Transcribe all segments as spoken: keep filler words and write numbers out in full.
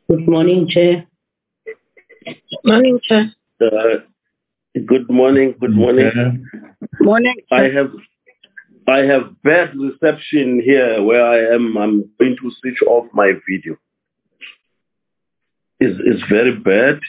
Good morning, Chair. Morning, Chair. Uh, good morning. Good morning. Morning, I Chair. have I have bad reception here where I am. I'm going to switch off my video. It's, it's very bad.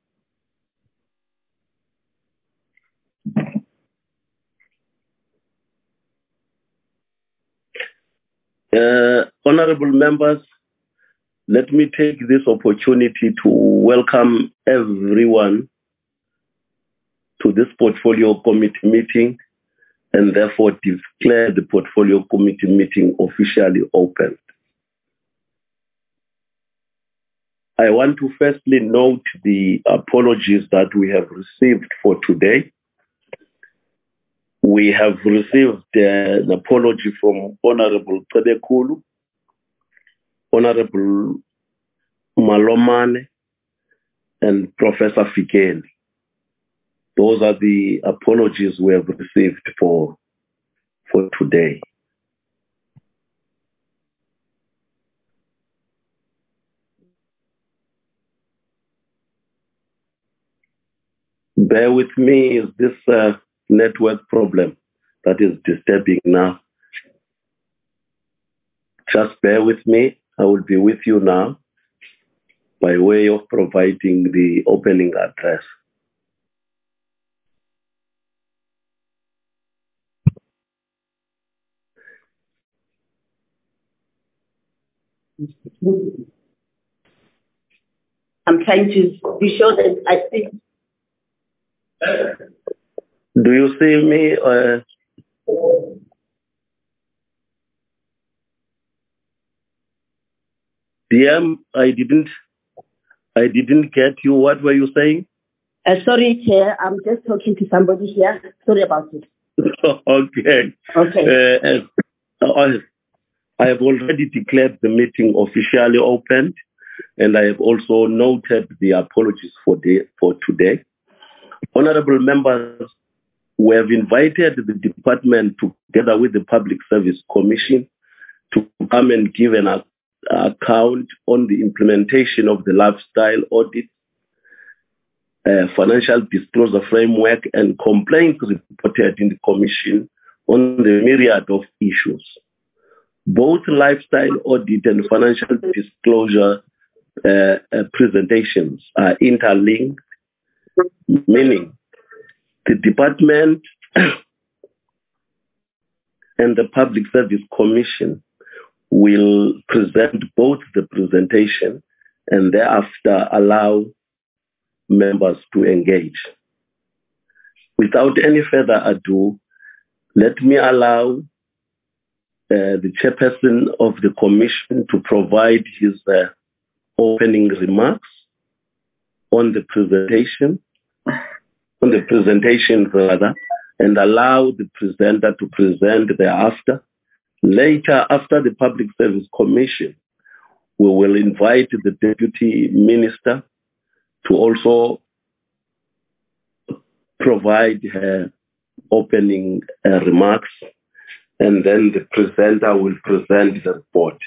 Uh, honorable members, let me take this opportunity to welcome everyone to this portfolio committee meeting and therefore declare the portfolio committee meeting officially open. I want to firstly note the apologies that we have received for today. We have received uh, an apology from Honorable Tadekulu, Honorable Malomane, and Professor Fikeni. Those are the apologies we have received for, for today. Bear with me, is this uh, network problem that is disturbing now. Just bear with me. I will be with you now by way of providing the opening address. I'm trying to be sure that I see. Do you see me? Uh, D M, I didn't, I didn't get you. What were you saying? Uh, sorry, Chair. I'm just talking to somebody here. Sorry about it. Okay. Okay. Uh, I, I have already declared the meeting officially opened, and I have also noted the apologies for the, for today. Honorable members, we have invited the department together with the Public Service Commission to come and give an uh, account on the implementation of the lifestyle audit, uh, financial disclosure framework, and complaints reported in the Commission on the myriad of issues. Both lifestyle audit and financial disclosure uh, uh, presentations are interlinked, meaning the department and the Public Service Commission will present both the presentation and thereafter allow members to engage. Without any further ado, let me allow uh, the chairperson of the commission to provide his uh, opening remarks on the presentation, on the presentation rather, and allow the presenter to present thereafter. Later, after the Public Service Commission, we will invite the Deputy Minister to also provide her opening uh, remarks, and then the presenter will present the report.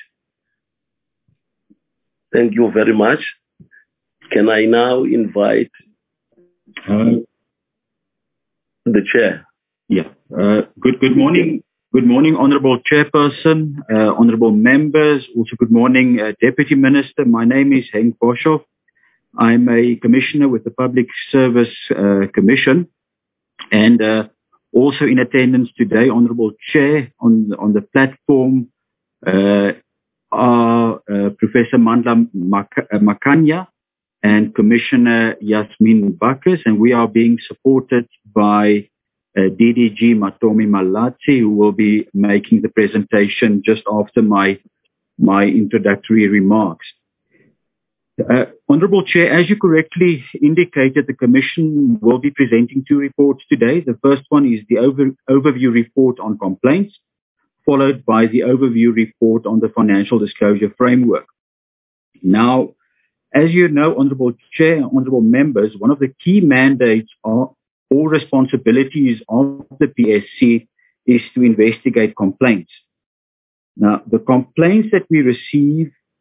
Thank you very much. Can I now invite uh, the chair? Yeah. Uh, good. Good morning. Good morning, Honourable Chairperson, uh, Honourable Members. Also, good morning, uh, Deputy Minister. My name is Henk Boshoff. I'm a Commissioner with the Public Service uh, Commission, and uh, also in attendance today, Honourable Chair, on the, on the platform uh, are uh, Professor Mandla Mak- Makanya and Commissioner Yasmin Bakkes, and we are being supported by uh, D D G Matomi Malatsi, who will be making the presentation just after my my introductory remarks. Uh, Honourable Chair, as you correctly indicated, the Commission will be presenting two reports today. The first one is the over, overview report on complaints, followed by the overview report on the financial disclosure framework. Now, as you know, Honourable Chair, Honourable Members, one of the key mandates are, or responsibilities of the P S C is to investigate complaints. Now, the complaints that we receive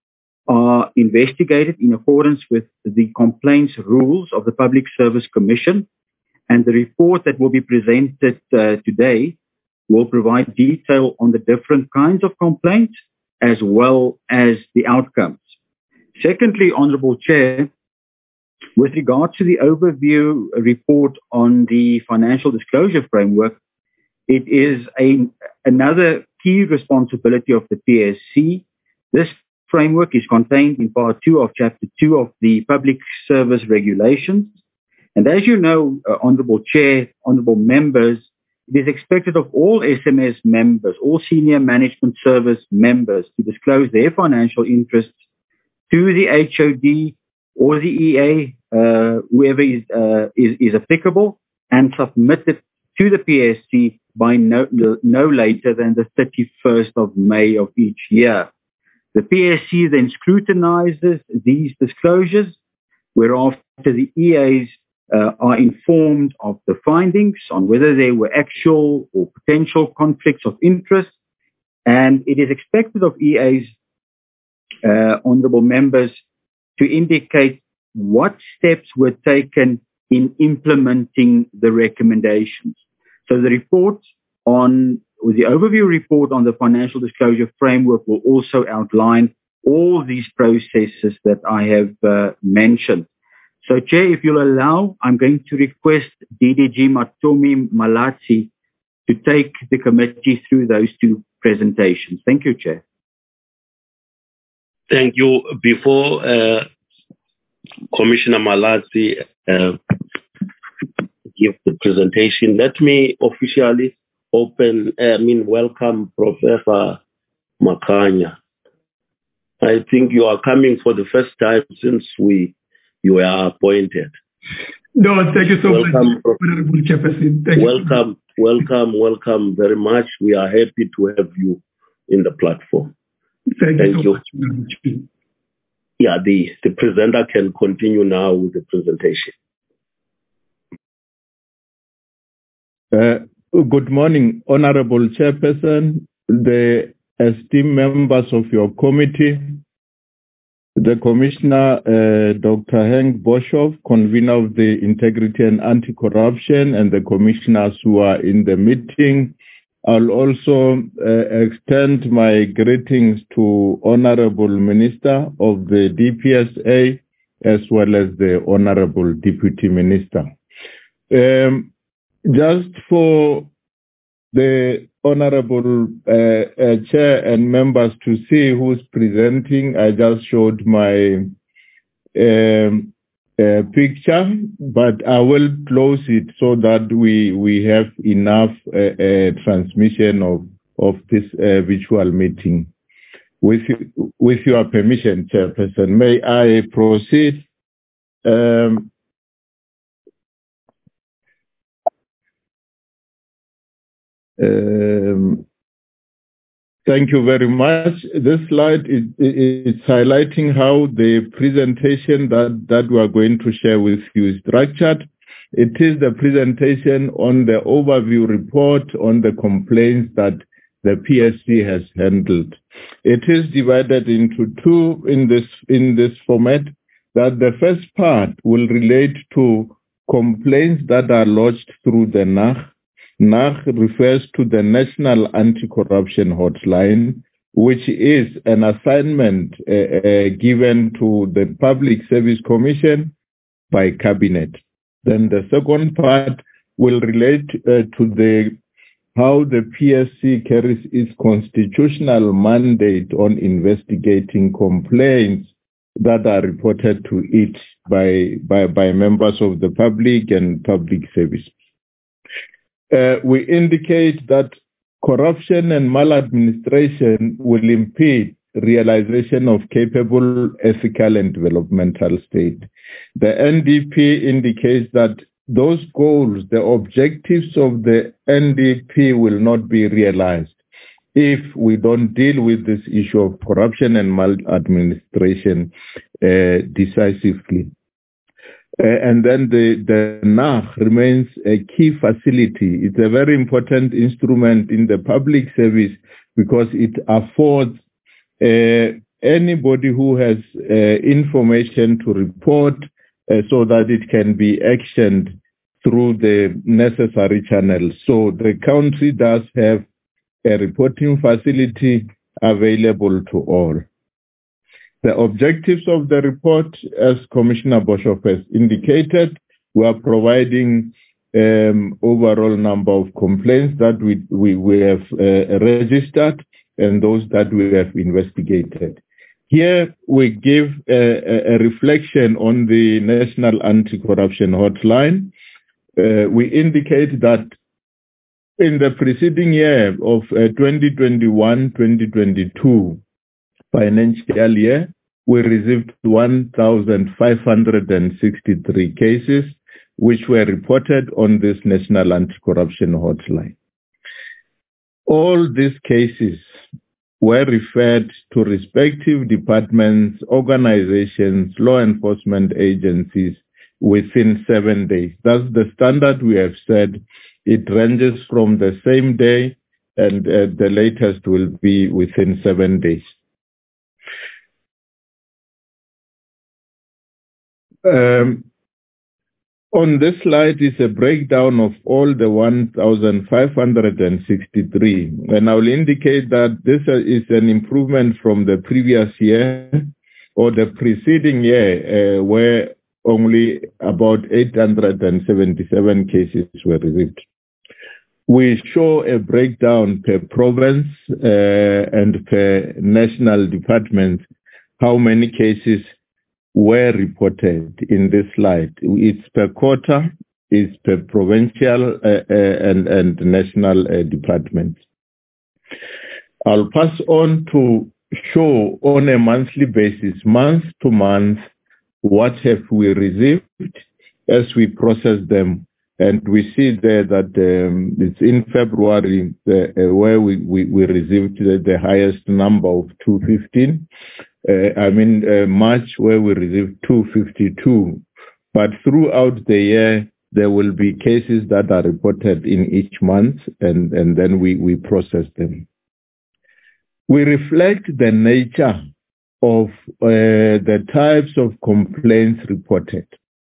are investigated in accordance with the complaints rules of the Public Service Commission, and the report that will be presented uh, today will provide detail on the different kinds of complaints as well as the outcomes. Secondly, Honourable Chair, with regard to the overview report on the financial disclosure framework, it is a, another key responsibility of the P S C. This framework is contained in Part two of Chapter two of the Public Service Regulations. And as you know, uh, Honourable Chair, Honourable Members, it is expected of all S M S members, all senior management service members, to disclose their financial interests to the H O D or the E A, uh, whoever is, uh, is, is applicable, and submit it to the P S C by no, no later than the thirty-first of May of each year. The P S C then scrutinizes these disclosures, whereafter the E As uh, are informed of the findings on whether there were actual or potential conflicts of interest, and it is expected of E As, uh, honourable members, to indicate what steps were taken in implementing the recommendations. So the report on, or the overview report on the financial disclosure framework will also outline all these processes that I have uh, mentioned. So, Chair, if you'll allow, I'm going to request D D G Matomi Malatsi to take the committee through those two presentations. Thank you, Chair. Thank you. Before uh, Commissioner Malatsi uh, give the presentation, let me officially open, uh, I mean, welcome Professor Makhanya. I think you are coming for the first time since we you were appointed. No, thank you so welcome, much, Honorable Chairperson. Thank welcome, you. welcome, welcome very much. We are happy to have you in the platform. Thank, thank you. So you. Much, Honorable. Yeah, the, the presenter can continue now with the presentation. Uh, good morning, Honorable Chairperson, the esteemed members of your committee, the Commissioner, uh, Doctor Henk Boshoff, convener of the Integrity and Anti-Corruption, and the commissioners who are in the meeting. I'll also uh, extend my greetings to Honorable Minister of the D P S A, as well as the Honorable Deputy Minister. Um, just for the Honorable uh, uh, Chair and members to see who's presenting, I just showed my um, uh, picture, but I will close it so that we we have enough uh, uh, transmission of of this uh, virtual meeting. With with your permission, Chairperson, may I proceed? Um, Um, thank you very much. This slide is, is highlighting how the presentation that, that we are going to share with you is structured. It is the presentation on the overview report on the complaints that the P S C has handled. It is divided into two in this, in this format, that the first part will relate to complaints that are lodged through the N A G. N A G refers to the National Anti-Corruption Hotline, which is an assignment uh, uh, given to the Public Service Commission by Cabinet. Then the second part will relate uh, to the how the P S C carries its constitutional mandate on investigating complaints that are reported to it by, by, by members of the public and public service. Uh, we indicate that corruption and maladministration will impede realization of capable, ethical, and developmental state. The N D P indicates that those goals, the objectives of the N D P will not be realized if we don't deal with this issue of corruption and maladministration uh, decisively. Uh, and then the, the N A G remains a key facility. It's a very important instrument in the public service because it affords uh, anybody who has uh, information to report uh, so that it can be actioned through the necessary channels. So the country does have a reporting facility available to all. The objectives of the report, as Commissioner Boshoff has indicated, we are providing um, overall number of complaints that we, we, we have uh, registered and those that we have investigated. Here we give a, a reflection on the National Anti-Corruption Hotline. Uh, we indicate that in the preceding year of uh, twenty twenty-one twenty twenty-two financial year, we received one thousand five hundred sixty-three cases which were reported on this National Anti-Corruption Hotline. All these cases were referred to respective departments, organizations, law enforcement agencies within seven days. That's the standard we have said. It ranges from the same day, and uh, the latest will be within seven days. Um, on this slide is a breakdown of all the one thousand five hundred sixty-three, and I will indicate that this is an improvement from the previous year or the preceding year, uh, where only about eight hundred seventy-seven cases were received. We show a breakdown per province uh, and per national department, how many cases were reported in this slide. It's per quarter, it's per provincial uh, uh, and, and national uh, departments. I'll pass on to show on a monthly basis, month to month, what have we received as we process them. And we see there that um, it's in February the, uh, where we, we, we received the, the highest number of two hundred fifteen. Uh, I mean, uh, March where we received two hundred fifty-two. But throughout the year, there will be cases that are reported in each month, and, and then we, we process them. We reflect the nature of uh, the types of complaints reported.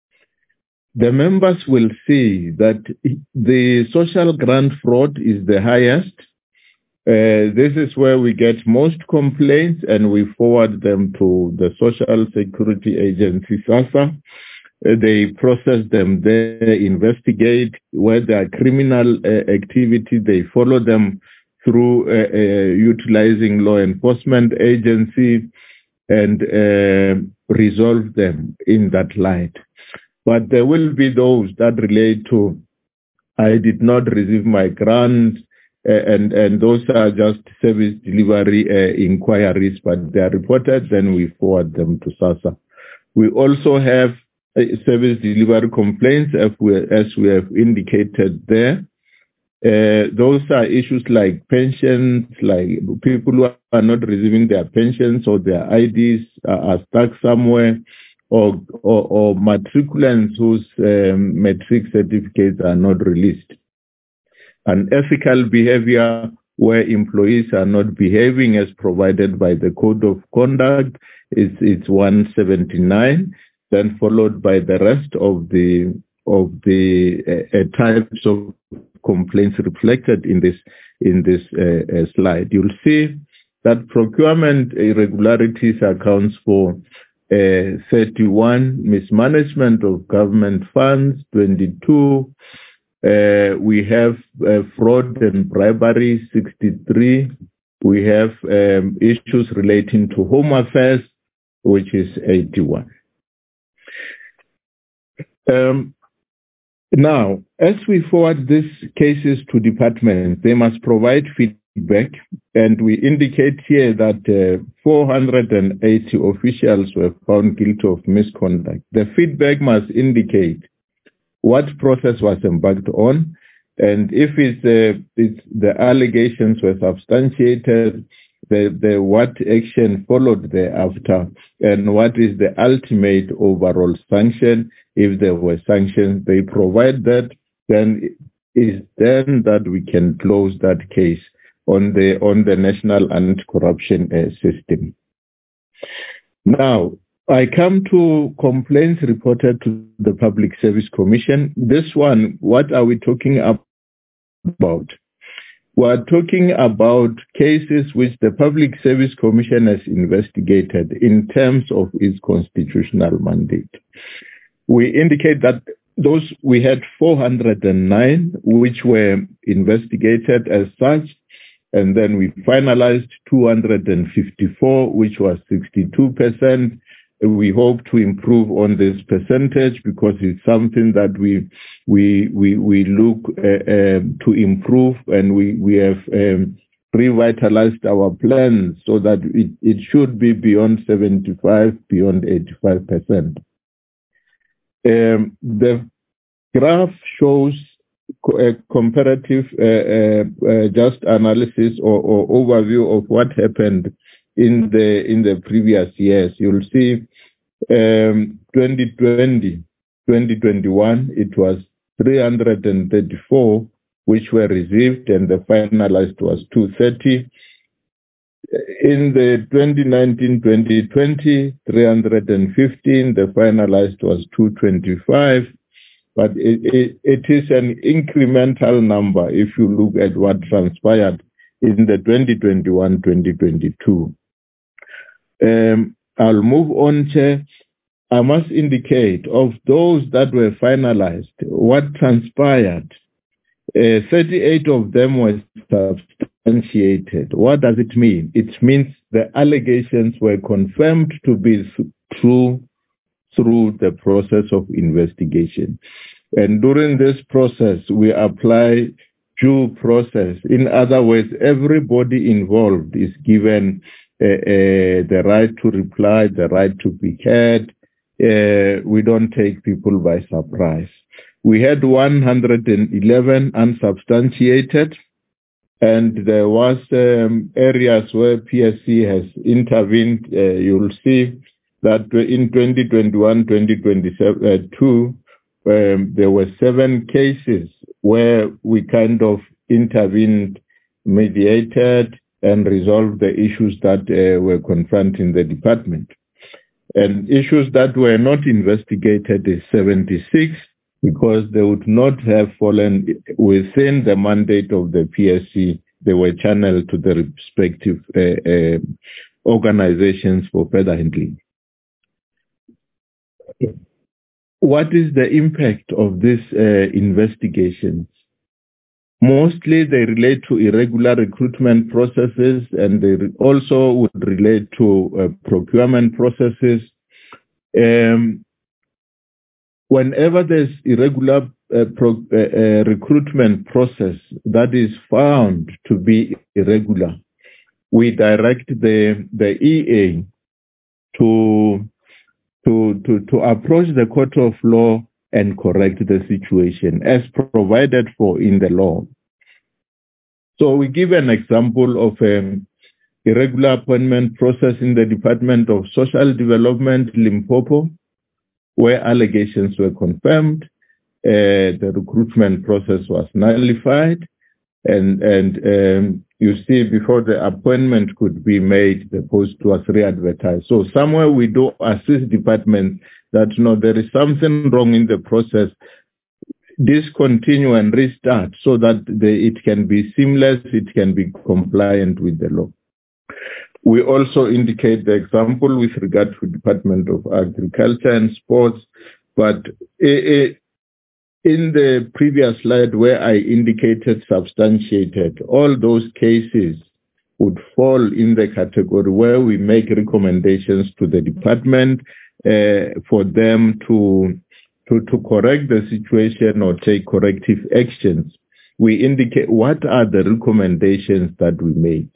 The members will see that the social grant fraud is the highest. Uh, this is where we get most complaints, and we forward them to the Social Security Agency, SASSA. Uh, they process them, they investigate where there are criminal uh, activity, they follow them through uh, uh, utilizing law enforcement agency and uh, resolve them in that light. But there will be those that relate to, I did not receive my grant, uh, and, and those are just service delivery uh, inquiries, but they are reported, then we forward them to SASSA. We also have uh, service delivery complaints, as we, as we have indicated there. Uh, those are issues like pensions, like people who are not receiving their pensions or their I Ds are, are stuck somewhere, or, or, or matriculants whose um, matric certificates are not released. Unethical behavior where employees are not behaving as provided by the Code of Conduct is it's one seventy-nine, then followed by the rest of the of the uh, uh, types of complaints reflected in this in this uh, uh, slide. You'll see that procurement irregularities accounts for uh, thirty-one, mismanagement of government funds twenty-two, uh, we have uh, fraud and bribery sixty-three, we have um, issues relating to home affairs, which is eighty-one. Um, Now, as we forward these cases to departments, they must provide feedback, and we indicate here that uh, four hundred eighty officials were found guilty of misconduct. The feedback must indicate what process was embarked on, and if it's, uh, it's the allegations were substantiated, the, the what action followed thereafter, and what is the ultimate overall sanction. If there were sanctions, they provide that, then it's then that we can close that case on the on the national anti-corruption uh, system. Now, I come to complaints reported to the Public Service Commission. This one, what are we talking about? We're talking about cases which the Public Service Commission has investigated in terms of its constitutional mandate. We indicate that those, we had four hundred nine which were investigated as such, and then we finalized two hundred fifty-four, which was sixty-two percent. We hope to improve on this percentage because it's something that we we we we look uh, uh, to improve, and we we have um, revitalized our plans so that it, it should be beyond seventy-five, beyond eighty-five percent. Um, the graph shows a comparative uh, uh, uh, just analysis or, or overview of what happened in the in the previous years. You'll see um, twenty twenty, twenty twenty-one, it was three hundred thirty-four which were received, and the finalized was two hundred thirty. In the twenty nineteen twenty twenty, three hundred fifteen, the finalized was two hundred twenty-five. But it, it, it is an incremental number if you look at what transpired in the twenty twenty-one twenty twenty-two. Um, I'll move on, Chair. I must indicate of those that were finalized, what transpired, uh, thirty-eight of them were substantiated. What does it mean? It means the allegations were confirmed to be true through the process of investigation. And during this process, we apply due process. In other words, everybody involved is given uh, uh, the right to reply, the right to be heard. Uh, we don't take people by surprise. We had one hundred eleven unsubstantiated, and there was um, areas where P S C has intervened. Uh, you'll see that in twenty twenty-one twenty twenty-two, um, there were seven cases where we kind of intervened, mediated, and resolved the issues that uh, were confronting the department. And issues that were not investigated is seventy-six, because they would not have fallen within the mandate of the P S C. They were channeled to the respective uh, uh, organizations for further handling. What is the impact of these uh, investigations? Mostly they relate to irregular recruitment processes, and they also would relate to uh, procurement processes. Um, whenever there's irregular uh, pro, uh, uh, recruitment process that is found to be irregular, we direct the, the E A to To, to, to approach the court of law and correct the situation as provided for in the law. So we give an example of an irregular appointment process in the Department of Social Development, Limpopo, where allegations were confirmed. Uh, the recruitment process was nullified, and, and um, you see, before the appointment could be made, the post was re-advertised. So somewhere we do assist departments that, you know, there is something wrong in the process, discontinue and restart so that the, it can be seamless, it can be compliant with the law. We also indicate the example with regard to Department of Agriculture and Sports, but it, it, in the previous slide where I indicated substantiated, all those cases would fall in the category where we make recommendations to the department uh, for them to, to, to correct the situation or take corrective actions. We indicate what are the recommendations that we make.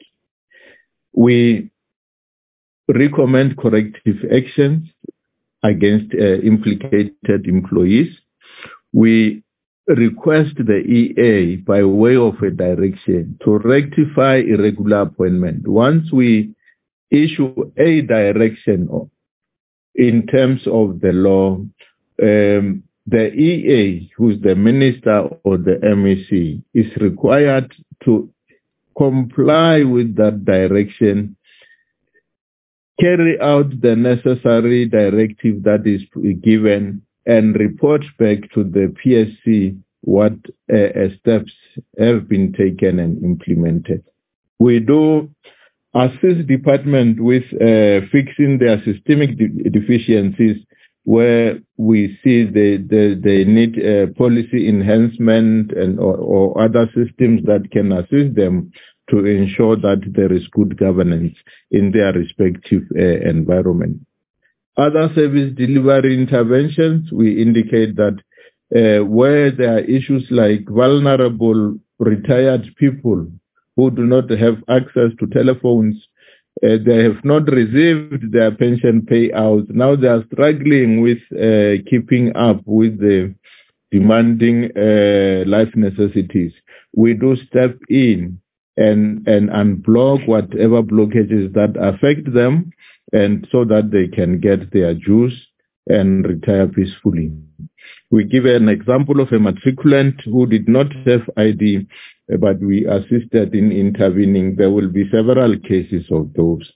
We recommend corrective actions against uh, implicated employees. We request the E A by way of a direction to rectify irregular appointment. Once we issue a direction in terms of the law, um, the E A, who's the minister or the M E C, is required to comply with that direction carry out the necessary directive that is given and report back to the P S C what uh, steps have been taken and implemented. We do assist department with uh, fixing their systemic de- deficiencies where we see they, they, they need uh, policy enhancement and or, or other systems that can assist them to ensure that there is good governance in their respective uh, environment. Other service delivery interventions, we indicate that uh, where there are issues like vulnerable retired people who do not have access to telephones, uh, they have not received their pension payouts. Now they are struggling with uh, keeping up with the demanding uh, life necessities. We do step in and, and unblock whatever blockages that affect them, and so that they can get their dues and retire peacefully. We give an example of a matriculant who did not have I D, but we assisted in intervening. There will be several cases of those.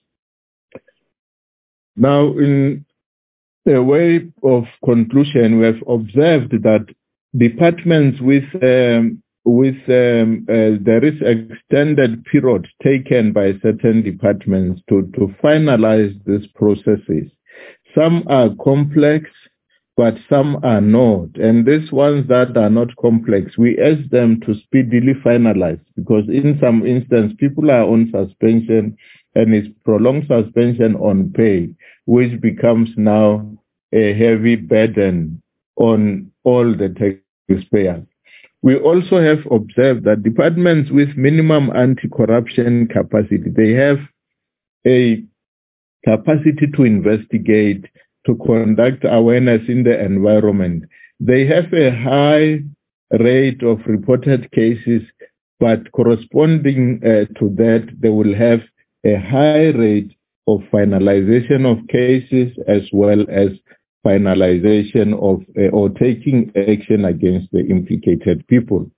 Now, in a way of conclusion, we have observed that departments with um, with um, uh, there is extended period taken by certain departments to, to finalize these processes. Some are complex, but some are not. And these ones that are not complex, we ask them to speedily finalize, because in some instances, people are on suspension and it's prolonged suspension on pay, which becomes now a heavy burden on all the taxpayers. We also have observed that departments with minimum anti-corruption capacity, they have a capacity to investigate, to conduct awareness in the environment. They have a high rate of reported cases, but corresponding uh, to that, they will have a high rate of finalization of cases as well as finalization of uh, or taking action against the implicated people.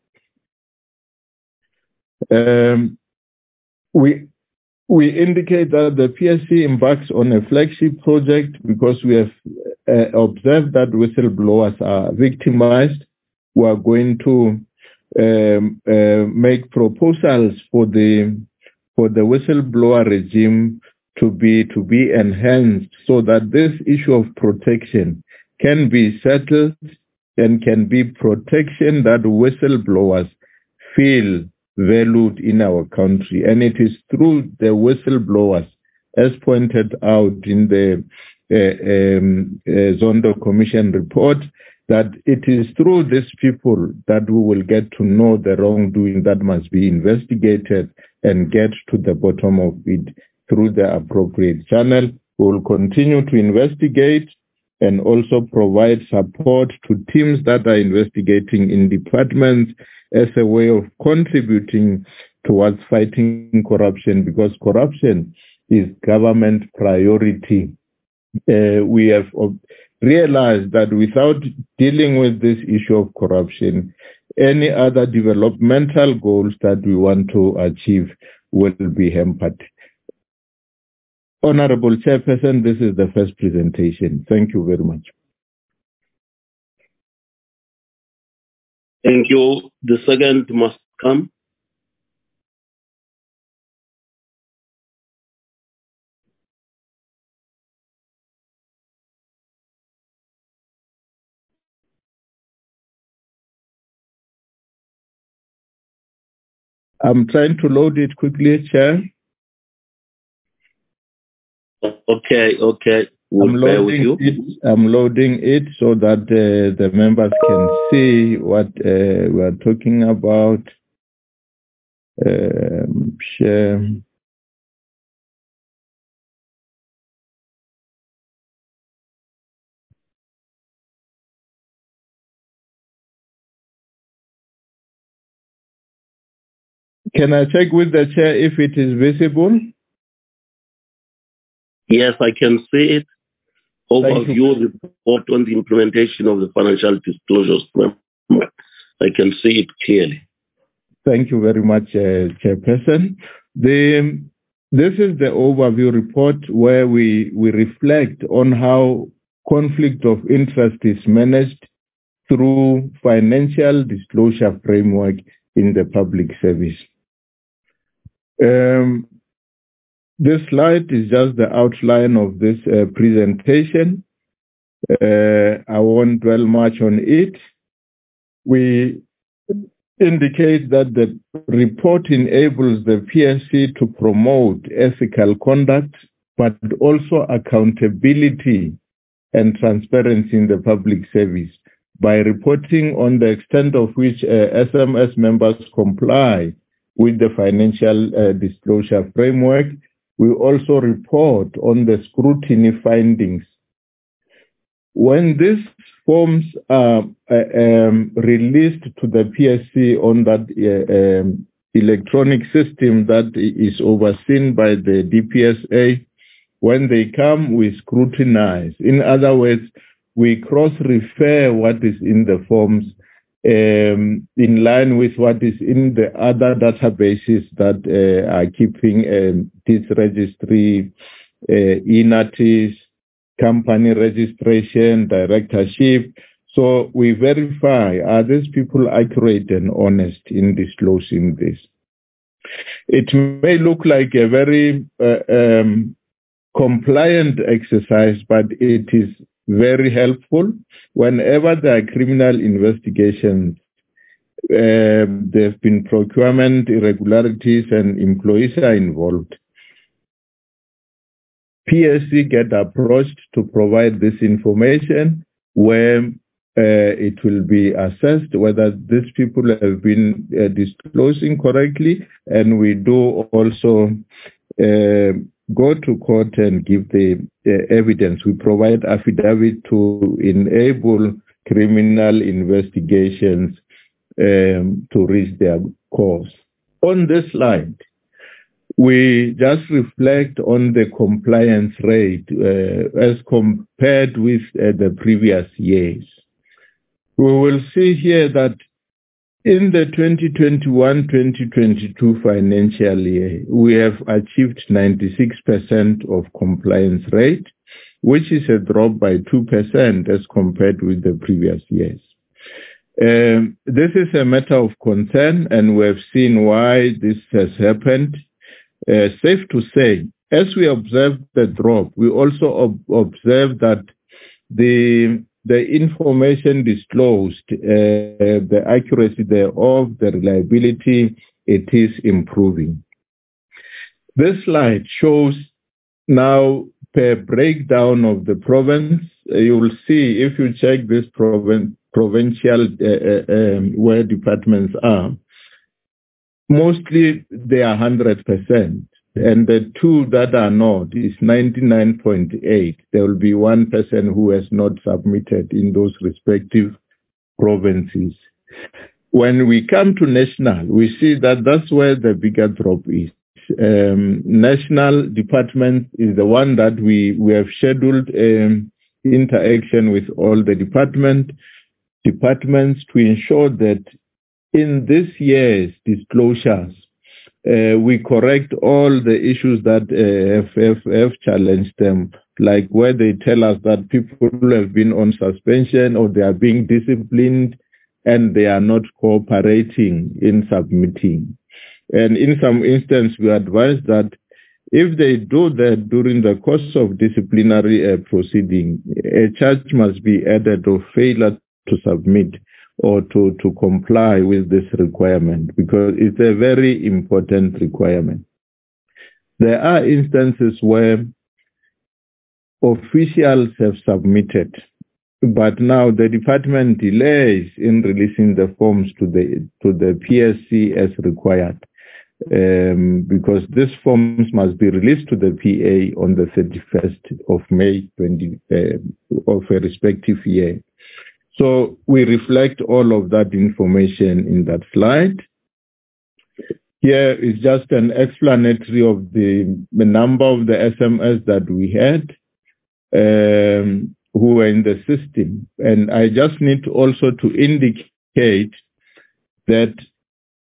Um, we we indicate that the P S C embarks on a flagship project because we have uh, observed that whistleblowers are victimized. We are going to um, uh, make proposals for the for the whistleblower regime to be to be enhanced so that this issue of protection can be settled and can be protection that whistleblowers feel valued in our country. And it is through the whistleblowers, as pointed out in the uh, um, uh, Zondo Commission report, that it is through these people that we will get to know the wrongdoing that must be investigated and get to the bottom of it through the appropriate channel. We will continue to investigate and also provide support to teams that are investigating in departments as a way of contributing towards fighting corruption, because corruption is government priority. Uh, we have realized that without dealing with this issue of corruption, any other developmental goals that we want to achieve will be hampered. Honorable Chairperson, this is the first presentation. Thank you very much. Thank you. The second must come. I'm trying to load it quickly, Chair. Okay, okay. We'll I'm bear with you. loading it. I'm loading it so that uh, the members can see what uh, we are talking about. Um, share. Can I check with the chair if it is visible? Yes, I can see it. Thank you. Overview report on the implementation of the financial disclosures framework. I can see it clearly. Thank you very much, uh, Chairperson. The this is the overview report where we, we reflect on how conflict of interest is managed through financial disclosure framework in the public service. Um, this slide is just the outline of this uh, presentation. Uh, I won't dwell much on it. We indicate that the report enables the P S C to promote ethical conduct, but also accountability and transparency in the public service by reporting on the extent of which uh, S M S members comply with the financial uh, disclosure framework. We also report on the scrutiny findings. When these forms are uh, um, released to the P S C on that uh, um, electronic system that is overseen by the D P S A, when they come, we scrutinize. In other words, we cross-refer what is in the forms um, in line with what is in the other databases that uh, are keeping um, this registry, uh, E-Notice, company registration, directorship. So we verify, are these people accurate and honest in disclosing this? It may look like a very uh, um, compliant exercise, but it is very helpful. Whenever there are criminal investigations, uh, there have been procurement irregularities and employees are involved, P S C get approached to provide this information where uh, it will be assessed whether these people have been uh, disclosing correctly, and we do also uh, go to court and give the uh, evidence. We provide affidavit to enable criminal investigations um, to reach their course. On this slide, we just reflect on the compliance rate uh, as compared with uh, the previous years. We will see here that in the twenty twenty-one twenty twenty-two financial year, we have achieved ninety-six percent of compliance rate, which is a drop by two percent as compared with the previous years. Um, this is a matter of concern, and we have seen why this has happened. Uh, safe to say, as we observe the drop, we also ob- observe that the the information disclosed, uh, the accuracy thereof, the reliability, it is improving. This slide shows now per breakdown of the province. Uh, you will see if you check this provin- provincial uh, uh, um, where departments are, mostly they are one hundred percent. And the two that are not is ninety-nine point eight. There will be one person who has not submitted in those respective provinces. When we come to national, we see that that's where the bigger drop is. Um, national department is the one that we, we have scheduled um, interaction with all the department, departments to ensure that in this year's disclosures, Uh, we correct all the issues that uh, have, have, have challenged them, like where they tell us that people have been on suspension or they are being disciplined and they are not cooperating in submitting. And in some instances, we advise that if they do that during the course of disciplinary uh, proceeding, a charge must be added of failure to submit or to, to comply with this requirement, because it's a very important requirement. There are instances where officials have submitted, but now the department delays in releasing the forms to the to the P S C as required, um, because these forms must be released to the P A on the thirty-first of May twenty, uh, of a respective year. So we reflect all of that information in that slide. Here is just an explanatory of the, the number of the S M S that we had um, who were in the system. And I just need also to indicate that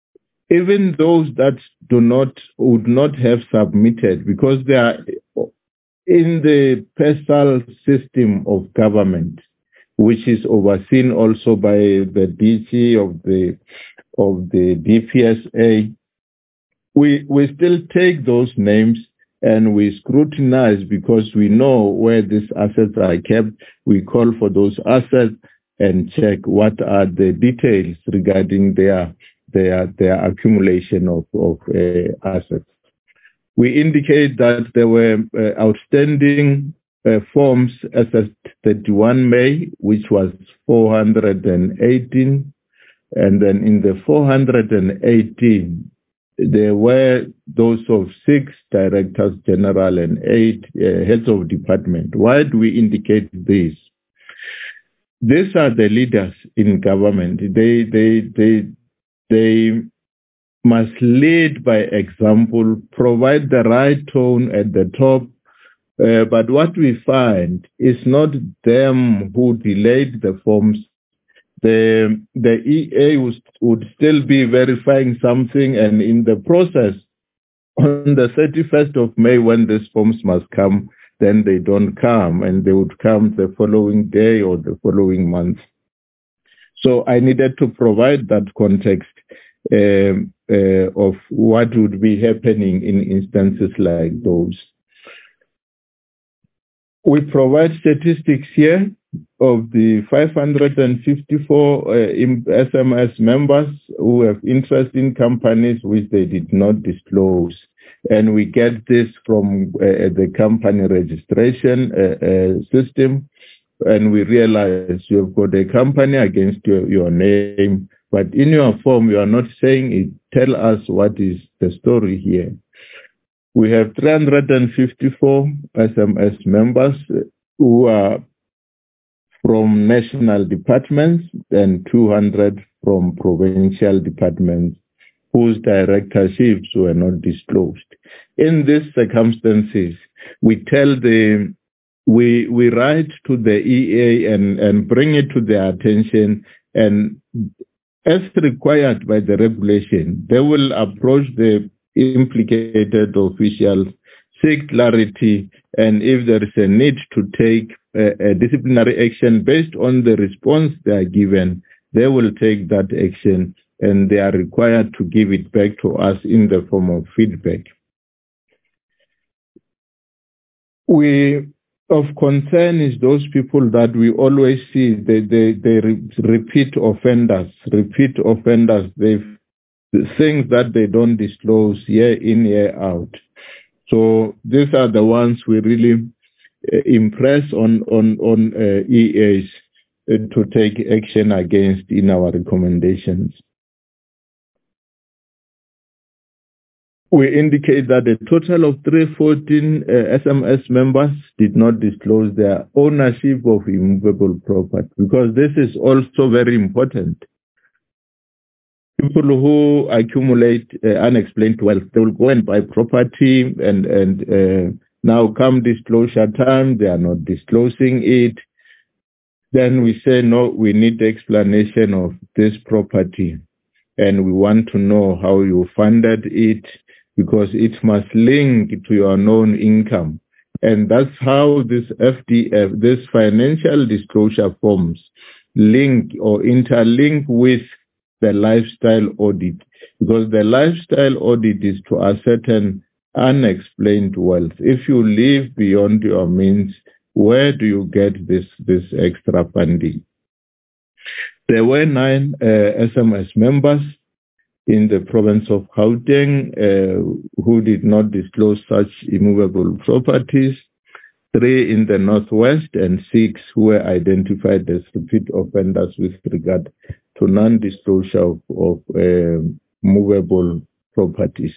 even those that do not, would not have submitted because they are in the PESAL system of government, which is overseen also by the D G of the of the D P S A, we we still take those names and we scrutinize because we know where these assets are kept. We call for those assets and check what are the details regarding their their their accumulation of of uh, assets. We indicate that there were uh, outstanding uh, forms as of thirty-first May, which was four hundred eighteen, and then in the four hundred eighteen, there were those of six directors general and eight uh, heads of department. Why do we indicate this? These are the leaders in government. They they they they must lead by example, provide the right tone at the top. Uh, but what we find is not them who delayed the forms. The, the E A would, would still be verifying something, and in the process, on the thirty-first of May, when these forms must come, then they don't come, and they would come the following day or the following month. So I needed to provide that context um, uh, of what would be happening in instances like those. We provide statistics here of the five hundred fifty-four uh, S M S members who have interest in companies which they did not disclose. And we get this from uh, the company registration uh, uh, system. And we realize you've got a company against your, your name, but in your form, you are not saying it. Tell us what is the story here. We have three hundred fifty-four S M S members who are from national departments and two hundred from provincial departments whose directorships were not disclosed. In these circumstances, we tell the, we, we write to the E A and, and bring it to their attention, and as required by the regulation, they will approach the implicated officials, seek clarity, and if there is a need to take a, a disciplinary action based on the response they are given, they will take that action, and they are required to give it back to us in the form of feedback. We of concern is those people that we always see, they, they, they re- repeat offenders, repeat offenders, they things that they don't disclose year in, year out. So these are the ones we really uh, impress on, on, on uh, E As uh, to take action against in our recommendations. We indicate that a total of three hundred fourteen uh, S M S members did not disclose their ownership of immovable property, because this is also very important. People who accumulate uh, unexplained wealth, they will go and buy property, and, and uh, now come disclosure time, they are not disclosing it. Then we say, no, we need the explanation of this property, and we want to know how you funded it, because it must link to your known income. And that's how this F D F, this financial disclosure forms, link or interlink with the lifestyle audit, because the lifestyle audit is to ascertain unexplained wealth. If you live beyond your means, where do you get this, this extra funding? There were nine uh, S M S members in the province of Gauteng uh, who did not disclose such immovable properties, three in the northwest, and six who were identified as repeat offenders with regard to non-disclosure of, of uh, movable properties.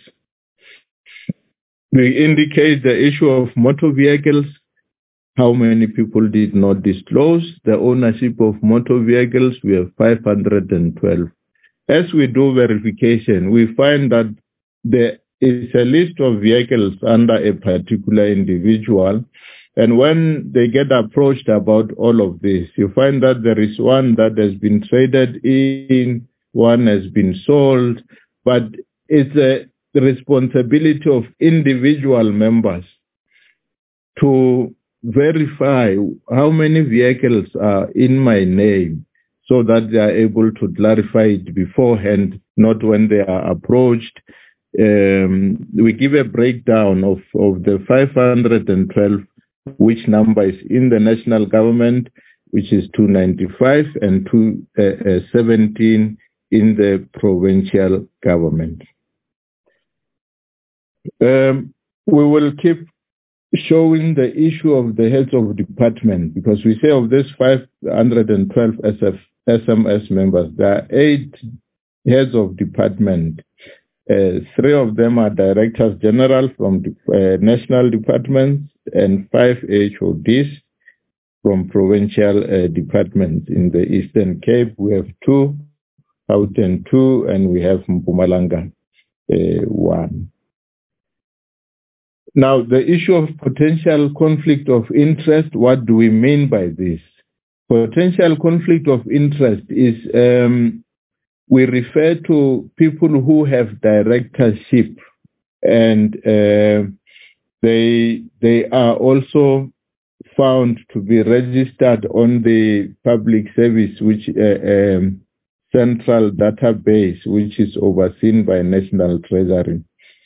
We indicate the issue of motor vehicles, how many people did not disclose the ownership of motor vehicles. We have five hundred twelve. As we do verification, we find that there is a list of vehicles under a particular individual. And when they get approached about all of this, you find that there is one that has been traded in, one has been sold, but it's a, the responsibility of individual members to verify how many vehicles are in my name so that they are able to clarify it beforehand, not when they are approached. Um, we give a breakdown of, of the five hundred twelve, which number is in the national government, which is two ninety-five, and two seventeen in the provincial government. Um, we will keep showing the issue of the heads of department, because we say of this five hundred twelve S F, S M S members, there are eight heads of department. Uh, three of them are directors general from uh, national departments and five H O Ds from provincial uh, departments. In the Eastern Cape, we have two, Gauteng two, and we have Mpumalanga uh, one. Now, the issue of potential conflict of interest, what do we mean by this? Potential conflict of interest is um, we refer to people who have directorship, and uh, they they are also found to be registered on the public service, which uh, um, central database, which is overseen by National Treasury.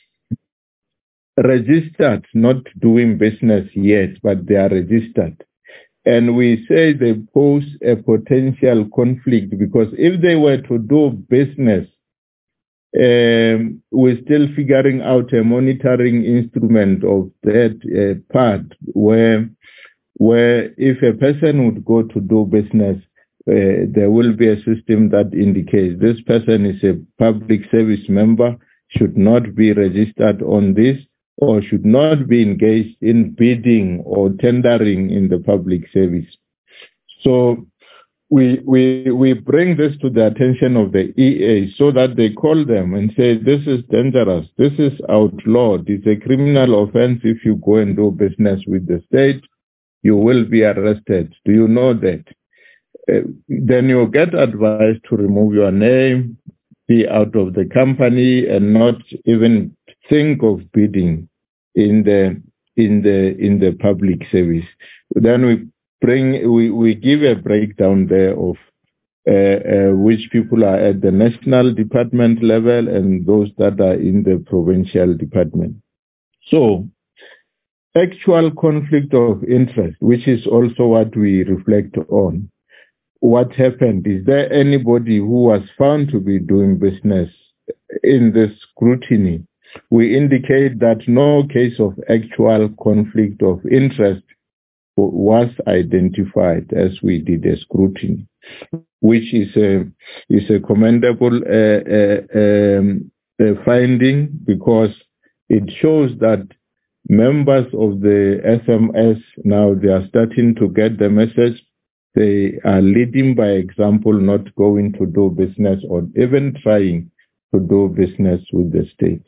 Registered, not doing business yet, but they are registered. And we say they pose a potential conflict, because if they were to do business, um, we're still figuring out a monitoring instrument of that uh, part where, where if a person would go to do business, uh, there will be a system that indicates this person is a public service member, should not be registered on this, or should not be engaged in bidding or tendering in the public service. So we we we bring this to the attention of the E A so that they call them and say, this is dangerous, this is outlawed, it's a criminal offense. If you go and do business with the state, you will be arrested. Do you know that? Uh, then you get advised to remove your name, be out of the company, and not even think of bidding in the in the in the public service. Then we bring we, we give a breakdown there of uh, uh, which people are at the national department level and those that are in the provincial department. So actual conflict of interest, which is also what we reflect on. What happened? Is there anybody who was found to be doing business in this scrutiny? We indicate that no case of actual conflict of interest was identified as we did a scrutiny, which is a, is a commendable uh, uh, um, uh, finding, because it shows that members of the S M S now, they are starting to get the message. They are leading by example, not going to do business or even trying to do business with the state.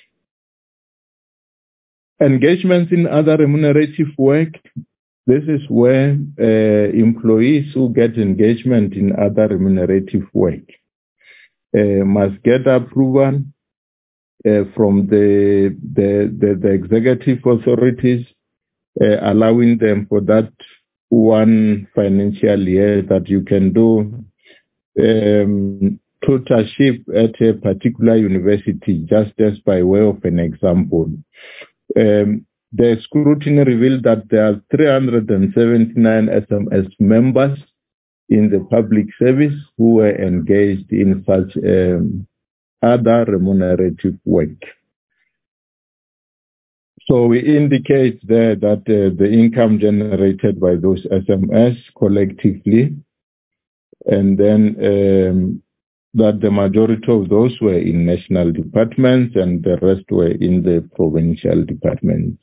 Engagements in other remunerative work. This is where uh, employees who get engagement in other remunerative work uh, must get approval uh, from the, the, the, the executive authorities, uh, allowing them for that one financial year that you can do um, tutorship at a particular university, just as by way of an example. Um, the scrutiny revealed that there are three hundred seventy-nine S M S members in the public service who were engaged in such um, other remunerative work. So we indicate there that uh, the income generated by those S M S collectively, and then um, that the majority of those were in national departments and the rest were in the provincial departments.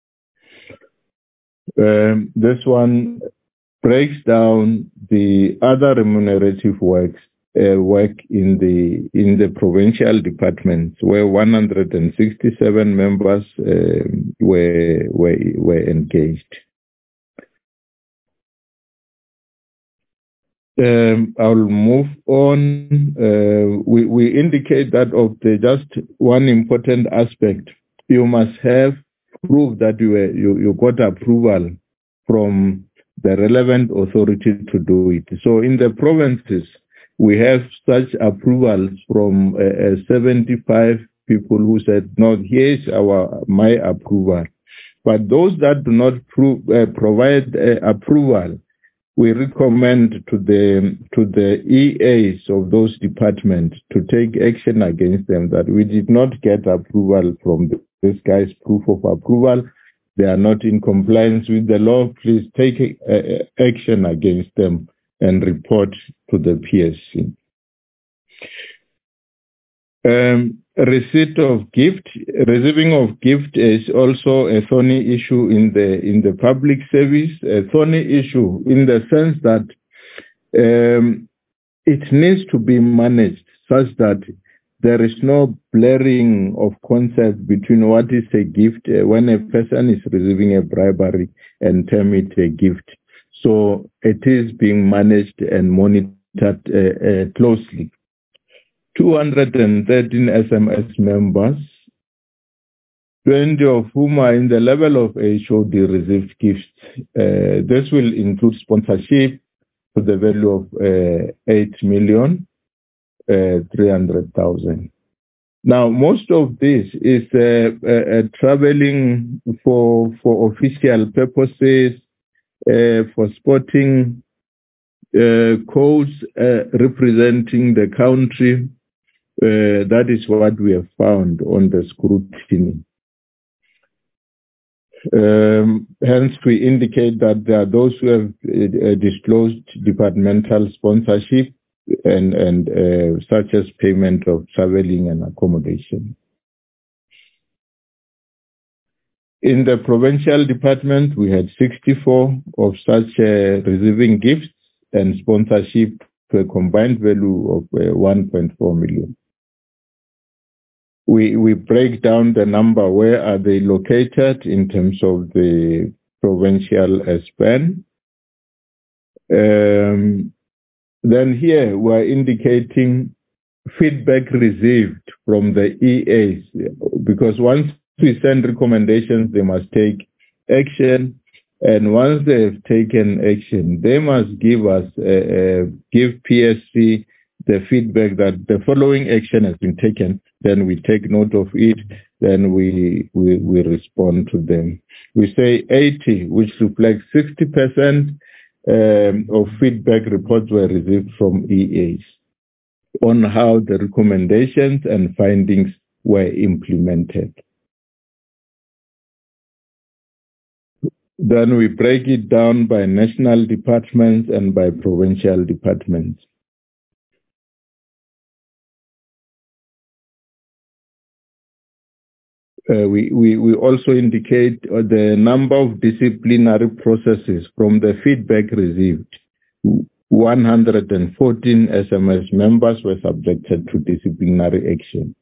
Um, this one breaks down the other remunerative works uh, work in the in the provincial departments, where one hundred sixty-seven members uh, were were were engaged. Um, I'll move on. Uh, we, we indicate that of the just one important aspect, you must have proof that you, were, you, you got approval from the relevant authority to do it. So in the provinces, we have such approvals from uh, seventy-five people who said, no, here's our my approval. But those that do not prove, uh, provide uh, approval, we recommend to the to the E As of those departments to take action against them that we did not get approval from this guy's proof of approval. They are not in compliance with the law. Please take uh, action against them and report to the P S C. Um, receipt of gift, receiving of gift is also a thorny issue in the in the public service. A thorny issue in the sense that um, it needs to be managed such that there is no blurring of concepts between what is a gift uh, when a person is receiving a bribery and term it a gift. So it is being managed and monitored uh, uh, closely. two hundred thirteen S M S members, twenty of whom are in the level of H O D received gifts. Uh, this will include sponsorship to the value of uh, eight million three hundred thousand. Now, most of this is uh, uh, uh, traveling for for official purposes, uh, for sporting uh, codes uh, representing the country. Uh, that is what we have found on the scrutiny. Um, hence, we indicate that there are those who have uh, disclosed departmental sponsorship and, and uh, such as payment of traveling and accommodation. In the provincial department, we had sixty-four of such uh, receiving gifts and sponsorship to a combined value of uh, one point four million. We, we break down the number, where are they located in terms of the provincial uh, span. Um, then here we're indicating feedback received from the E As, because once we send recommendations, they must take action. And once they have taken action, they must give us, uh, uh, give P S C the feedback that the following action has been taken. Then we take note of it. Then we, we, we respond to them. We say eighty, which reflects sixty percent um, of feedback reports were received from E As on how the recommendations and findings were implemented. Then we break it down by national departments and by provincial departments. Uh, we, we, we also indicate uh, the number of disciplinary processes from the feedback received. one hundred fourteen S M S members were subjected to disciplinary action.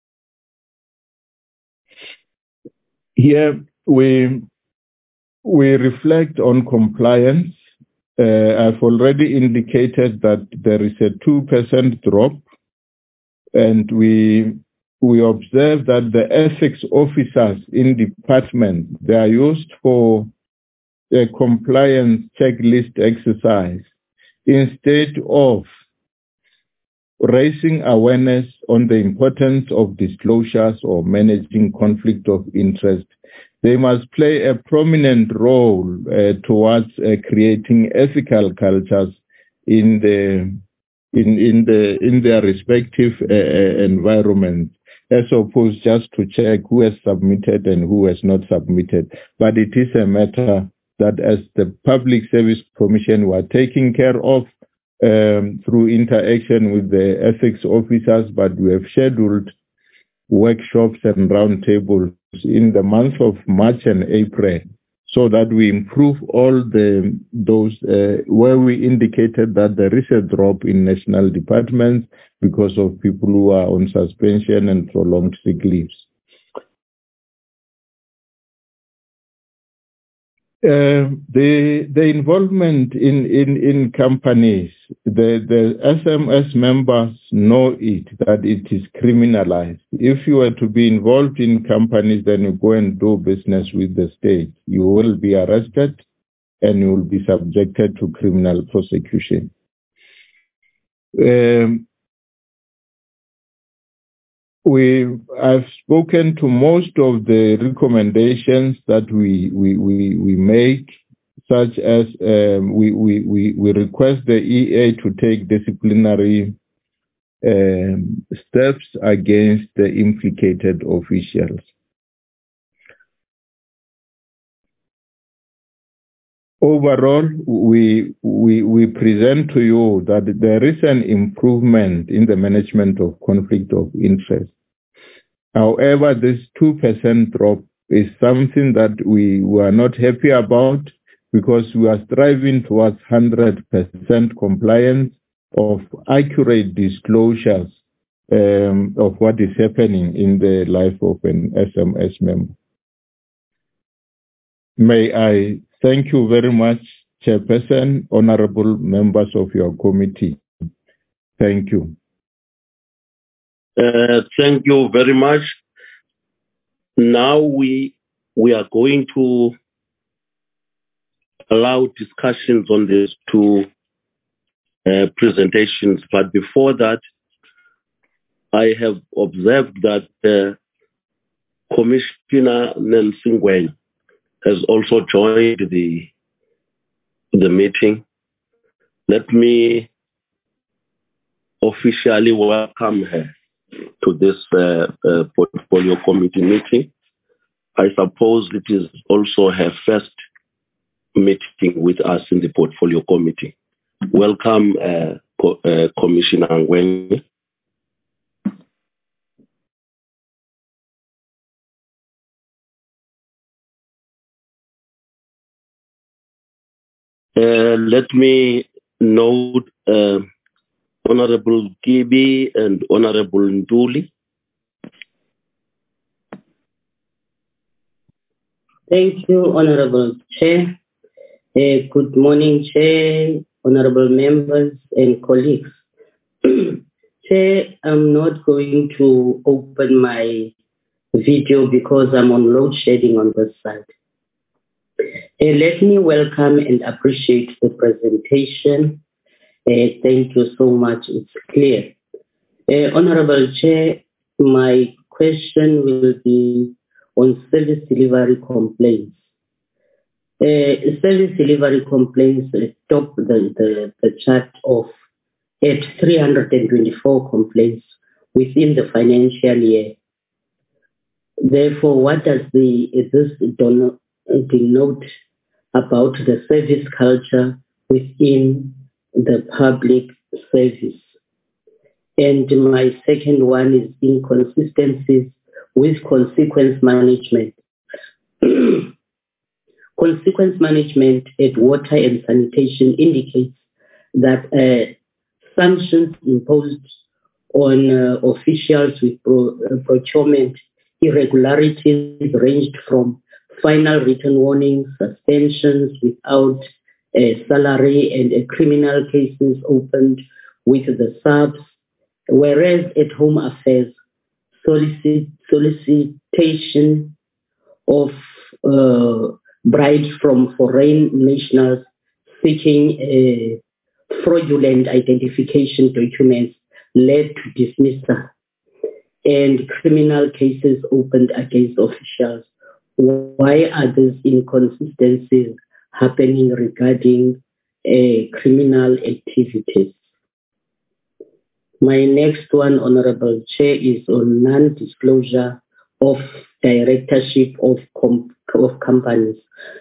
Here we, we reflect on compliance. Uh, I've already indicated that there is a two percent drop, and we we observe that the ethics officers in department, they are used for a compliance checklist exercise instead of raising awareness on the importance of disclosures or managing conflict of interest. They must play a prominent role uh, towards uh, creating ethical cultures in the in in the in their respective uh, environments, as opposed just to check who has submitted and who has not submitted. But it is a matter that, as the Public Service Commission, we are taking care of um, through interaction with the ethics officers, but we have scheduled workshops and roundtables in the month of March and April, so that we improve all the those uh, where we indicated that there is a drop in national departments because of people who are on suspension and prolonged sick leaves. Uh, the the involvement in, in, in companies, the, the S M S members know it, that it is criminalized. If you were to be involved in companies, then you go and do business with the state. You will be arrested and you will be subjected to criminal prosecution. Um, we I've spoken to most of the recommendations that we we, we, we make, such as um, we, we, we, we request the E A to take disciplinary um, steps against the implicated officials. Overall, we, we, we present to you that there is an improvement in the management of conflict of interest. However, this two percent drop is something that we were not happy about, because we are striving towards one hundred percent compliance of accurate disclosures um, of what is happening in the life of an S M S member. May I thank you very much, Chairperson, honorable members of your committee. Thank you. Uh, thank you very much. Now we we are going to allow discussions on these two uh, presentations. But before that, I have observed that uh, Commissioner Nancy Ngwenya has also joined the the meeting. Let me officially welcome her to this uh, uh, portfolio committee meeting. I suppose it is also her first meeting with us in the portfolio committee. Welcome, uh, Co- uh, Commissioner Ngwenya. Uh, let me note uh, Honorable Gibi and Honorable Nduli. Thank you, Honorable Chair. Uh, good morning, Chair, Honorable members and colleagues. Chair, I'm not going to open my video because I'm on load shedding on this side. Uh, let me welcome and appreciate the presentation. Uh, thank you so much. It's clear. Uh, Honorable Chair, my question will be on service delivery complaints. Uh, service delivery complaints uh, top the, the, the chart of at three hundred twenty-four complaints within the financial year. Therefore, what does the, this don- denote about the service culture within the public service? And my second one is inconsistencies with consequence management. Consequence management at water and sanitation indicates that uh, sanctions imposed on uh, officials with pro- uh, procurement irregularities ranged from final written warnings, suspensions without uh, salary, and uh, criminal cases opened with the subs, whereas at home affairs, solicit- solicitation of uh, bribes from foreign nationals seeking uh, fraudulent identification documents led to dismissal, and criminal cases opened against officials. Why are these inconsistencies happening regarding uh, criminal activities? My next one, Honorable Chair, is on non-disclosure of directorship of, com- of companies.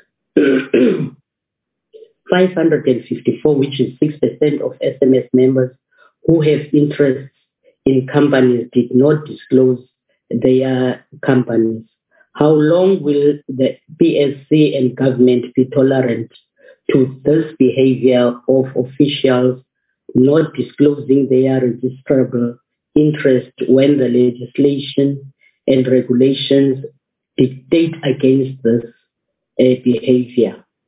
five hundred fifty-four, which is six percent of S M S members who have interests in companies, did not disclose their companies. How long will the P S C and government be tolerant to this behavior of officials not disclosing their registrable interest when the legislation and regulations dictate against this uh, behavior?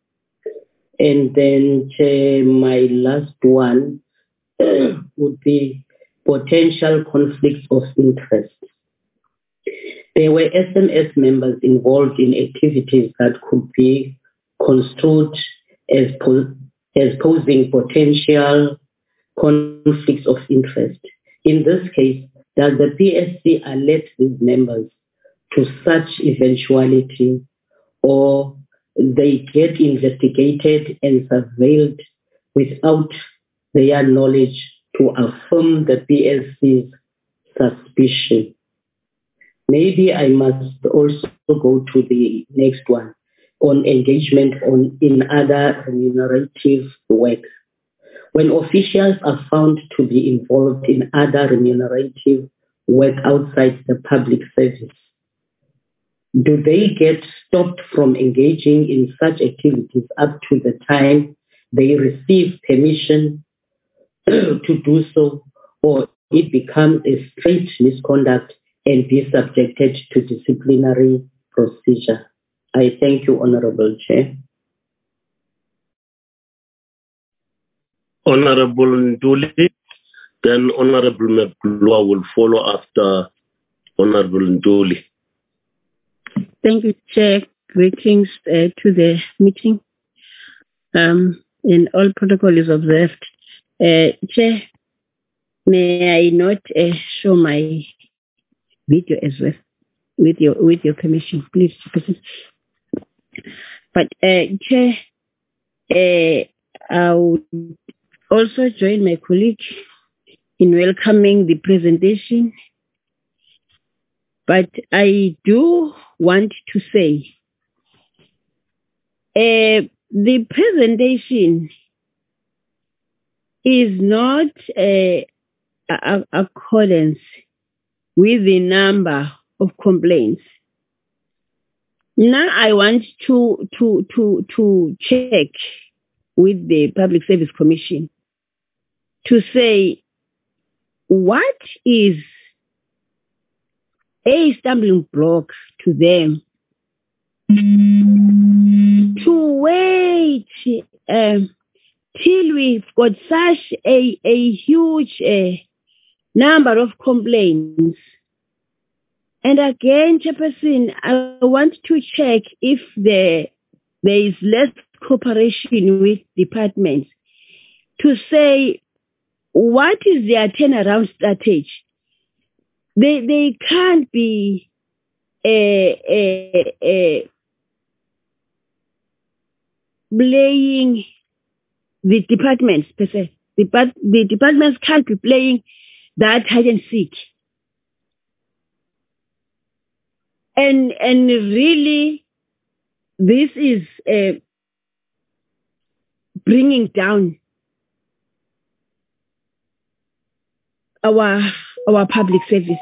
And then Chair, my last one would be potential conflicts of interest. There were S M S members involved in activities that could be construed as, po- as posing potential conflicts of interest. In this case, does the P S C alert these members to such eventuality, or they get investigated and surveilled without their knowledge to affirm the P S C's suspicion? Maybe I must also go to the next one on engagement on in other remunerative work. When officials are found to be involved in other remunerative work outside the public service, do they get stopped from engaging in such activities up to the time they receive permission to do so, or it becomes a straight misconduct and be subjected to disciplinary procedure? I thank you, Honorable Chair. Honorable Nduli, then Honorable Mabulwa will follow after Honorable Nduli. Thank you, Chair. Greetings uh, to the meeting. Um, and all protocol is observed. Uh, Chair, may I not uh, show my video as well with your with your permission, please? But uh, Chair, uh, I would also join my colleague in welcoming the presentation. But I do want to say uh, the presentation is not a, a, accordance with the number of complaints. Now I want to to to to check with the Public Service Commission to say what is a stumbling block to them to wait um, till we've got such a, a huge uh, number of complaints. And again, Chairperson, I want to check if there, there is less cooperation with departments to say what is their turnaround strategy. They they can't be uh, uh, uh, playing the departments per se. The, the departments can't be playing that hide and seek. And and really, this is uh, bringing down our our public service.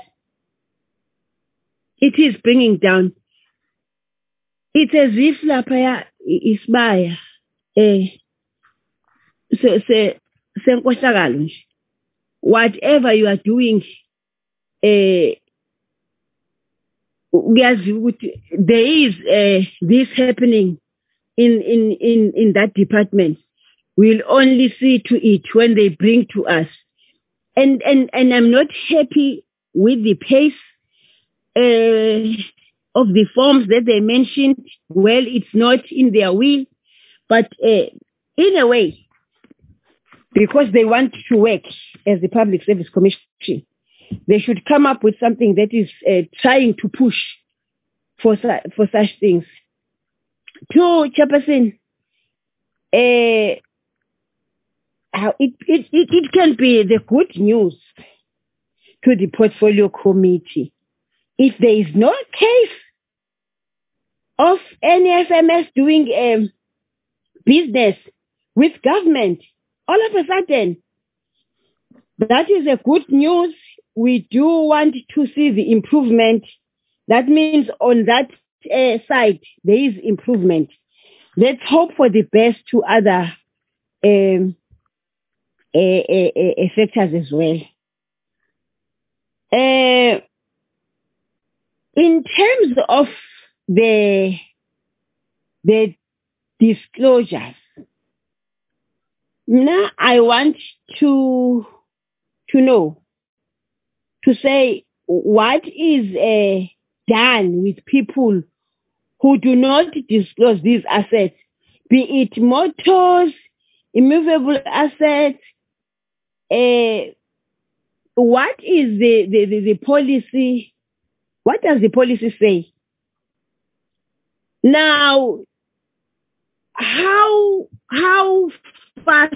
It is bringing down. It's as if lapaya isbaya eh se se senkohlakalo nje. Whatever you are doing, eh there is uh, this happening in, in, in, in that department. We'll only see to it when they bring to us. And, and, and I'm not happy with the pace uh, of the forms that they mentioned. Well, it's not in their will, but uh, in a way, because they want to work as the Public Service Commission, they should come up with something that is uh, trying to push for su- for such things. To Chairperson, uh, it, it, it, it can be the good news to the portfolio committee. If there is no case of any F M S doing um, business with government, all of a sudden, that is a good news. We do want to see the improvement. That means on that uh, side, there is improvement. Let's hope for the best to other um, uh, uh, uh, factors as well. Uh, in terms of the, the disclosures, now I want to to know, to say what is uh, done with people who do not disclose these assets, be it motors, immovable assets. Uh, what is the, the, the, the policy? What does the policy say? Now, how how fast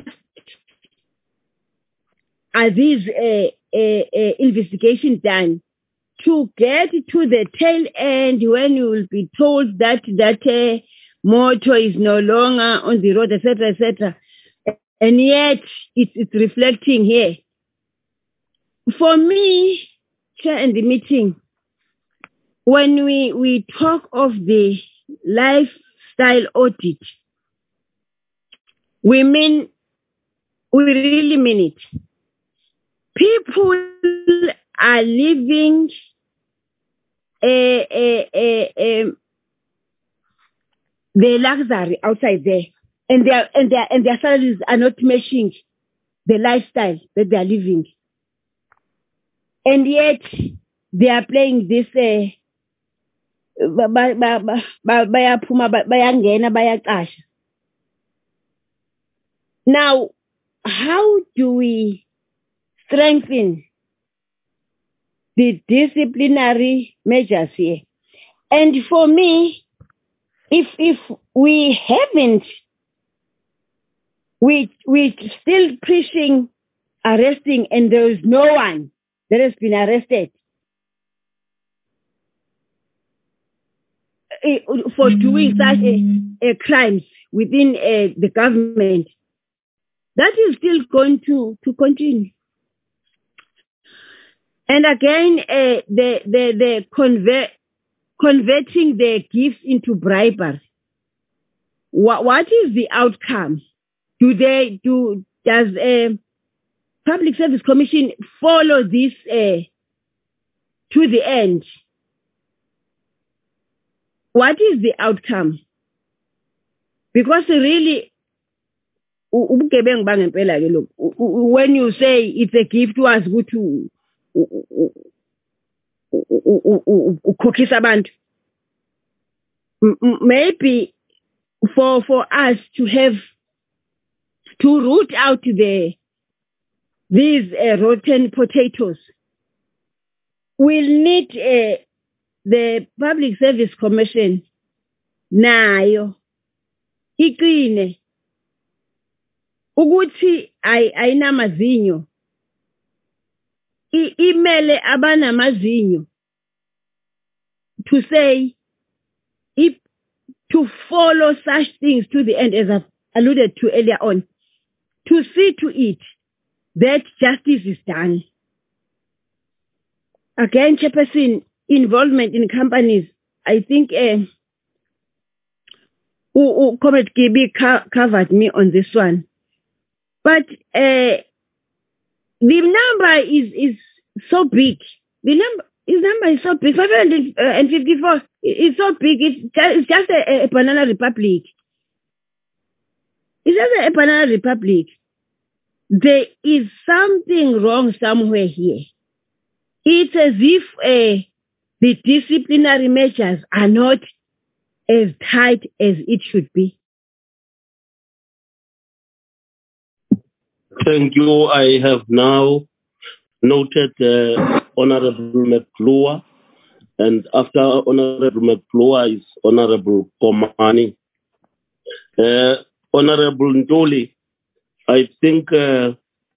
are these uh, uh, uh, investigations done to get to the tail end when you will be told that that uh, motor is no longer on the road, et cetera, et cetera, and yet it's, it's reflecting here. For me, Chair, in the meeting, when we, we talk of the lifestyle audit, we mean, we really mean it. People are living a, a, a, a, the luxury outside there, and their and their and their salaries are not matching the lifestyle that they are living, and yet they are playing this. Uh, Now, how do we strengthen the disciplinary measures here? And for me, if if we haven't, we we still preaching arresting, and there is no one that has been arrested for doing such a, a crimes within uh, the government, that is still going to, to continue. And again, uh, the the the convert converting the gifts into bribery. What what is the outcome? Do they do? Does a Public Service Commission follow this uh, to the end? What is the outcome? Because really, when you say it's a gift to us, good to maybe for for us to have to root out the these uh, rotten potatoes, we'll need uh, the Public Service Commission nayo iqine ukuthi ayinamazinyo, imele abanamazinyo to say, if to follow such things to the end, as I've alluded to earlier on, to see to it that justice is done. Again, Chairperson, involvement in companies, I think uh, Comrade Gibi covered me on this one. But uh, the number is, is so big. The number, his number is so big. five hundred fifty-four is so big. It's just, it's just a, a banana republic. It's just a banana republic. There is something wrong somewhere here. It's as if uh, the disciplinary measures are not as tight as it should be. Thank you. I have now noted uh, Honorable McClure, and after Honorable McClure is Honorable Komani. Uh, Honorable Ndoli, I think uh,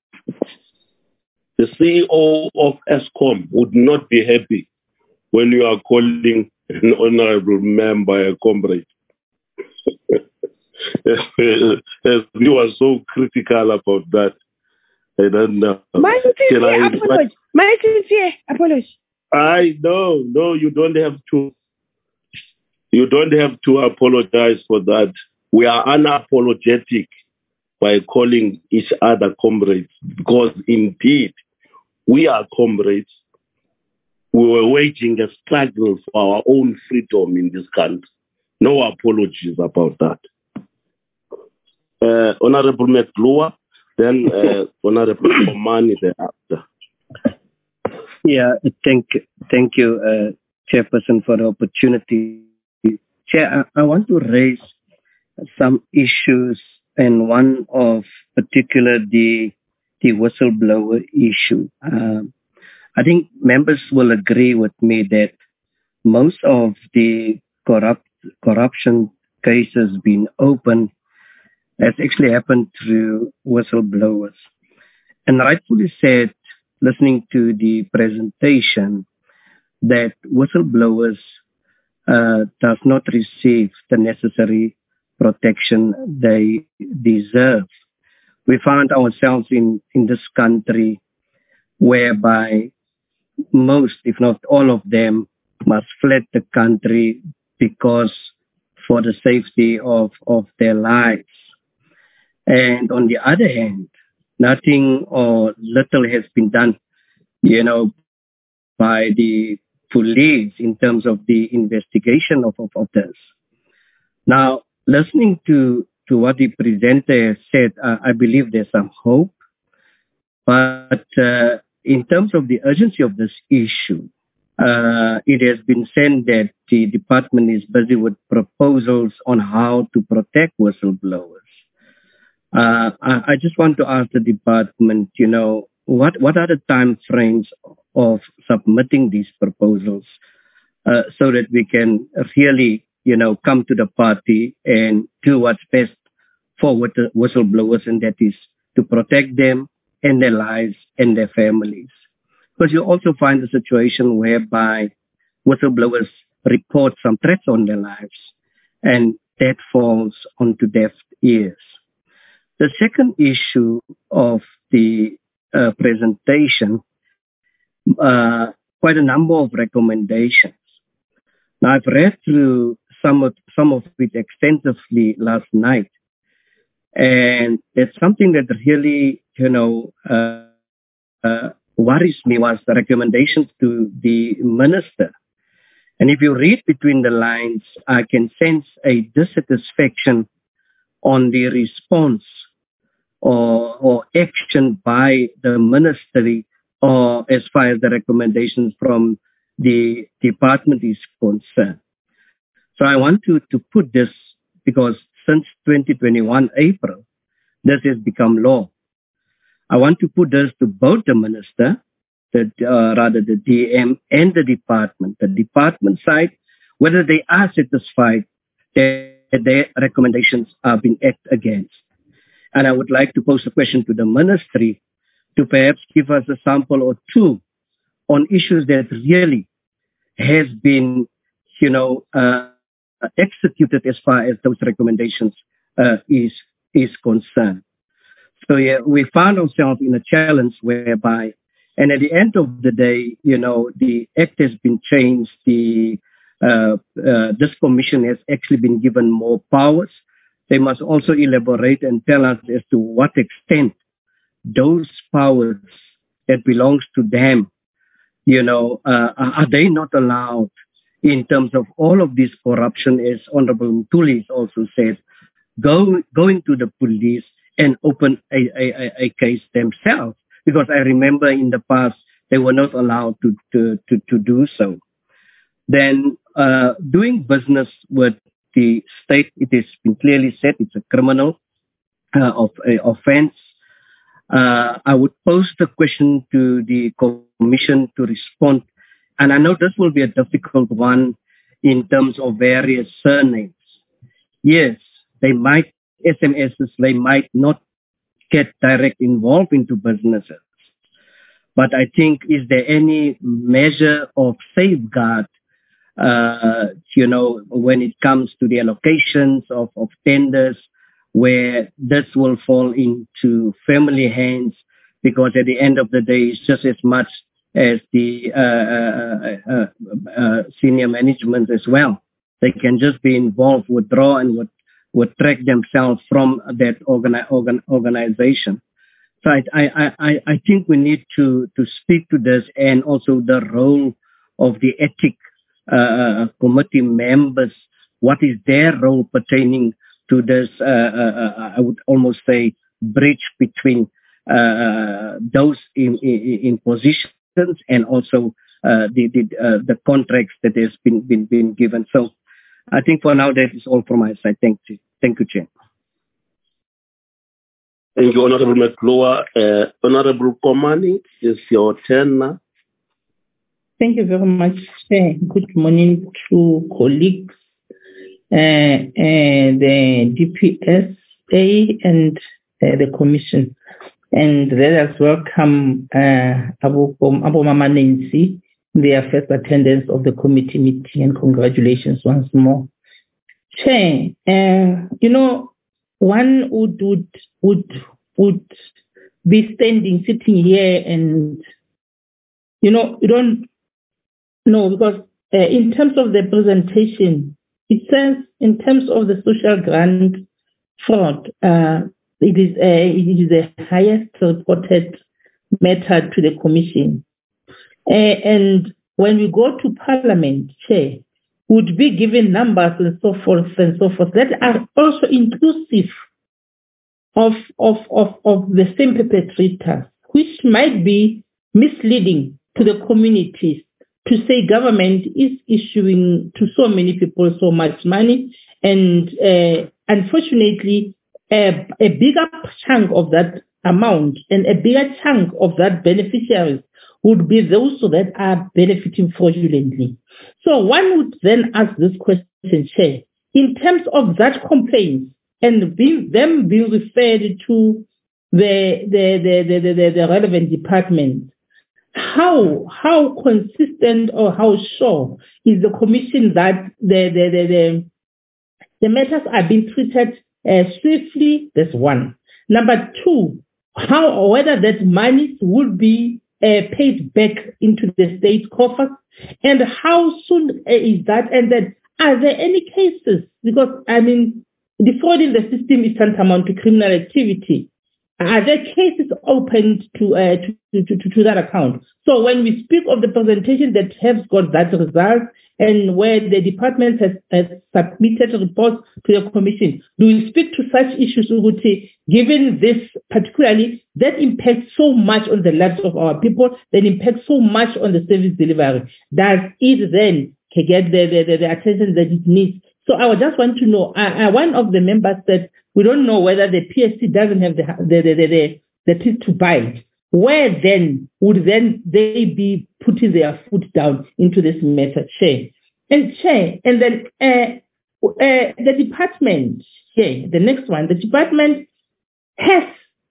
the C E O of ESCOM would not be happy when you are calling an honorable member a comrade. You are so critical about that. I don't know. My sincere apology. My sincere apology. I know. No, you don't have to. You don't have to apologize for that. We are unapologetic by calling each other comrades, because indeed we are comrades. We were waging a struggle for our own freedom in this country. No apologies about that. Uh, Honorable McClure, Then uh, Honorable Komani thereafter. Yeah, thank, thank you, uh, Chairperson, for the opportunity. Chair, I, I want to raise some issues, and one of particular the the whistleblower issue. Um, I think members will agree with me that most of the corrupt corruption cases being opened has actually happened through whistleblowers. And rightfully said, listening to the presentation, that whistleblowers uh, does not receive the necessary protection they deserve. We found ourselves in, in this country whereby most, if not all of them, must fled the country because for the safety of, of their lives. And on the other hand, nothing or little has been done, you know, by the police in terms of the investigation of, of, of this. Now, listening to, to what the presenter has said, uh, I believe there's some hope. But uh, in terms of the urgency of this issue, uh, it has been said that the department is busy with proposals on how to protect whistleblowers. Uh, I, I just want to ask the department, you know, what, what are the time frames of submitting these proposals uh, so that we can really, you know, come to the party and do what's best for whistleblowers, and that is to protect them and their lives and their families. Because you also find a situation whereby whistleblowers report some threats on their lives, and that falls onto deaf ears. The second issue of the uh, presentation, uh, quite a number of recommendations. Now, I've read through some of, some of it extensively last night, and it's something that really, you know, uh, uh, worries me was the recommendations to the minister. And if you read between the lines, I can sense a dissatisfaction on the response or, or action by the ministry, or as far as the recommendations from the department is concerned. So I want to, to put this, because since twenty twenty-one April, this has become law. I want to put this to both the minister, the, uh, rather the D M and the department. The department side, whether they are satisfied that their recommendations are being acted against. And I would like to pose a question to the ministry to perhaps give us a sample or two on issues that really has been, you know, uh, executed as far as those recommendations uh, is is concerned. So yeah, we found ourselves in a challenge whereby, and at the end of the day, you know, the act has been changed. The uh, uh, this commission has actually been given more powers. They must also elaborate and tell us as to what extent those powers that belongs to them, you know, uh, are they not allowed in terms of all of this corruption, as Honorable Mtuli also said, go, going to the police and open a, a, a case themselves? Because I remember in the past, they were not allowed to, to, to, to do so. Then uh, doing business with the state, it has been clearly said it's a criminal uh, of, uh, offense. Uh, I would pose the question to the commission to respond. And I know this will be a difficult one in terms of various surnames. Yes, they might, S M Ss, they might not get direct involved into businesses. But I think, is there any measure of safeguard, uh, you know, when it comes to the allocations of, of tenders, where this will fall into family hands? Because at the end of the day, it's just as much as the uh, uh, uh, uh, senior management as well. They can just be involved, withdraw, and would, would track themselves from that organi- organ- organization. So I, I, I, I think we need to, to speak to this, and also the role of the ethic uh, committee members. What is their role pertaining to this, uh, uh, I would almost say, bridge between uh, those in, in, in positions and also uh, the the, uh, the contracts that has been, been been given. So I think for now that is all from my side. Thank you, thank you, Chair. Thank you, Honorable McClure. Uh, Honorable Komani, it's your turn now. Thank you very much, Chair. Good morning to colleagues, uh, uh, the D P S A and uh, the Commission. And let us welcome uh, Abu, Abu Mama Nancy, their first attendance of the committee meeting, and congratulations once more. Chair, uh, you know, one would, would, would, would be standing, sitting here and, you know, you don't know, because uh, in terms of the presentation, it says in terms of the social grant fraud, uh, It is, a, it is the highest reported matter to the Commission. Uh, and when we go to Parliament, Chair, would be given numbers and so forth and so forth that are also inclusive of, of, of, of the same perpetrators, which might be misleading to the communities to say government is issuing to so many people so much money. And uh, unfortunately, A, a bigger chunk of that amount and a bigger chunk of that beneficiaries would be those that are benefiting fraudulently. So one would then ask this question, Chair, in terms of that complaint and being, them being referred to the, the, the, the, the, the relevant department, how, how consistent or how sure is the Commission that the, the, the, the, the matters are being treated Uh, swiftly? That's one. Number two, how or whether that money would be uh, paid back into the state coffers, and how soon uh, is that? And then, are there any cases? Because I mean, defrauding the system is tantamount to criminal activity. Are there cases opened to, uh, to, to, to, to that account? So when we speak of the presentation that has got that result and where the department has, has submitted reports to the Commission, do we speak to such issues, Uguti, given this particularly, that impacts so much on the lives of our people, that impacts so much on the service delivery? Does it then get the, the, the, the attention that it needs? So I would just want to know, uh, uh, one of the members said, we don't know whether the P S C doesn't have the the the, the, the teeth to bite. Where then would then they be putting their foot down into this matter, Chair? And Chair, and then uh, uh, the department, Chair, the next one, the department has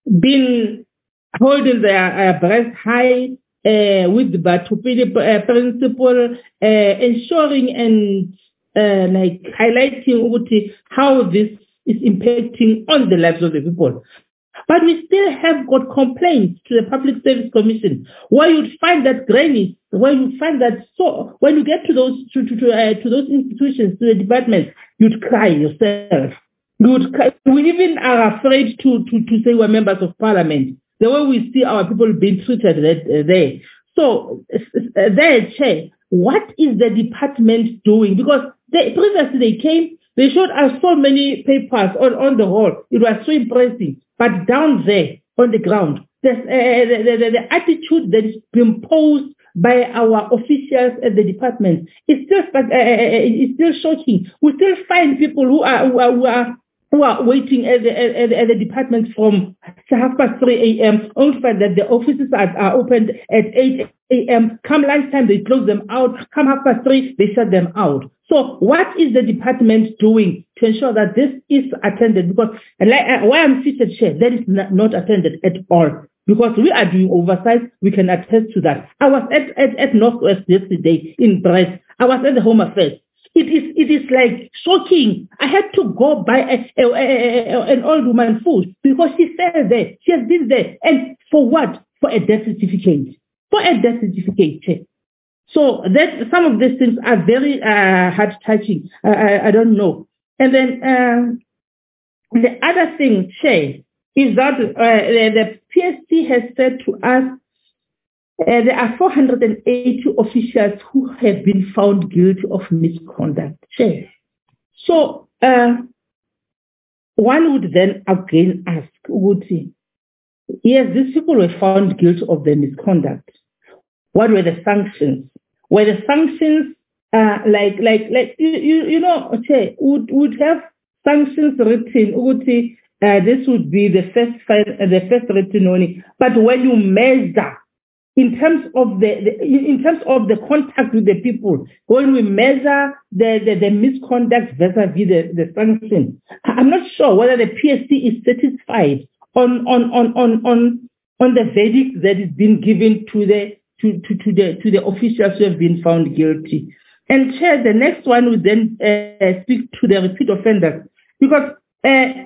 been holding their uh, breath high uh, with the Batupidi uh, principle, uh, ensuring and uh, like highlighting how this is impacting on the lives of the people. But we still have got complaints to the Public Service Commission, where you'd find that grannies, where you find that so when you get to those to to to, uh, to those institutions, to the departments, you'd cry yourself. You'd cry. We even are afraid to to to say we're members of Parliament. The way we see our people being treated uh, there. So uh, there, Chair, what is the department doing? Because they, previously they came. They showed us so many papers on, on the wall. It was so impressive. But down there on the ground, uh, the, the, the attitude that is being posed by our officials at the department is still, uh, is still shocking. We still find people who are who are, who are, who are waiting at the, at, at the department from half past three a.m. only find that the offices are, are opened at eight a.m. Come lunchtime, they close them out. Come half past three, they shut them out. So what is the department doing to ensure that this is attended? Because like, uh, where I'm seated, Chair, that is not, not attended at all. Because we are doing oversight, we can attest to that. I was at, at, at Northwest yesterday in Brest. I was at the Home Affairs. It is it is like shocking. I had to go buy a, a, a, a, an old woman food because she fell there. She has been there. And for what? For a death certificate. For a death certificate, Chair. So that some of these things are very uh, heart-touching. Uh, I, I don't know. And then um, the other thing, Chair, is that uh, the, the P S C has said to us uh, there are four hundred eighty officials who have been found guilty of misconduct, Chair. So uh, one would then again ask, Uguti, yes, these people were found guilty of the misconduct. What were the sanctions? Were the sanctions uh, like, like, like you, you, you know, okay, would would have sanctions written, Uguti, uh, this would be the first file, uh, the first written only. But when you measure, in terms of the, the in terms of the contact with the people, when we measure the, the, the misconduct vis-a-vis the, the sanction, I'm not sure whether the P S C is satisfied on on on on on, on the verdict that is being given to the to, to, to the to the officials who have been found guilty. And Chair, the next one would then uh, speak to the repeat offenders, because uh,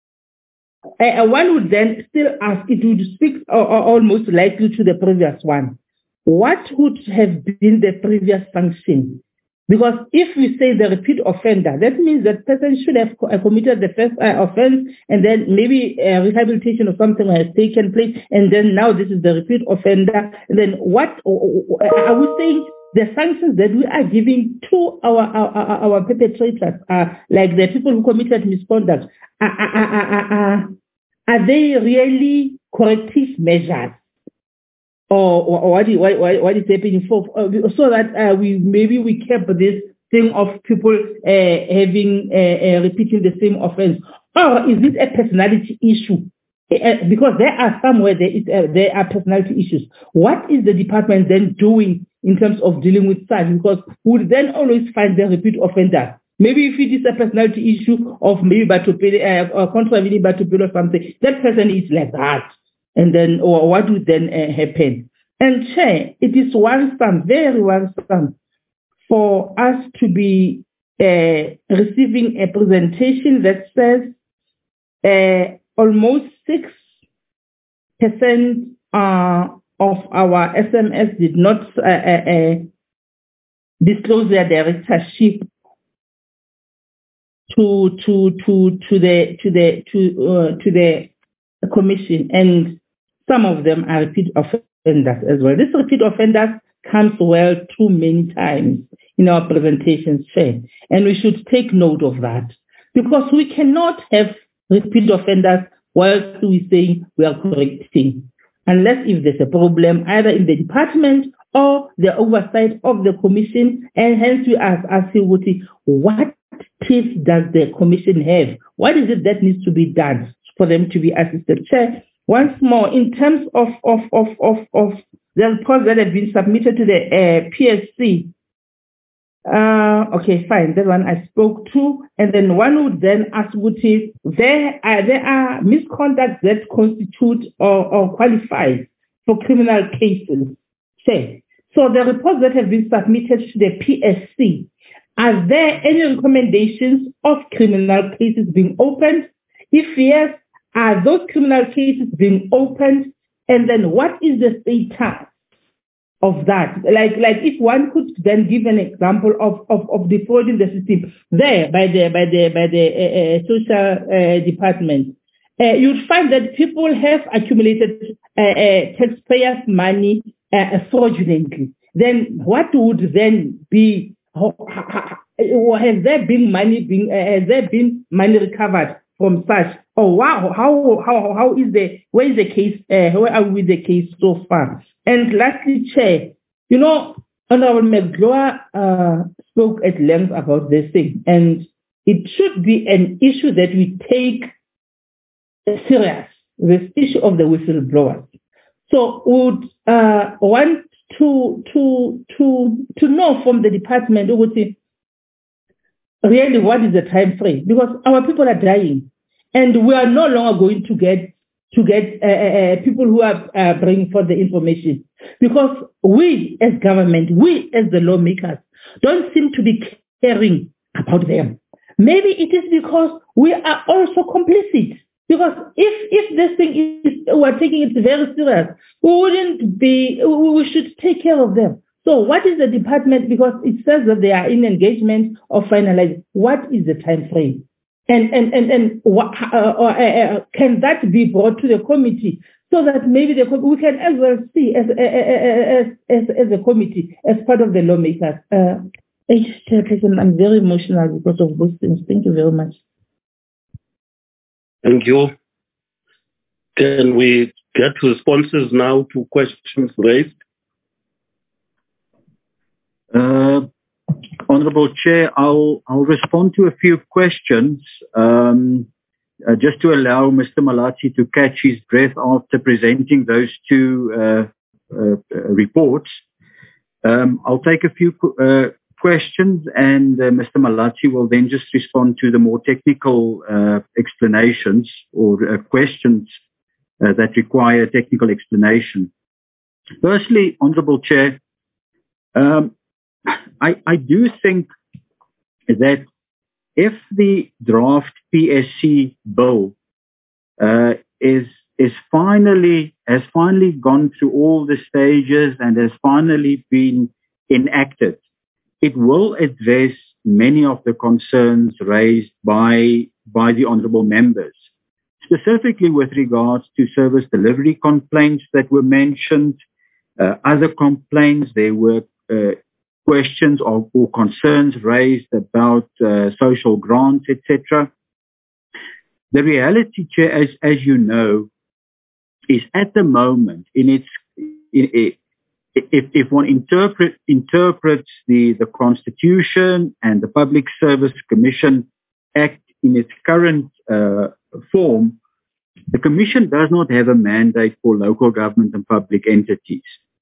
Uh, one would then still ask, it would speak uh, almost likely to the previous one. What would have been the previous sanction? Because if we say the repeat offender, that means that person should have co- committed the first uh, offense, and then maybe uh, rehabilitation or something has taken place, and then now this is the repeat offender. And then what uh, are we saying? The sanctions that we are giving to our our, our, our perpetrators, are like the people who committed misconduct, are, are, are, are, are, are they really corrective measures? Or, or, or what, is, what, what is happening for, uh, so that uh, we maybe we kept this thing of people uh, having uh, uh, repeating the same offense? Or is it a personality issue? Uh, because there are somewhere there, is, uh, there are personality issues. What is the department then doing in terms of dealing with such? Because we would then always find the repeat offender. Maybe if it is a personality issue of maybe Batupele, uh, or contravening Batupele or something, that person is like that. And then, or what would then uh, happen? And Chair, it is worrisome, very worrisome, for us to be uh, receiving a presentation that says uh, almost six percent uh, of our S M S did not uh, uh, uh, disclose their directorship to to to to the to the to uh, to the commission, and some of them are repeat offenders as well. This repeat offenders comes well too many times in our presentations, Chair, and we should take note of that, because we cannot have repeat offenders whilst we say we are correcting, unless if there's a problem either in the department or the oversight of the commission. And hence we ask asking what tips does the commission have? What is it that needs to be done for them to be assisted? Chair, once more, in terms of of of of, of the reports that have been submitted to the uh, P S C, uh, okay, fine, that one I spoke to, and then one would then ask Guti, there are there are misconducts that constitute or, or qualify for criminal cases. Chair, so the reports that have been submitted to the P S C, are there any recommendations of criminal cases being opened? If yes, are those criminal cases being opened? And then what is the status of that? Like, like if one could then give an example of, of, of defrauding the system there by the by the by the uh, uh, social uh, department, uh, you'd find that people have accumulated uh, uh, taxpayers' money uh, fraudulently. Then what would then be? Has there been money being? Uh, has there been money recovered from such? Oh wow! How how how is the where is the case? Uh, where are we with the case so far? And lastly, Chair, you know, Honorable McGlower uh, spoke at length about this thing, and it should be an issue that we take serious. This issue of the whistleblowers. So would uh, want to to to to know from the department really what is the time frame, because our people are dying, and we are no longer going to get to get uh, uh, people who are uh, bringing forth the information, because we as government, we as the lawmakers, don't seem to be caring about them. Maybe it is because we are also complicit. Because if if this thing is, we're taking it very serious, we wouldn't be, we should take care of them. So what is the department, because it says that they are in engagement or finalizing, what is the time frame? And and and, and what, uh, uh, uh, can that be brought to the committee so that maybe the, we can as well see as, as, as, as a committee, as part of the lawmakers. Uh, Chairperson, I'm very emotional because of those things. Thank you very much. Thank you. Can we get responses now to questions raised? Uh, Honourable Chair, I'll, I'll respond to a few questions um, uh, just to allow Mister Malatsi to catch his breath after presenting those two uh, uh, reports. Um, I'll take a few uh, questions and uh, Mister Malatsi will then just respond to the more technical uh, explanations or uh, questions uh, that require technical explanation. Firstly, Honourable Chair, um, I, I do think that if the draft P S C bill uh, is is finally has finally gone through all the stages and has finally been enacted, it will address many of the concerns raised by by the honourable members, specifically with regards to service delivery complaints that were mentioned, uh, other complaints. There were uh, questions or, or concerns raised about uh, social grants, et cetera. The reality, Chair, as, as you know, is at the moment in its in, it, if, if one interpret, interprets the, the Constitution and the Public Service Commission Act in its current uh, form, the Commission does not have a mandate for local government and public entities.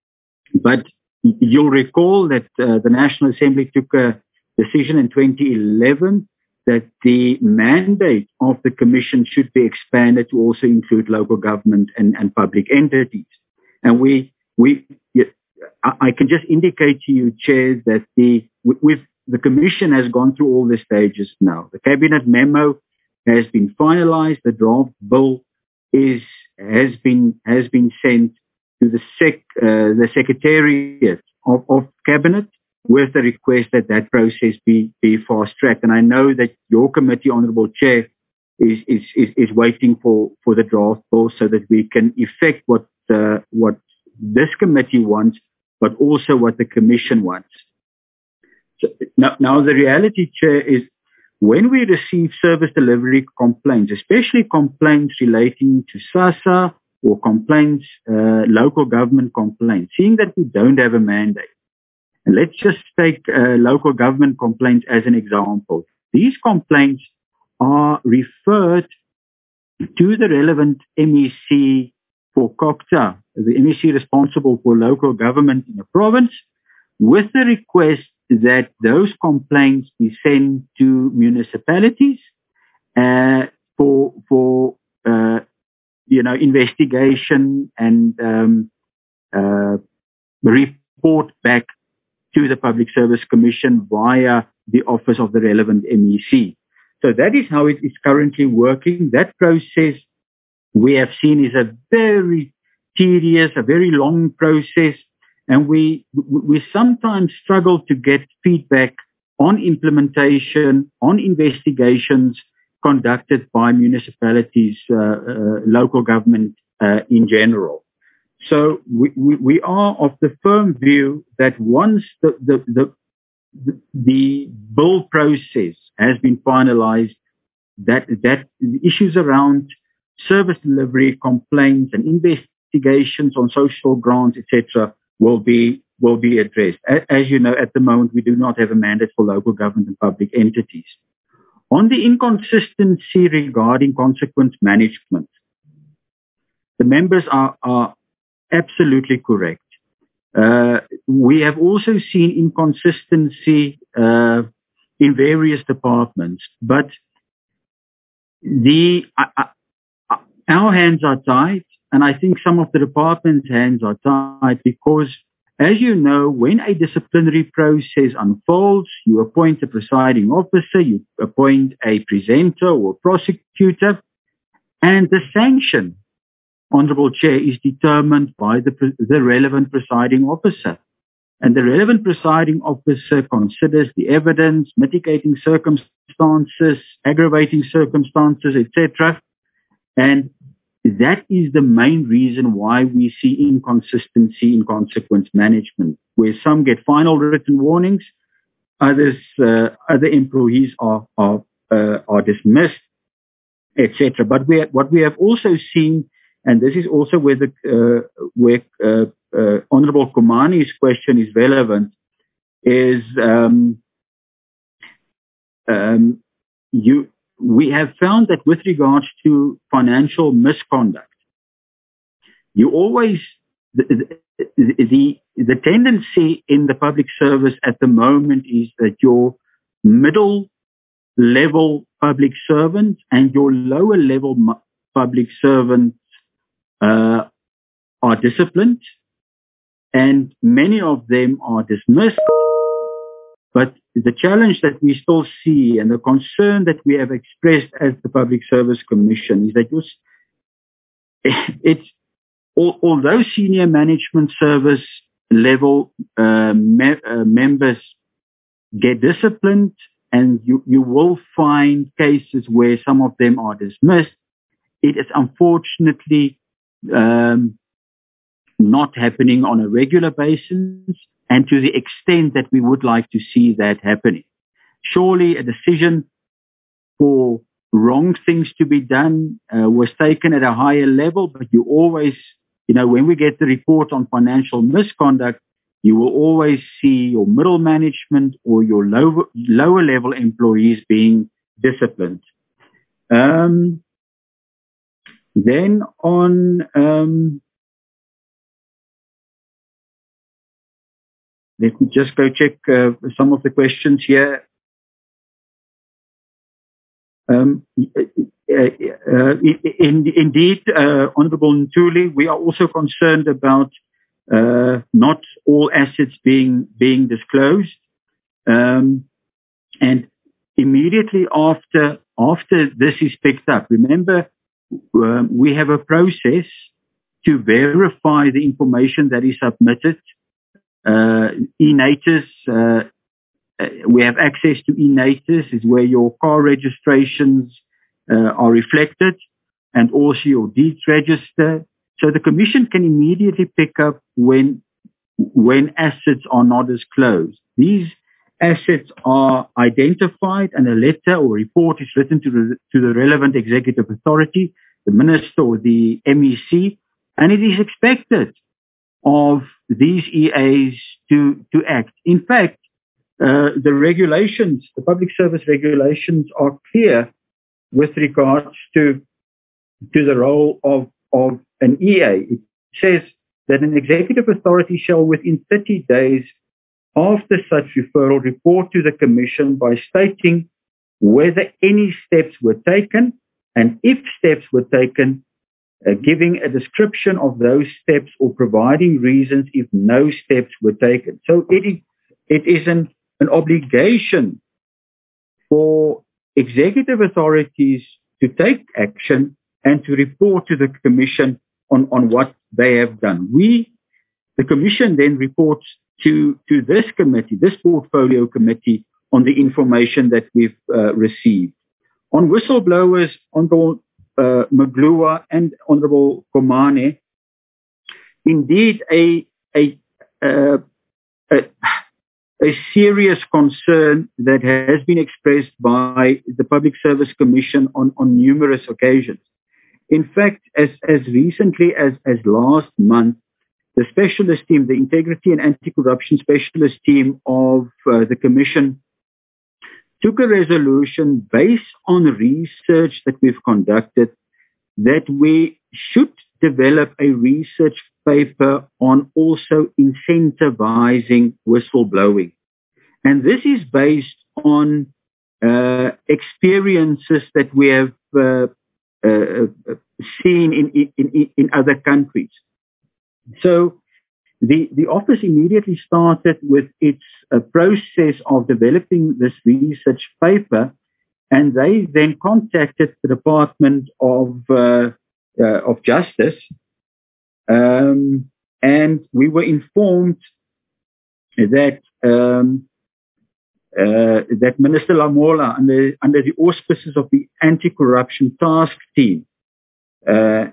But you'll recall that uh, the National Assembly took a decision in twenty eleven that the mandate of the Commission should be expanded to also include local government and, and public entities. And we, we, I can just indicate to you, Chair, that the, we've, the Commission has gone through all the stages now. The Cabinet memo has been finalized. The draft bill is, has been, has been sent to the sec, uh, the Secretariat of, of Cabinet with the request that that process be, be fast-tracked. And I know that your committee, Honourable Chair, is, is, is, is waiting for, for the draft bill so that we can effect what, uh, what this committee wants, but also what the Commission wants. So, now, now, the reality, Chair, is when we receive service delivery complaints, especially complaints relating to SASSA or complaints, uh, local government complaints, seeing that we don't have a mandate. And let's just take uh, local government complaints as an example. These complaints are referred to the relevant M E C for COGTA, the M E C responsible for local government in the province, with the request that those complaints be sent to municipalities uh, for for uh, you know investigation and um, uh, report back to the Public Service Commission via the office of the relevant M E C. So that is how it is currently working. That process we have seen is a very tedious, a very long process, and we we sometimes struggle to get feedback on implementation, on investigations conducted by municipalities, uh, uh, local government uh, in general. So we, we, we are of the firm view that once the, the, the, the bill process has been finalized, that, that the issues around service delivery, complaints and investigations on social grants, et cetera, will be, will be addressed. As you know, at the moment, we do not have a mandate for local government and public entities. On the inconsistency regarding consequence management, the members are, are absolutely correct. Uh, we have also seen inconsistency uh, in various departments, but the uh, uh, our hands are tied, and I think some of the department's hands are tied because, as you know, when a disciplinary process unfolds, you appoint a presiding officer, you appoint a presenter or prosecutor, and the sanction, Honourable Chair, is determined by the, the relevant presiding officer. And the relevant presiding officer considers the evidence, mitigating circumstances, aggravating circumstances, et cetera. And that is the main reason why we see inconsistency in consequence management, where some get final written warnings, others, uh, other employees are, are, uh, are dismissed. et cetera. But we, what we have also seen, and this is also where the uh, where uh, uh, Honourable Komani's question is relevant, is um, um, you. We have found that with regards to financial misconduct, you always the, the the tendency in the public service at the moment is that your middle level public servants and your lower level public servants uh, are disciplined, and many of them are dismissed. But the challenge that we still see and the concern that we have expressed as the Public Service Commission is that it's, although senior management service level uh, me, uh, members get disciplined, and you, you will find cases where some of them are dismissed, it is unfortunately um, not happening on a regular basis, and to the extent that we would like to see that happening. Surely a decision for wrong things to be done uh, was taken at a higher level, but you always, you know, when we get the report on financial misconduct, you will always see your middle management or your lower, lower level employees being disciplined. Um, then on... Um, Let me just go check uh, some of the questions here. Um, uh, uh, in, indeed, uh, Honourable Ntuli, we are also concerned about uh, not all assets being being disclosed. Um, and immediately after after this is picked up, remember uh, we have a process to verify the information that is submitted. Uh, eNatus, uh, uh, we have access to eNatus, is where your car registrations uh, are reflected, and also your deeds register. So the Commission can immediately pick up when when assets are not disclosed. These assets are identified, and a letter or report is written to the, to the relevant executive authority, the Minister or the M E C, and it is expected of these E As to, to act. In fact, uh, the regulations, the public service regulations are clear with regards to, to the role of, of an E A. It says that an executive authority shall within thirty days after such referral report to the Commission by stating whether any steps were taken, and if steps were taken, Uh, giving a description of those steps or providing reasons if no steps were taken. So it is, it is an, an obligation for executive authorities to take action and to report to the Commission on, on what they have done. We, the Commission then reports to, to this committee, this portfolio committee, on the information that we've uh, received. On whistleblowers, on the Uh, Maglua and Honourable Komani, indeed a, a, uh, a, a serious concern that has been expressed by the Public Service Commission on, on numerous occasions. In fact, as, as recently as, as last month, the specialist team, the Integrity and Anti-Corruption Specialist team of uh, the Commission took a resolution based on research that we've conducted that we should develop a research paper on also incentivizing whistleblowing. And this is based on uh, experiences that we have uh, uh, seen in, in, in other countries. So the, the office immediately started with its uh, process of developing this research paper, and they then contacted the Department of uh, uh, of Justice, um, and we were informed that um, uh, that Minister Lamola, under under the auspices of the Anti-Corruption Task Team, uh,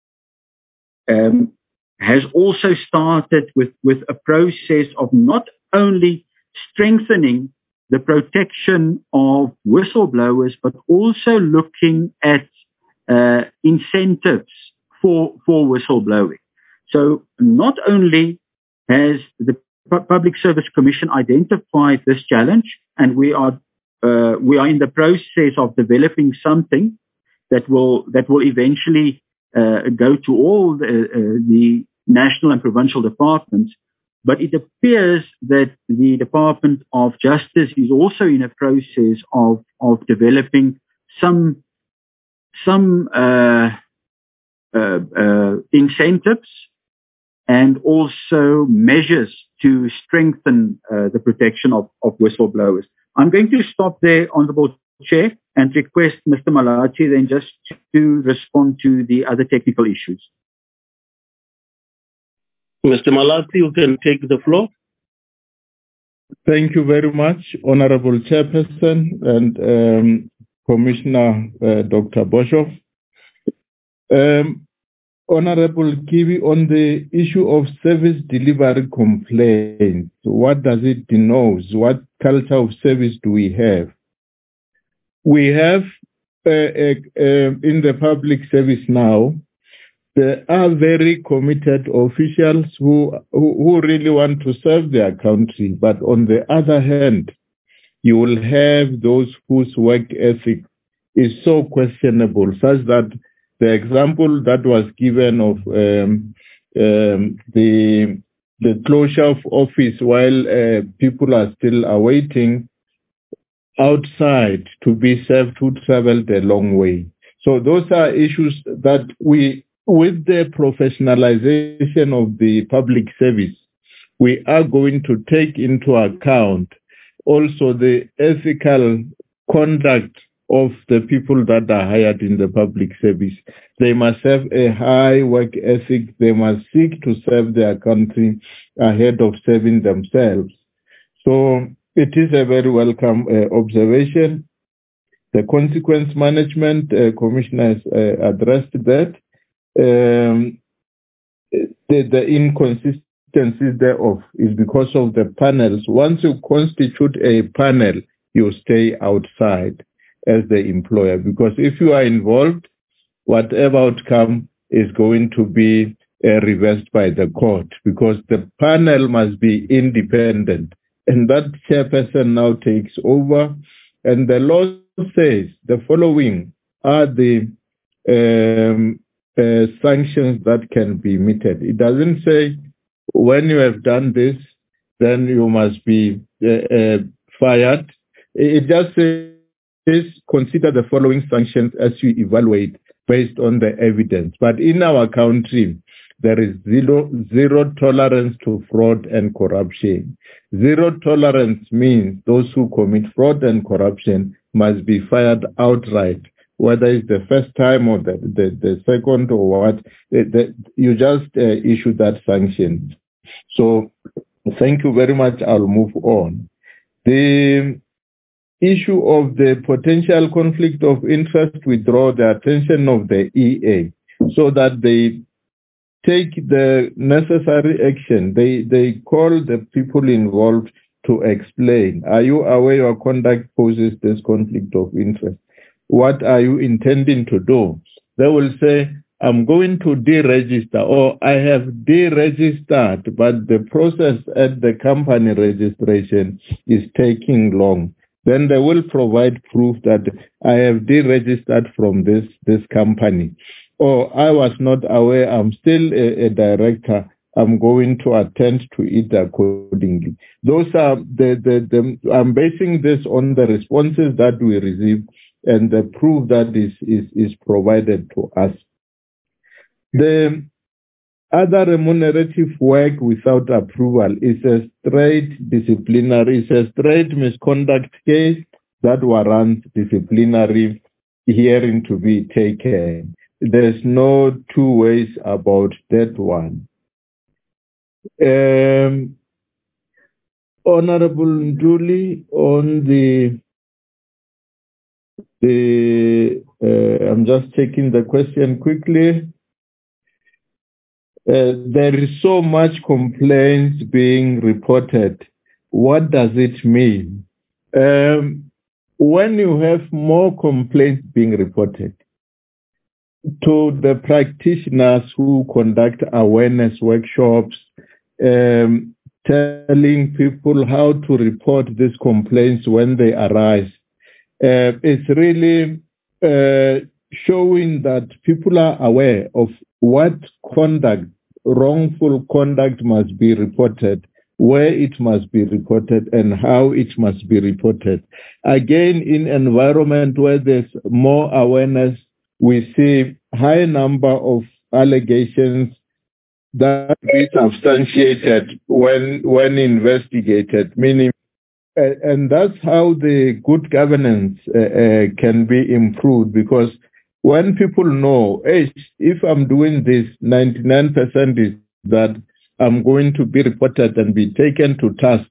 um, has also started with with a process of not only strengthening the protection of whistleblowers, but also looking at uh, incentives for, for whistleblowing. So not only has the Public Service Commission identified this challenge, and we are uh, we are in the process of developing something that will that will eventually uh, go to all the, uh, the national and provincial departments. But it appears that the Department of Justice is also in a process of of developing some some uh, uh, uh, incentives and also measures to strengthen uh, the protection of, of whistleblowers. I'm going to stop there, Honourable Chair, and request Mister Malachi then just to respond to the other technical issues. Mister Malachi, you can take the floor. Thank you very much, Honourable Chairperson and um, Commissioner uh, Doctor Boshoff. Um, Honourable Kiwi, on the issue of service delivery complaints, what does it denote? What culture of service do we have? We have uh, uh, uh, in the public service now, there are very committed officials who, who, who really want to serve their country. But on the other hand, you will have those whose work ethic is so questionable, such that the example that was given of um, um, the the closure of office while uh, people are still awaiting outside to be served, who traveled a long way. So those are issues that we, with the professionalization of the public service, we are going to take into account also the ethical conduct of the people that are hired in the public service. They must have a high work ethic. They must seek to serve their country ahead of serving themselves. So it is a very welcome uh, observation. The consequence management, uh, Commissioner has uh, addressed that. Um, the, the inconsistencies thereof is because of the panels. Once you constitute a panel, you stay outside as the employer, because if you are involved, whatever outcome is going to be uh, reversed by the court, because the panel must be independent. And that chairperson now takes over. And the law says the following are the um, uh, sanctions that can be meted. It doesn't say when you have done this, then you must be uh, uh, fired. It just says, is consider the following sanctions as you evaluate based on the evidence. But in our country, there is zero, zero tolerance to fraud and corruption. Zero tolerance means those who commit fraud and corruption must be fired outright, whether it's the first time or the, the, the second or what. The, the, you just uh, issue that sanction. So thank you very much. I'll move on. The issue of the potential conflict of interest, we draw the attention of the E A so that they take the necessary action. They they call the people involved to explain. Are you aware your conduct poses this conflict of interest? What are you intending to do? They will say, I'm going to deregister, or I have deregistered, but the process at the company registration is taking long. Then they will provide proof that I have deregistered from this, this company. Or I was not aware, I'm still a, a director, I'm going to attend to it accordingly. Those are the, the, the, I'm basing this on the responses that we receive and the proof that is, is, is provided to us. The other remunerative work without approval is a straight disciplinary, is a straight misconduct case that warrants disciplinary hearing to be taken. There's no two ways about that one. Um, Honorable Nduli, on the, the uh, I'm just checking the question quickly. Uh, there is so much complaints being reported. What does it mean? Um, when you have more complaints being reported, to the practitioners who conduct awareness workshops, um, telling people how to report these complaints when they arise. Uh, it's really uh, showing that people are aware of what conduct, wrongful conduct must be reported, where it must be reported, and how it must be reported. Again, in environment where there's more awareness, we see high number of allegations that be substantiated when when investigated, meaning, uh, and that's how the good governance uh, uh, can be improved, because when people know, hey, if I'm doing this, ninety-nine percent is that I'm going to be reported and be taken to task.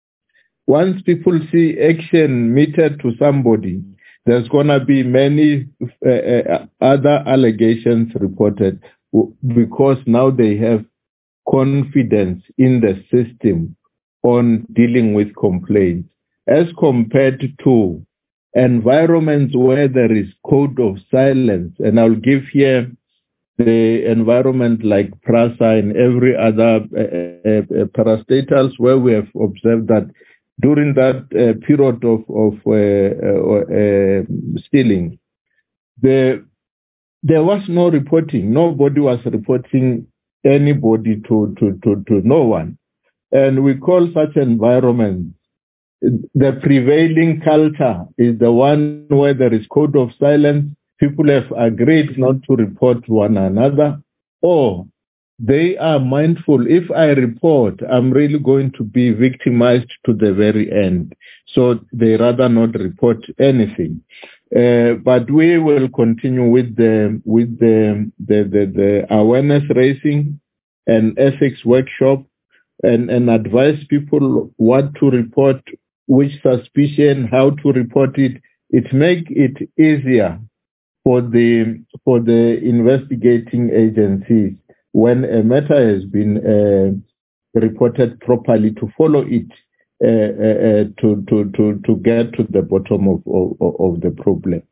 Once people see action meted to somebody, there's going to be many uh, uh, other allegations reported, because now they have confidence in the system on dealing with complaints, as compared to environments where there is code of silence. And I'll give here the environment like PRASA and every other uh, uh, parastatals, where we have observed that during that uh, period of, of uh, uh, uh, stealing, the, there was no reporting. Nobody was reporting anybody to, to, to, to no one. And we call such environments, the prevailing culture is the one where there is code of silence. People have agreed not to report one another, or they are mindful, if I report, I'm really going to be victimized to the very end. So they rather not report anything. Uh, but we will continue with the with the the, the, the awareness raising and ethics workshop, and, and advise people what to report, which suspicion, how to report it. It make it easier for the for the investigating agencies, when a matter has been uh, reported properly, to follow it uh, uh, to, to, to, to get to the bottom of, of, of the problem.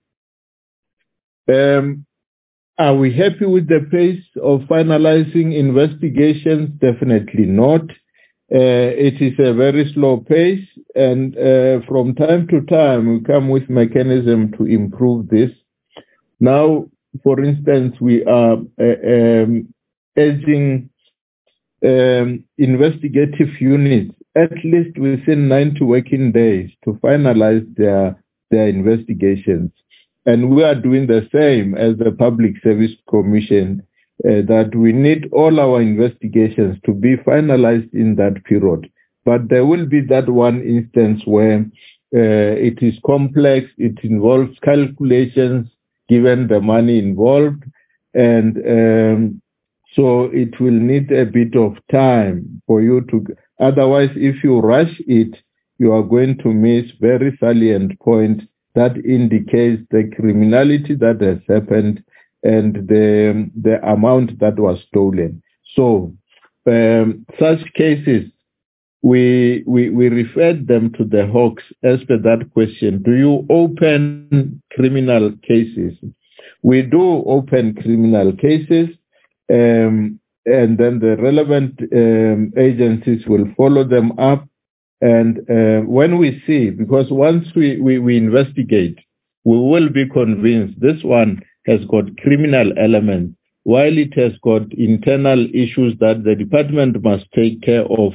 Um, are we happy with the pace of finalizing investigations? Definitely not. Uh, it is a very slow pace, and uh, from time to time we come with mechanism to improve this. Now, for instance, we are uh, um, urging um, investigative units at least within ninety working days to finalize their their investigations. And we are doing the same as the Public Service Commission, uh, that we need all our investigations to be finalized in that period. But there will be that one instance where uh, it is complex, it involves calculations given the money involved, and um, so it will need a bit of time for you to, otherwise if you rush it, you are going to miss very salient points that indicates the criminality that has happened and the, the amount that was stolen. So um, such cases, we, we, we referred them to the Hawks as per that question. Do you open criminal cases? We do open criminal cases, um, and then the relevant um, agencies will follow them up. And uh, when we see, because once we, we, we investigate, we will be convinced this one has got criminal elements, while it has got internal issues that the department must take care of.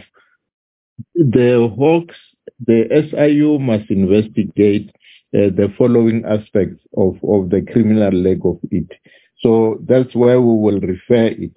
The Hawks, the S I U must investigate uh, the following aspects of, of the criminal leg of it. So that's where we will refer it.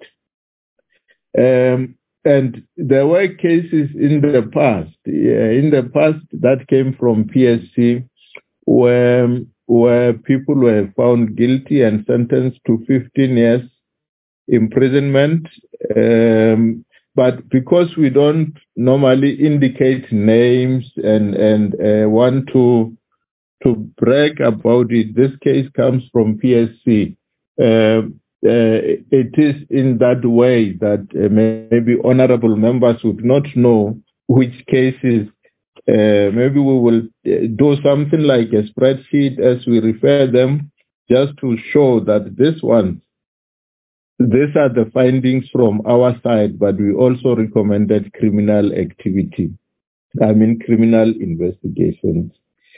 Um, and there were cases in the past, uh, in the past that came from P S C, where, where people were found guilty and sentenced to fifteen years imprisonment. Um, But because we don't normally indicate names and, and uh, want to, to brag about it, this case comes from P S C. Uh, uh, it is in that way that uh, maybe honorable members would not know which cases. Uh, maybe we will do something like a spreadsheet as we refer them, just to show that this one, these are the findings from our side, but we also recommended criminal activity. I mean, criminal investigations.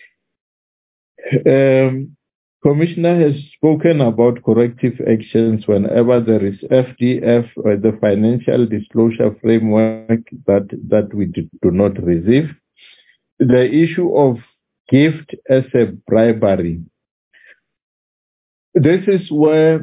Um, Commissioner has spoken about corrective actions whenever there is F D F or the financial disclosure framework that, that we do not receive. The issue of gift as a bribery. This is where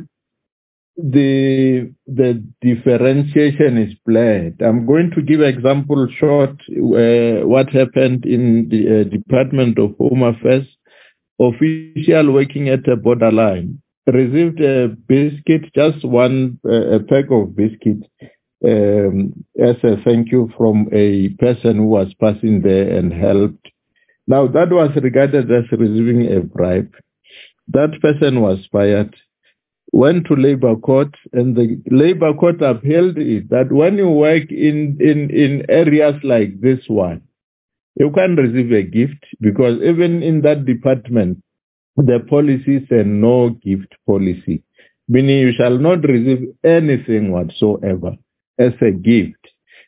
the the differentiation is blurred. I'm going to give example short uh, what happened in the uh, Department of Home Affairs. Official working at a borderline received a biscuit, just one uh, a pack of biscuits um, as a thank you from a person who was passing there and helped. Now that was regarded as receiving a bribe. That person was fired, went to labor court, and the labor court upheld it that when you work in, in, in areas like this one, you can receive a gift, because even in that department, the policy is a no gift policy, meaning you shall not receive anything whatsoever as a gift.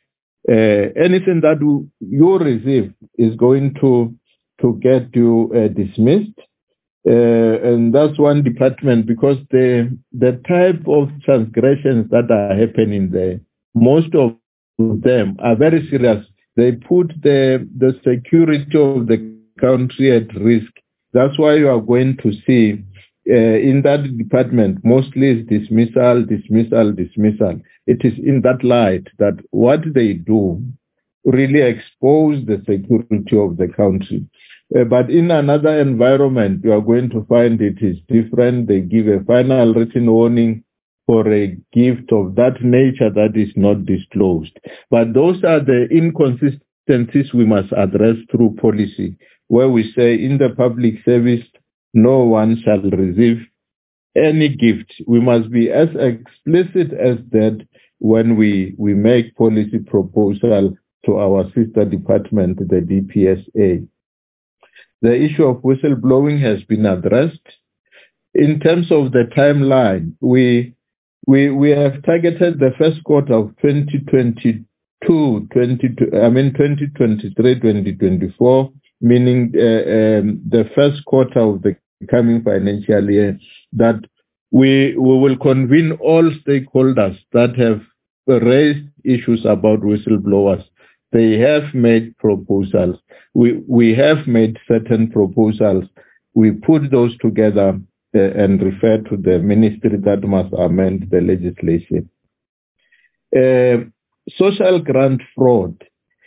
Uh, anything that you receive is going to, to get you uh, dismissed. Uh, and that's one department, because the, the type of transgressions that are happening there, most of them are very serious. They put the, the security of the country at risk. That's why you are going to see uh, in that department, mostly is dismissal, dismissal, dismissal. It is in that light that what they do really expose the security of the country. Uh, but in another environment, you are going to find it is different. They give a final written warning for a gift of that nature that is not disclosed. But those are the inconsistencies we must address through policy, where we say in the public service, no one shall receive any gift. We must be as explicit as that when we, we make policy proposal to our sister department, the D P S A. The issue of whistleblowing has been addressed. In terms of the timeline, we we we have targeted the first quarter of twenty twenty-two, twenty, I mean twenty twenty-three, twenty twenty-four, meaning uh, um, the first quarter of the coming financial year, that we we will convene all stakeholders that have raised issues about whistleblowers. They have made proposals. We we have made certain proposals. We put those together uh, and refer to the ministry that must amend the legislation. Uh, social grant fraud.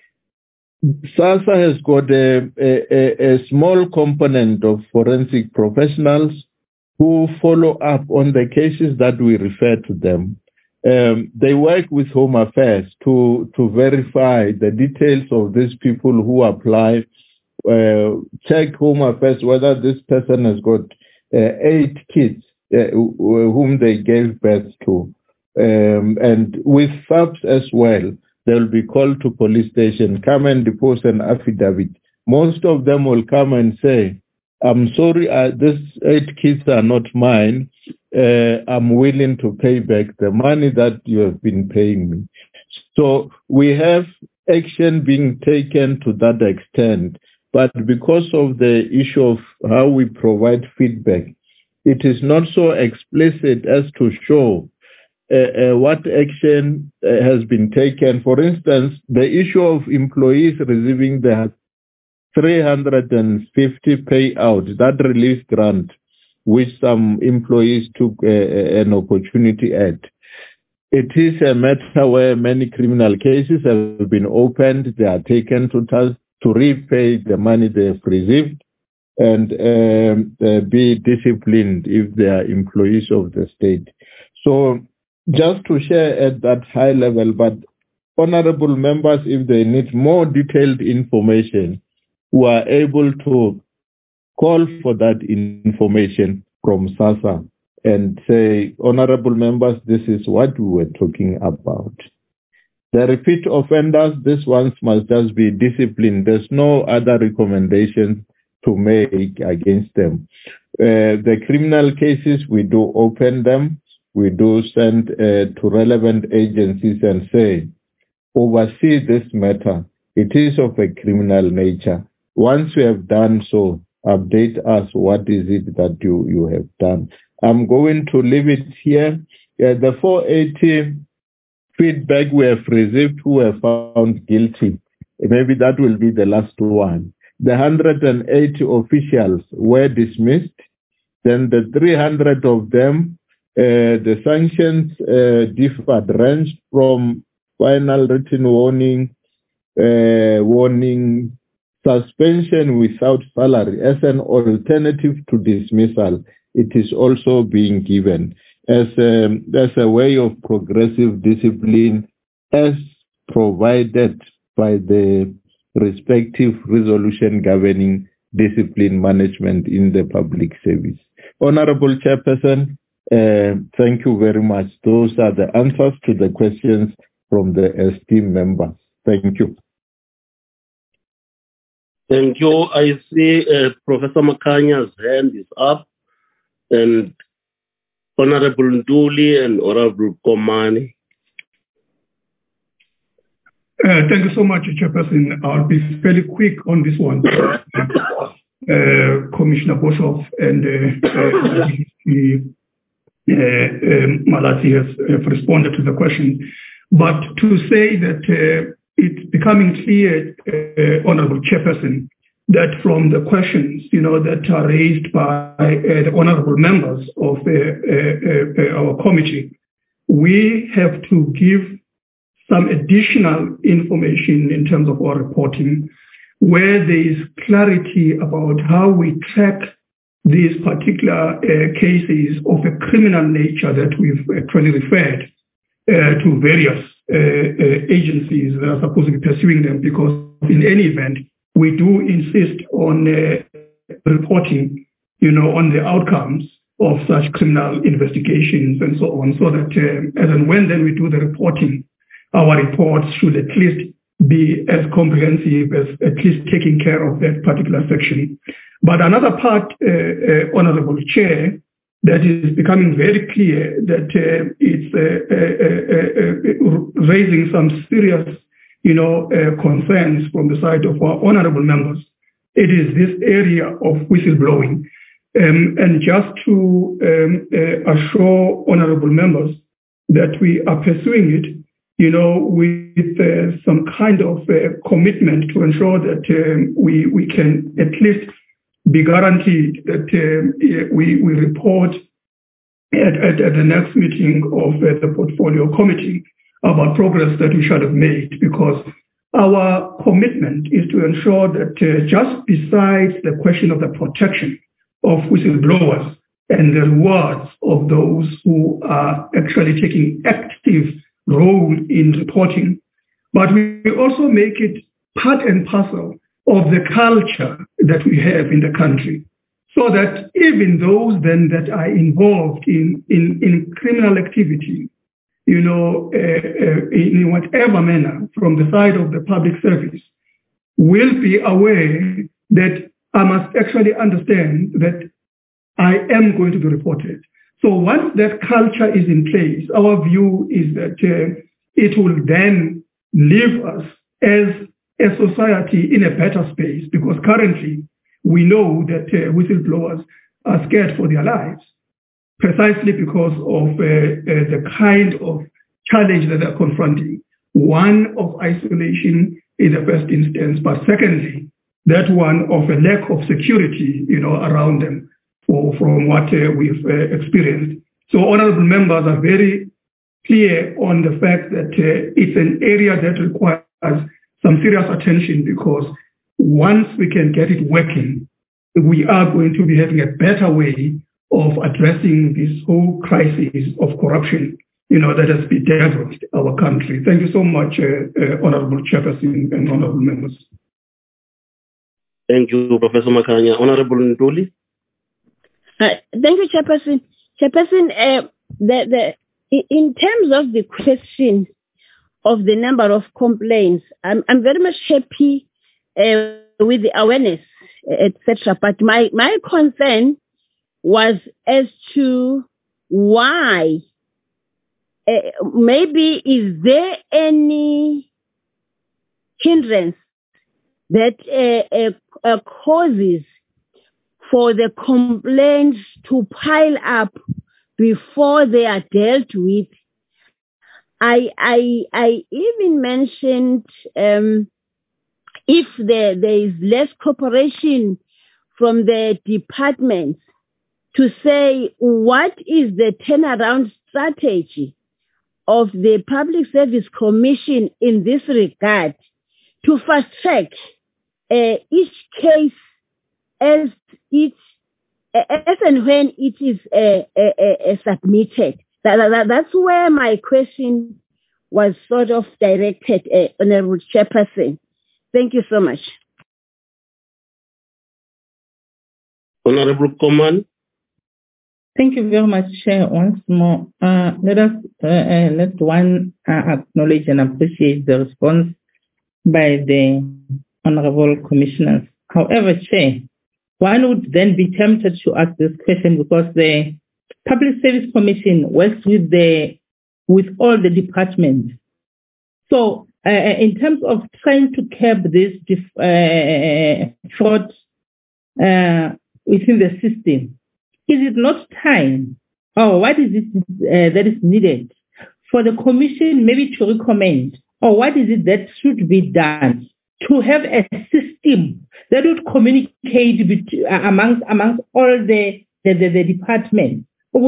SASSA has got a, a, a small component of forensic professionals who follow up on the cases that we refer to them. Um, they work with Home Affairs to, to verify the details of these people who apply, uh, check Home Affairs whether this person has got uh, eight kids uh, whom they gave birth to. Um, and with F A Ps as well, they will be called to police station, come and depose an affidavit. Most of them will come and say, I'm sorry, uh, these eight kids are not mine. Uh, I'm willing to pay back the money that you have been paying me. So we have action being taken to that extent. But because of the issue of how we provide feedback, it is not so explicit as to show uh, uh, what action uh, has been taken. For instance, the issue of employees receiving the three hundred fifty payout, that relief grant, which some employees took uh, an opportunity at. It is a matter where many criminal cases have been opened. They are taken to task to repay the money they have received and um, uh, be disciplined if they are employees of the state. So just to share at that high level, but honorable members, if they need more detailed information, we are able to call for that information from SASSA and say, honorable members, this is what we were talking about. The repeat offenders, these ones must just be disciplined. There's no other recommendation to make against them. Uh, the criminal cases, we do open them. We do send uh, to relevant agencies and say, oversee this matter. It is of a criminal nature. Once we have done so, update us what is it that you, you have done. I'm going to leave it here. Uh, the four eighty feedback we have received who were found guilty. Maybe that will be the last one. The one hundred eighty officials were dismissed. Then the three hundred of them, uh, the sanctions uh, differed, ranged from final written warning, uh, warning, suspension without salary as an alternative to dismissal. It is also being given as a, as a way of progressive discipline as provided by the respective resolution governing discipline management in the public service. Honorable Chairperson, uh, thank you very much. Those are the answers to the questions from the esteemed members. Thank you. Thank you. I see uh, Professor Makanya's hand is up, and Honorable Nduli and Honorable Komani. Uh, thank you so much, Chairperson. I'll be fairly quick on this one. Uh, Commissioner Boshoff and uh, uh, uh, uh, Malati has, have responded to the question. But to say that uh, it's becoming clear, uh, Honorable Chairperson, that from the questions, you know, that are raised by uh, the honorable members of uh, uh, uh, our committee, we have to give some additional information in terms of our reporting, where there is clarity about how we track these particular uh, cases of a criminal nature that we've actually referred uh, to various uh, uh, agencies that are supposed to be pursuing them, because in any event, we do insist on uh, reporting, you know, on the outcomes of such criminal investigations and so on, so that uh, as and when then we do the reporting, our reports should at least be as comprehensive as at least taking care of that particular section. But another part, uh, uh, Honorable Chair, that is becoming very clear that uh, it's uh, uh, uh, uh, raising some serious, you know, uh, concerns from the side of our honorable members. It is this area of whistleblowing. Um, and just to um, uh, assure honorable members that we are pursuing it, you know, with uh, some kind of uh, commitment to ensure that um, we, we can at least be guaranteed that um, we, we report at, at, at the next meeting of uh, the portfolio committee about progress that we should have made, because our commitment is to ensure that uh, just besides the question of the protection of whistleblowers and the rewards of those who are actually taking active role in reporting, but we also make it part and parcel of the culture that we have in the country, so that even those then that are involved in, in, in criminal activity, you know, uh, uh, in whatever manner from the side of the public service, will be aware that I must actually understand that I am going to be reported. So once that culture is in place, our view is that uh, it will then leave us as a society in a better space, because currently we know that uh, whistleblowers are scared for their lives, precisely because of uh, uh, the kind of challenge that they're confronting. One of isolation in the first instance, but secondly, that one of a lack of security, you know, around them. For, from what uh, we've uh, experienced. So honorable members are very clear on the fact that uh, it's an area that requires some serious attention, because once we can get it working, we are going to be having a better way of addressing this whole crisis of corruption, you know, that has bedeviled our country. Thank you so much, uh, uh, Honorable Chairperson and honorable members. Thank you, Professor Makanya. Honorable Nduli. Uh, thank you, Chairperson. Chairperson, uh, the, the, in terms of the question of the number of complaints, I'm, I'm very much happy uh, with the awareness, et cetera. But my, my concern was as to why, uh, maybe is there any hindrance that uh, uh, uh, causes for the complaints to pile up before they are dealt with. I I I even mentioned um, if there, there is less cooperation from the departments, to say what is the turnaround strategy of the Public Service Commission in this regard to fast track uh, each case as it as and when it is uh, uh, uh, submitted. That, that, that's where my question was sort of directed, uh, Honorable Chairperson. Thank you so much. Honorable Coman. Thank you very much, Chair. Once more, uh, let us uh, uh, let one uh, acknowledge and appreciate the response by the Honorable Commissioners. However, Chair, one would then be tempted to ask this question because the Public Service Commission works with the with all the departments. So, uh, in terms of trying to curb this uh, fraud uh, within the system, is it not time, or what is it uh, that is needed for the Commission maybe to recommend, or what is it that should be done to have a system that would communicate between, uh, amongst amongst all the the, the, the departments?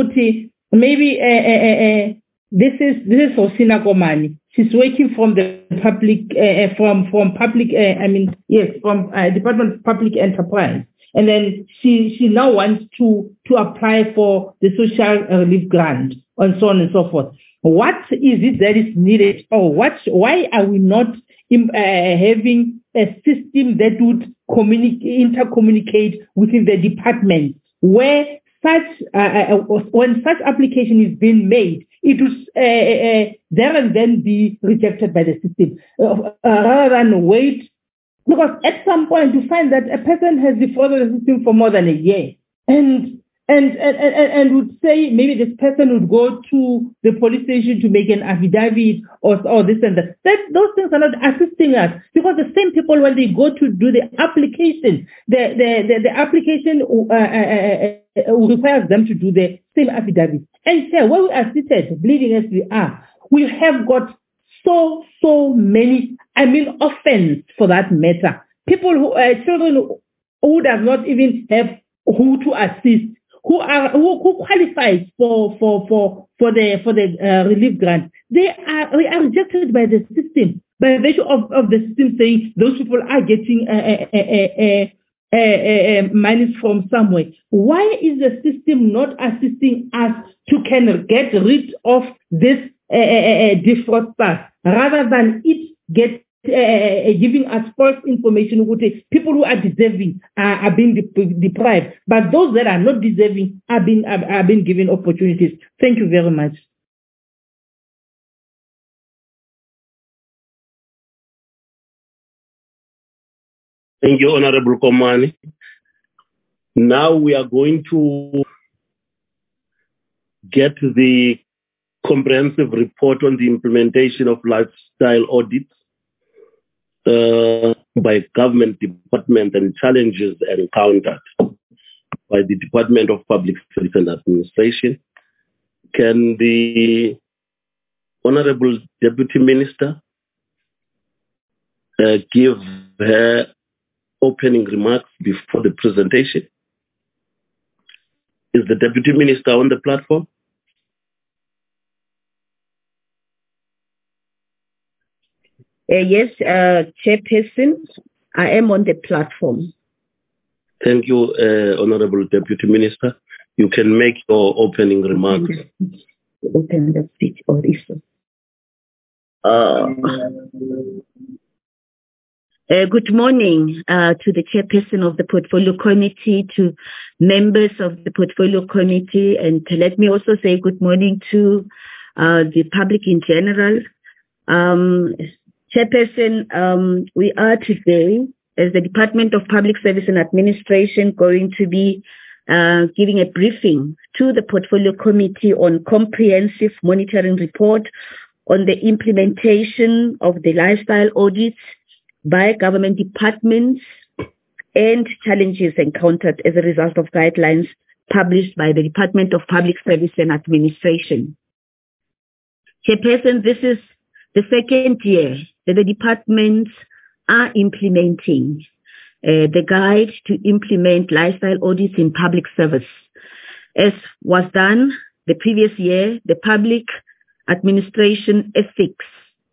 Maybe uh, uh, uh, this is this is Rosina Komani. She's working from the public uh, from from public. Uh, I mean, yes, from uh, Department of Public Enterprise. And then she, she now wants to, to apply for the social relief grant and so on and so forth. What is it that is needed? Or what, why are we not in, uh, having a system that would communicate, intercommunicate within the department where such, uh, uh, when such application is being made, it will uh, uh, there and then be rejected by the system uh, uh, rather than wait. Because at some point you find that a person has defrauded the system for more than a year, and and and, and, and would say maybe this person would go to the police station to make an affidavit or or this and that. That those things are not assisting us, because the same people, when they go to do the application, the the the, the application uh, uh, uh, requires them to do the same affidavit. And here, where we are seated, bleeding as we are, we have got so so many. I mean, offense for that matter. People who uh, children who does not even have who to assist, who are who, who qualifies for for for for the for the uh, relief grant. They are they are rejected by the system, by virtue of, of the system saying those people are getting uh, uh, uh, uh, uh, uh, money from somewhere. Why is the system not assisting us to can get rid of this uh, uh, defraudsters rather than it get Uh, giving us false information? People who are deserving are, are being de- deprived, but those that are not deserving are being are, are being given opportunities. Thank you very much. Thank you, Honorable Komani. Now we are going to get the comprehensive report on the implementation of lifestyle audits Uh, by government department and challenges encountered by the Department of Public Service and Administration. Can the Honorable Deputy Minister uh, give her opening remarks before the presentation? Is the Deputy Minister on the platform? Uh, yes, uh, Chairperson, I am on the platform. Thank you, uh, Honorable Deputy Minister. You can make your opening remarks. Open the speech or issue. Uh, uh, good morning uh, to the Chairperson of the Portfolio Committee, to members of the Portfolio Committee, and let me also say good morning to uh, the public in general. Um, Chairperson, um, we are today, as the Department of Public Service and Administration, going to be uh, giving a briefing to the Portfolio Committee on comprehensive monitoring report on the implementation of the lifestyle audits by government departments and challenges encountered as a result of guidelines published by the Department of Public Service and Administration. Chairperson, this is the second year that the departments are implementing uh, the guide to implement lifestyle audits in public service. As was done the previous year, the Public Administration Ethics,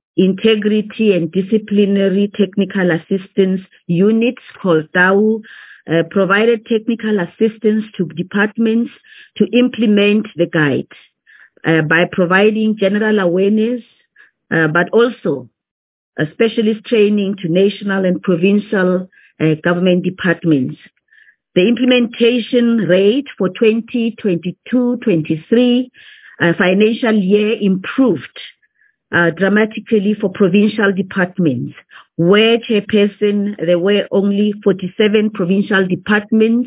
Integrity and Disciplinary Technical Assistance Units, called T A U, uh, provided technical assistance to departments to implement the guide uh, by providing general awareness, uh, but also a specialist training to national and provincial uh, government departments. The implementation rate for twenty twenty-two twenty-three uh, financial year improved uh, dramatically for provincial departments, where, Chairperson, there were only forty-seven provincial departments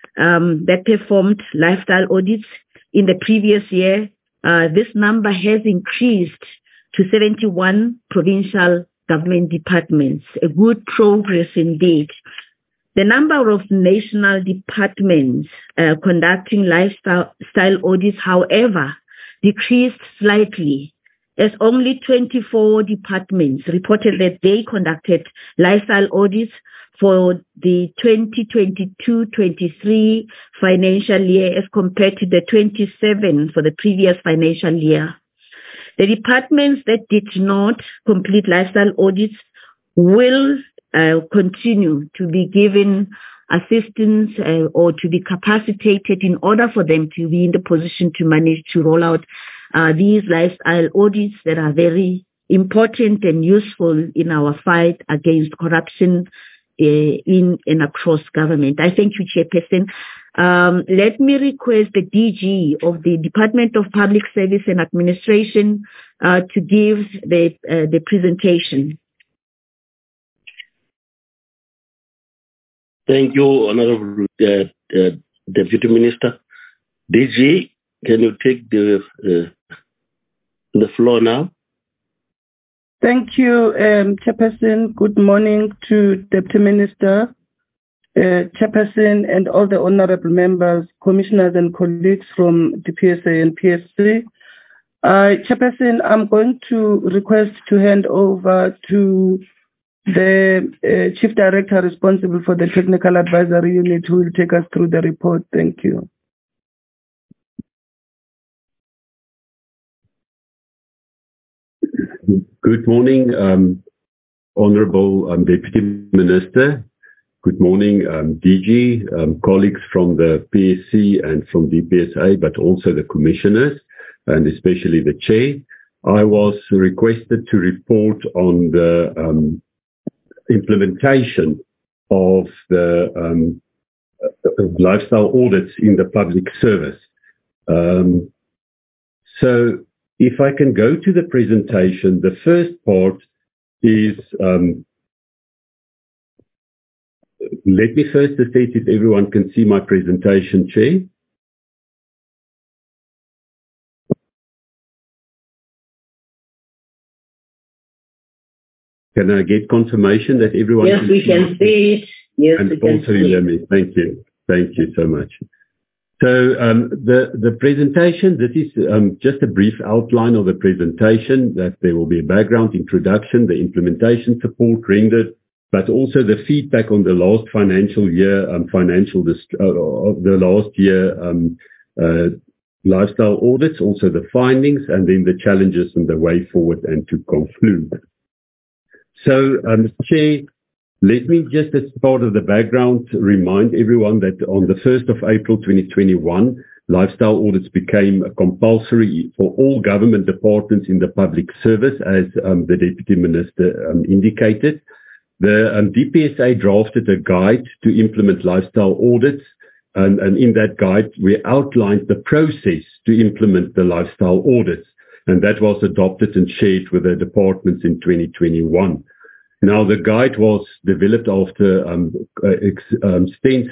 um, that performed lifestyle audits. In the previous year, uh, this number has increased to seventy-one provincial government departments. A good progress indeed. The number of national departments uh, conducting lifestyle style audits, however, decreased slightly, as only twenty-four departments reported that they conducted lifestyle audits for the twenty twenty-two twenty-three financial year as compared to the twenty-seven for the previous financial year. The departments that did not complete lifestyle audits will uh, continue to be given assistance uh, or to be capacitated in order for them to be in the position to manage to roll out uh, these lifestyle audits that are very important and useful in our fight against corruption uh, in and across government. I thank you, Chairperson. Um, let me request the D G of the Department of Public Service and Administration uh, to give the uh, the presentation. Thank you, Honorable uh, uh, Deputy Minister. D G, can you take the uh, the floor now? Thank you, um, Chairperson. Good morning to Deputy Minister, uh, Chairperson, and all the honorable members, commissioners, and colleagues from D P S A and P S C. Uh, Chairperson, I'm going to request to hand over to the uh, Chief Director responsible for the Technical Advisory Unit, who will take us through the report. Thank you. Good morning, um, Honorable um, Deputy Minister. Good morning, um, D G, um, colleagues from the P S C and from D P S A, but also the commissioners, and especially the chair. I was requested to report on the um, implementation of the um, lifestyle audits in the public service. Um, so if I can go to the presentation, the first part is, um, let me first state if everyone can see my presentation, Chair. Can I get confirmation that everyone yes, can we see can see it. Yes, and we can also see hear it. me? Thank you. Thank you so much. So um, the, the presentation, this is um, just a brief outline of the presentation, that there will be a background, introduction, the implementation support rendered, but also the feedback on the last financial year, um, financial, dist- uh, of the last year um, uh, lifestyle audits, also the findings, and then the challenges and the way forward, and to conclude. So, um, Chair, let me just, as part of the background, remind everyone that on the first of April twenty twenty-one, lifestyle audits became compulsory for all government departments in the public service, as um, the Deputy Minister um, indicated. The um, D P S A drafted a guide to implement lifestyle audits, and, and in that guide, we outlined the process to implement the lifestyle audits, and that was adopted and shared with the departments in twenty twenty-one. Now, the guide was developed after um, ex- um, extensive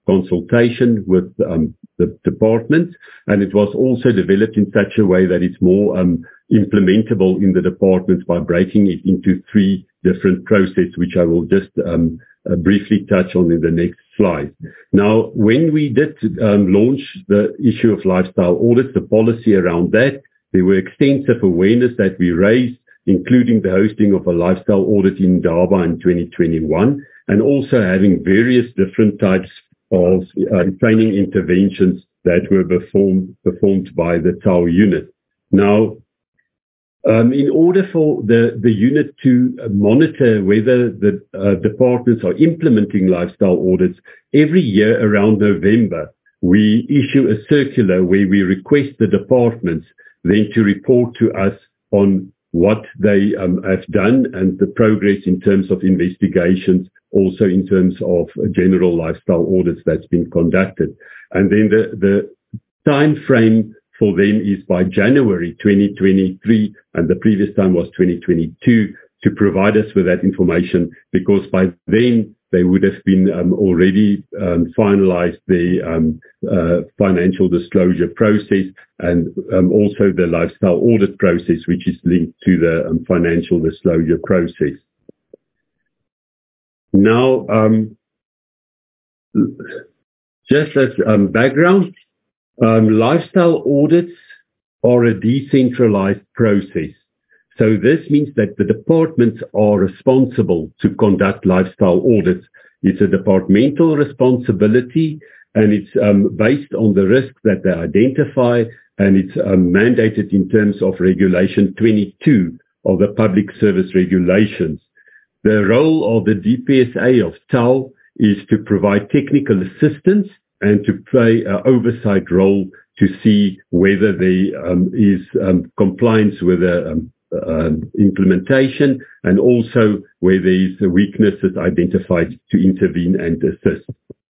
consultation with um, the departments, and it was also developed in such a way that it's more um, implementable in the departments by breaking it into three different processes, which I will just um, uh, briefly touch on in the next slide. Now, when we did um, launch the issue of lifestyle audits, the policy around that, there were extensive awareness that we raised, including the hosting of a lifestyle audit in Indaba in twenty twenty-one, and also having various different types of uh, training interventions that were performed, performed by the T A U unit. Now, um, in order for the, the unit to monitor whether the uh, departments are implementing lifestyle audits, every year around November, we issue a circular where we request the departments then to report to us on what they um, have done and the progress in terms of investigations, also in terms of general lifestyle audits that's been conducted. And then the, the time frame for them is by January twenty twenty-three, and the previous time was twenty twenty-two, to provide us with that information, because by then they would have been um, already um, finalized the um, uh, financial disclosure process and um, also the lifestyle audit process, which is linked to the um, financial disclosure process. Now, um, just as um, background, um, lifestyle audits are a decentralized process. So this means that the departments are responsible to conduct lifestyle audits. It's a departmental responsibility, and it's um, based on the risks that they identify, and it's um, mandated in terms of Regulation twenty-two of the Public Service Regulations. The role of the D P S A of T A L is to provide technical assistance and to play an oversight role to see whether there um, is um, compliance with the um, Um, implementation, and also where there is weaknesses identified to intervene and assist.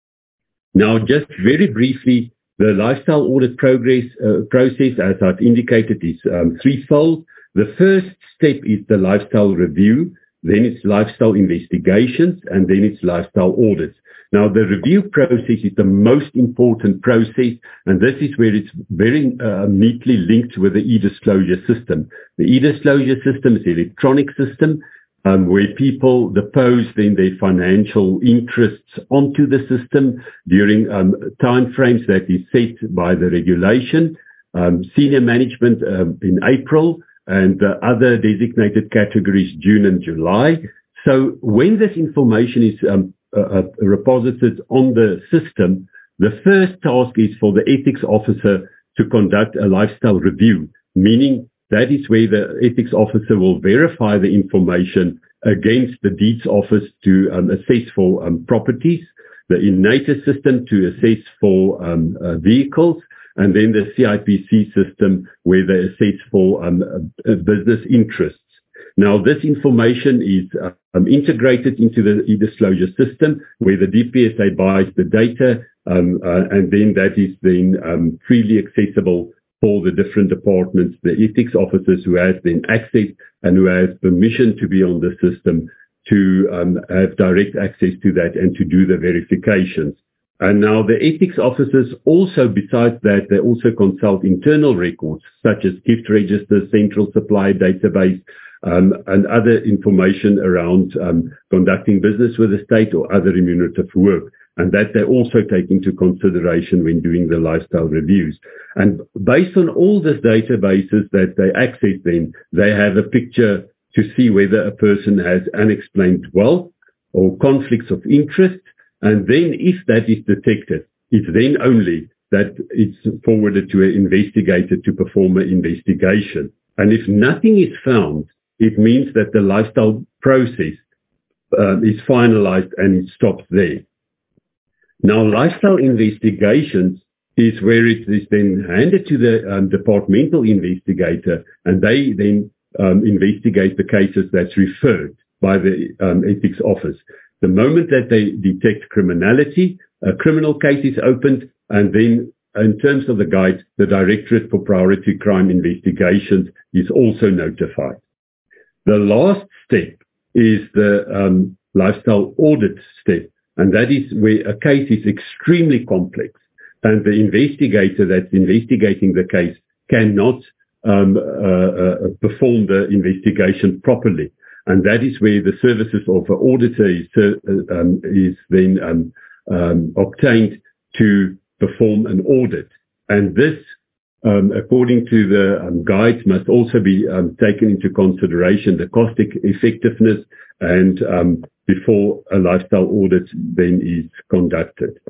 Now, just very briefly, the lifestyle audit progress uh, process, as I've indicated, is um, threefold. The first step is the lifestyle review, then it's lifestyle investigations, and then it's lifestyle audits. Now, the review process is the most important process, and this is where it's very uh, neatly linked with the e-disclosure system. The e-disclosure system is an electronic system um, where people depose then their financial interests onto the system during um, time frames that is set by the regulation. Um, senior management um, in April, and the other designated categories June and July. So when this information is um, uh, uh, reposited on the system, the first task is for the ethics officer to conduct a lifestyle review, meaning that is where the ethics officer will verify the information against the deeds office to um, assess for um, properties, the INATIS system to assess for um, uh, vehicles, and then the C I P C system where they assess for um, uh, business interests. Now, this information is uh, um, integrated into the e-disclosure system where the D P S A buys the data, um, uh, and then that is then um, freely accessible for the different departments, the ethics officers who have then access and who have permission to be on the system to um, have direct access to that and to do the verifications. And now the ethics officers also, besides that, they also consult internal records such as gift registers, central supply database, um, and other information around um, conducting business with the state or other remunerative work. And that they also take into consideration when doing the lifestyle reviews. And based on all these databases that they access then, they have a picture to see whether a person has unexplained wealth or conflicts of interest. And then if that is detected, it's then only that it's forwarded to an investigator to perform an investigation. And if nothing is found, it means that the lifestyle process um, is finalized and it stops there. Now, lifestyle investigations is where it is then handed to the um, departmental investigator, and they then um, investigate the cases that's referred by the um, ethics office. The moment that they detect criminality, a criminal case is opened, and then in terms of the guide, the Directorate for Priority Crime Investigations is also notified. The last step is the um, lifestyle audit step. and that is where a case is extremely complex and the investigator that's investigating the case cannot um, uh, uh, perform the investigation properly. And that is where the services of an auditor is, uh, um, is then um, um, obtained to perform an audit. And this, um, according to the um, guides, must also be um, taken into consideration, the cost effectiveness, and um, before a lifestyle audit then is conducted.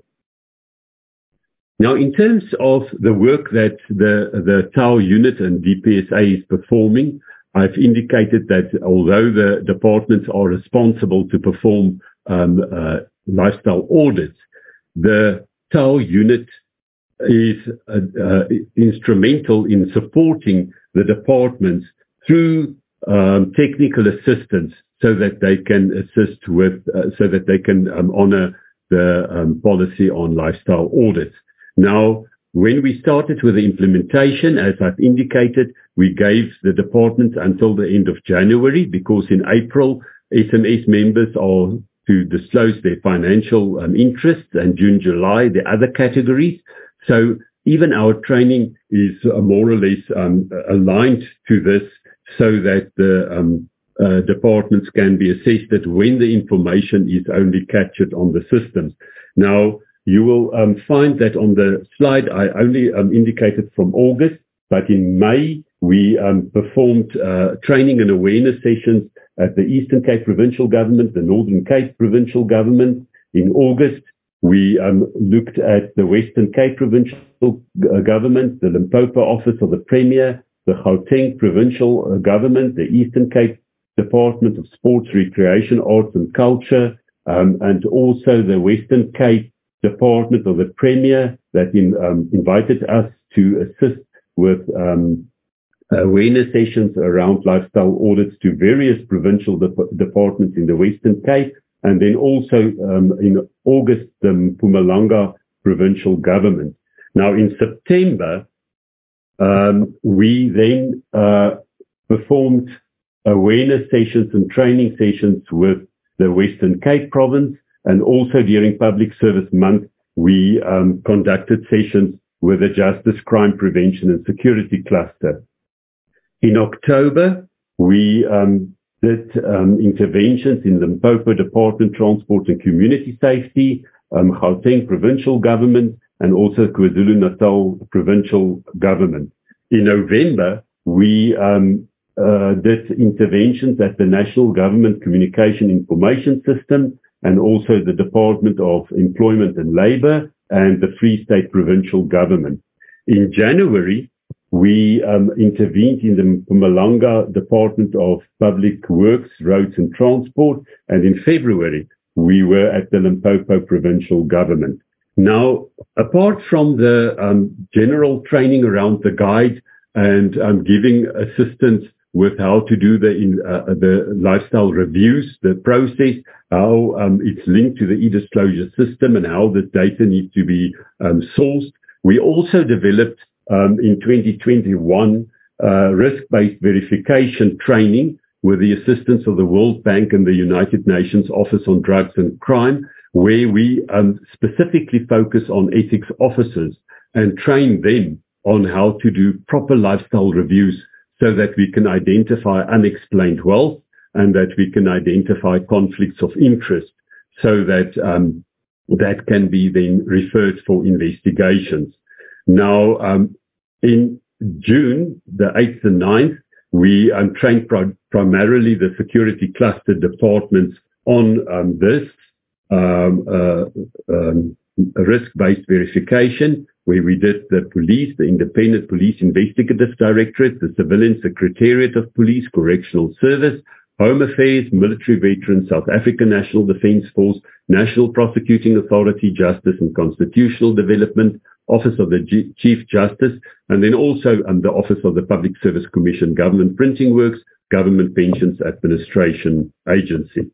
Now, in terms of the work that the, the T A O unit and D P S A is performing, I've indicated that although the departments are responsible to perform um, uh, lifestyle audits, the T A O unit is uh, uh, instrumental in supporting the departments through um, technical assistance so that they can assist with, uh, so that they can um, honor the um, policy on lifestyle audits. Now, when we started with the implementation, as I've indicated, we gave the department until the end of January, because in April, S M S members are to disclose their financial um, interests, and June, July, the other categories. So even our training is uh, more or less um, aligned to this, so that the um, uh, departments can be assessed at when the information is only captured on the systems. Now, you will um, find that on the slide, I only um, indicated from August, but in May, we um, performed uh, training and awareness sessions at the Eastern Cape Provincial Government, the Northern Cape Provincial Government. In August, we um, looked at the Western Cape Provincial uh, Government, the Limpopo Office of the Premier, the Gauteng Provincial uh, Government, the Eastern Cape Department of Sports, Recreation, Arts and Culture, um, and also the Western Cape Department of the Premier that in, um, invited us to assist with um, awareness sessions around lifestyle audits to various provincial de- departments in the Western Cape, and then also um, in August, the Mpumalanga Provincial Government. Now, in September, um, we then uh, performed awareness sessions and training sessions with the Western Cape Province, and also during Public Service Month, we um, conducted sessions with the Justice, Crime Prevention and Security Cluster. In October, we um, did um, interventions in the Limpopo Department, Transport and Community Safety, um, Gauteng Provincial Government, and also KwaZulu-Natal Provincial Government. In November, we um, uh, did interventions at the National Government Communication Information System, and also the Department of Employment and Labour and the Free State Provincial Government. In January, we um, intervened in the Mpumalanga Department of Public Works, Roads and Transport, and in February, we were at the Limpopo Provincial Government. Now, apart from the um, general training around the guide and um, giving assistance with how to do the in, uh, the lifestyle reviews, the process, how um, it's linked to the e-disclosure system and how the data needs to be um, sourced. We also developed um, in twenty twenty-one uh, risk-based verification training with the assistance of the World Bank and the United Nations Office on Drugs and Crime, where we um, specifically focus on ethics officers and train them on how to do proper lifestyle reviews, so that we can identify unexplained wealth and that we can identify conflicts of interest, so that um, that can be then referred for investigations. Now, um, in June, the eighth and ninth, we um, trained pri- primarily the security cluster departments on um, this um, uh, um, risk-based verification, where we did the police, the Independent Police Investigative Directorate, the Civilian Secretariat of Police, Correctional Service, Home Affairs, Military Veterans, South African National Defence Force, National Prosecuting Authority, Justice and Constitutional Development, Office of the G- Chief Justice, and then also um, the Office of the Public Service Commission, Government Printing Works, Government Pensions Administration Agency.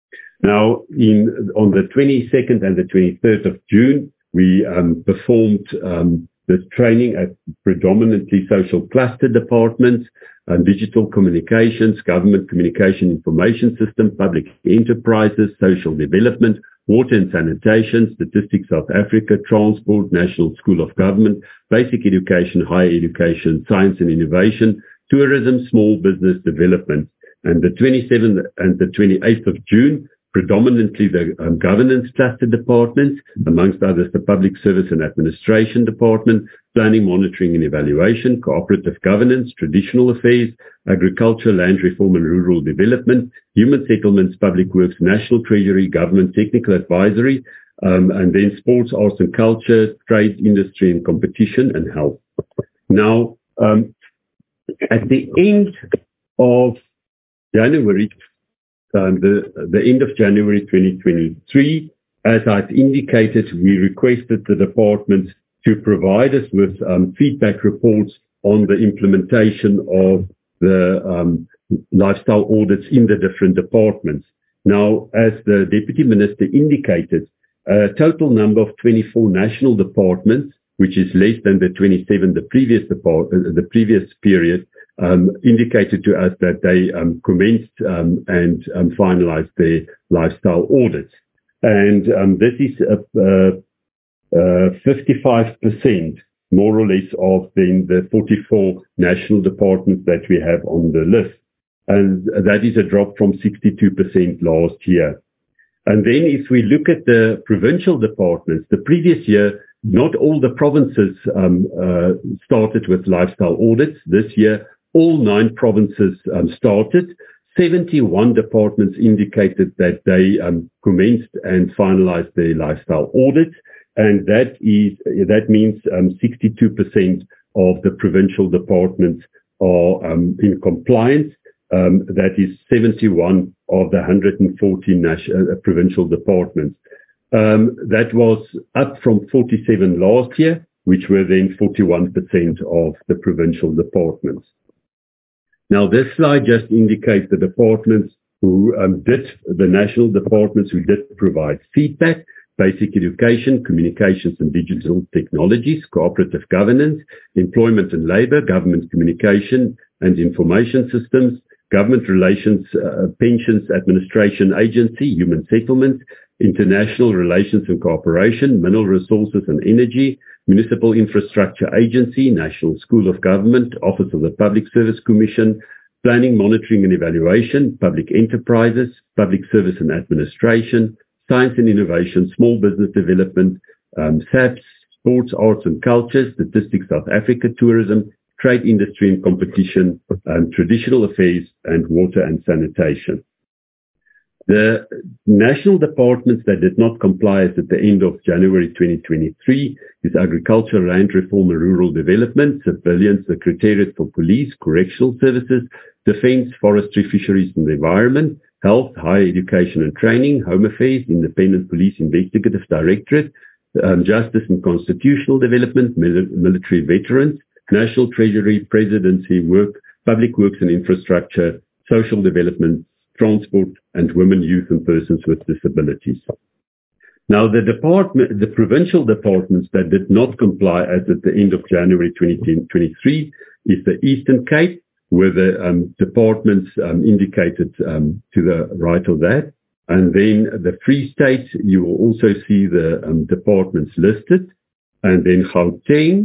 Now, in, on the twenty-second and the twenty-third of June, we um, performed um, this training at predominantly social cluster departments, um, digital communications, government communication information system, public enterprises, social development, water and sanitation, Statistics South Africa, transport, National School of Government, basic education, higher education, science and innovation, tourism, small business development. And the twenty-seventh and the twenty-eighth of June, predominantly the um, governance cluster departments, amongst others the Public Service and Administration Department, Planning, Monitoring and Evaluation, Cooperative Governance, Traditional Affairs, Agriculture, Land Reform and Rural Development, Human Settlements, Public Works, National Treasury, Government, Technical Advisory, um, and then Sports, Arts and Culture, Trade, Industry and Competition, and Health. Now, um, at the end of January, Um, the, the end of January twenty twenty-three, as I've indicated, we requested the department to provide us with um, feedback reports on the implementation of the um, lifestyle audits in the different departments. Now, as the Deputy Minister indicated, a total number of twenty-four national departments, which is less than the twenty-seven the previous, depart- uh, the previous period, Um, indicated to us that they um, commenced um, and um, finalized their lifestyle audits. And um, this is a, a, a fifty-five percent, more or less, of then the forty-four national departments that we have on the list. And that is a drop from sixty-two percent last year. And then if we look at the provincial departments, the previous year, not all the provinces um, uh, started with lifestyle audits. This year, all nine provinces um, started. seventy-one departments indicated that they um, commenced and finalized their lifestyle audits, and that is that means um, sixty-two percent of the provincial departments are um, in compliance. Um, that is seventy-one of the one hundred fourteen national, uh, provincial departments. Um, that was up from forty-seven last year, which were then forty-one percent of the provincial departments. Now, this slide just indicates the departments who um, did, the national departments who did provide feedback: basic education, communications and digital technologies, cooperative governance, employment and labour, government communication and information systems, government relations, uh, pensions administration agency, human settlements, international relations and cooperation, mineral resources and energy, Municipal Infrastructure Agency, National School of Government, Office of the Public Service Commission, Planning, Monitoring and Evaluation, Public Enterprises, Public Service and Administration, Science and Innovation, Small Business Development, um, S A P S, Sports, Arts and Culture, Statistics South Africa, Tourism, Trade, Industry and Competition, um, Traditional Affairs, and Water and Sanitation. The national departments that did not comply as at the end of January twenty twenty-three is Agriculture, Land Reform and Rural Development, Civilian Secretariat for Police, Correctional Services, Defence, Forestry, Fisheries and the Environment, Health, Higher Education and Training, Home Affairs, Independent Police Investigative Directorate, um, Justice and Constitutional Development, Mil- Military Veterans, National Treasury, Presidency, Work, Public Works and Infrastructure, Social Development, Transport, and Women, Youth and Persons with Disabilities. Now, the department, the provincial departments that did not comply as at the end of January twenty twenty-three is the Eastern Cape, where the um, departments um, indicated um, to the right of that. And then the Free State, you will also see the um, departments listed. And then Gauteng.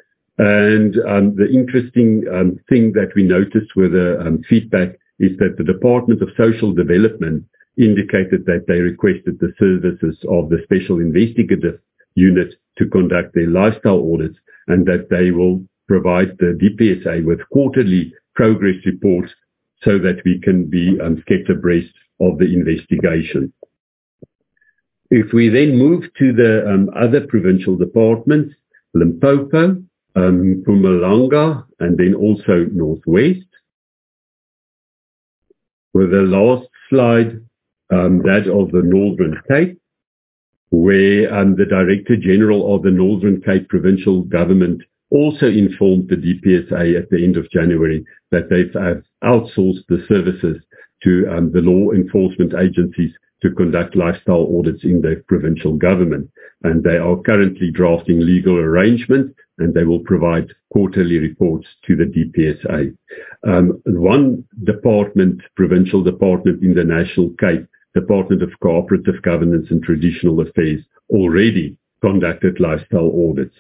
And um, the interesting um, thing that we noticed with the um, feedback is that the Department of Social Development indicated that they requested the services of the Special Investigative Unit to conduct their lifestyle audits, and that they will provide the D P S A with quarterly progress reports so that we can be um, kept abreast of the investigation. If we then move to the um, other provincial departments, Limpopo, um, Mpumalanga, and then also Northwest. With the last slide, um, that of the Northern Cape, where um, the Director General of the Northern Cape Provincial Government also informed the D P S A at the end of January that they've have outsourced the services to um, the law enforcement agencies to conduct lifestyle audits in the provincial government. And they are currently drafting legal arrangements, and they will provide quarterly reports to the D P S A. Um, one department, provincial department in the National Cape, Department of Cooperative Governance and Traditional Affairs already conducted lifestyle audits.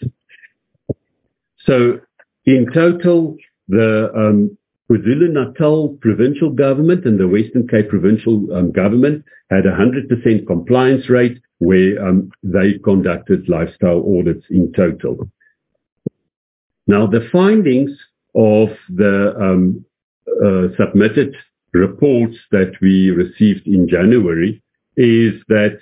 So in total, the um, KwaZulu-Natal provincial government and the Western Cape provincial um, government had a one hundred percent compliance rate where um, they conducted lifestyle audits in total. Now, the findings of the um, uh, submitted reports that we received in January is that,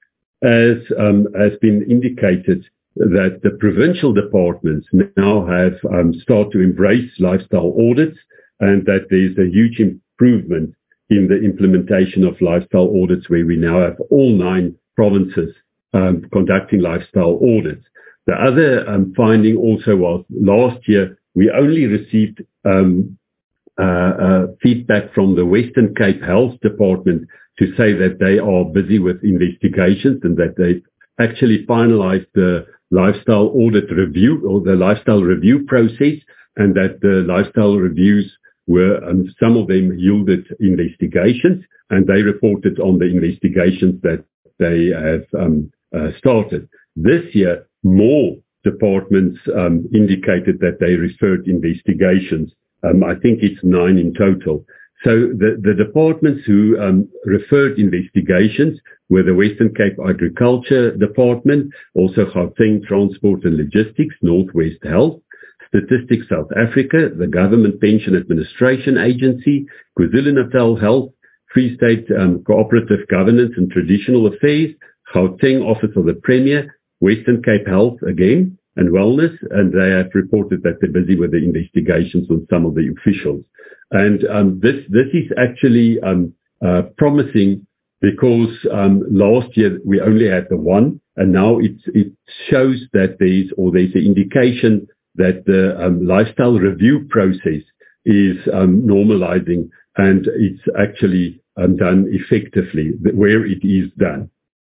as um, has been indicated, that the provincial departments now have um, started to embrace lifestyle audits, and that there's a huge improvement in the implementation of lifestyle audits, where we now have all nine provinces um, conducting lifestyle audits. The other um, finding also was last year we only received um, uh, uh, feedback from the Western Cape Health Department to say that they are busy with investigations and that they actually finalized the lifestyle audit review or the lifestyle review process, and that the lifestyle reviews were, um, some of them yielded investigations, and they reported on the investigations that they have um, uh, started. This year, more departments um, indicated that they referred investigations. Um, I think it's nine in total. So the, the departments who um, referred investigations were the Western Cape Agriculture Department, also Gauteng Transport and Logistics, Northwest Health, Statistics South Africa, the Government Pension Administration Agency, KwaZulu-Natal Health, Free State um, Cooperative Governance and Traditional Affairs, Gauteng Office of the Premier, Western Cape Health again, and Wellness, and they have reported that they're busy with the investigations on some of the officials. And um, this this is actually um, uh, promising, because um, last year we only had the one, and now it's, it shows that there's, or there's an indication that the um, lifestyle review process is um, normalizing, and it's actually um, done effectively where it is done.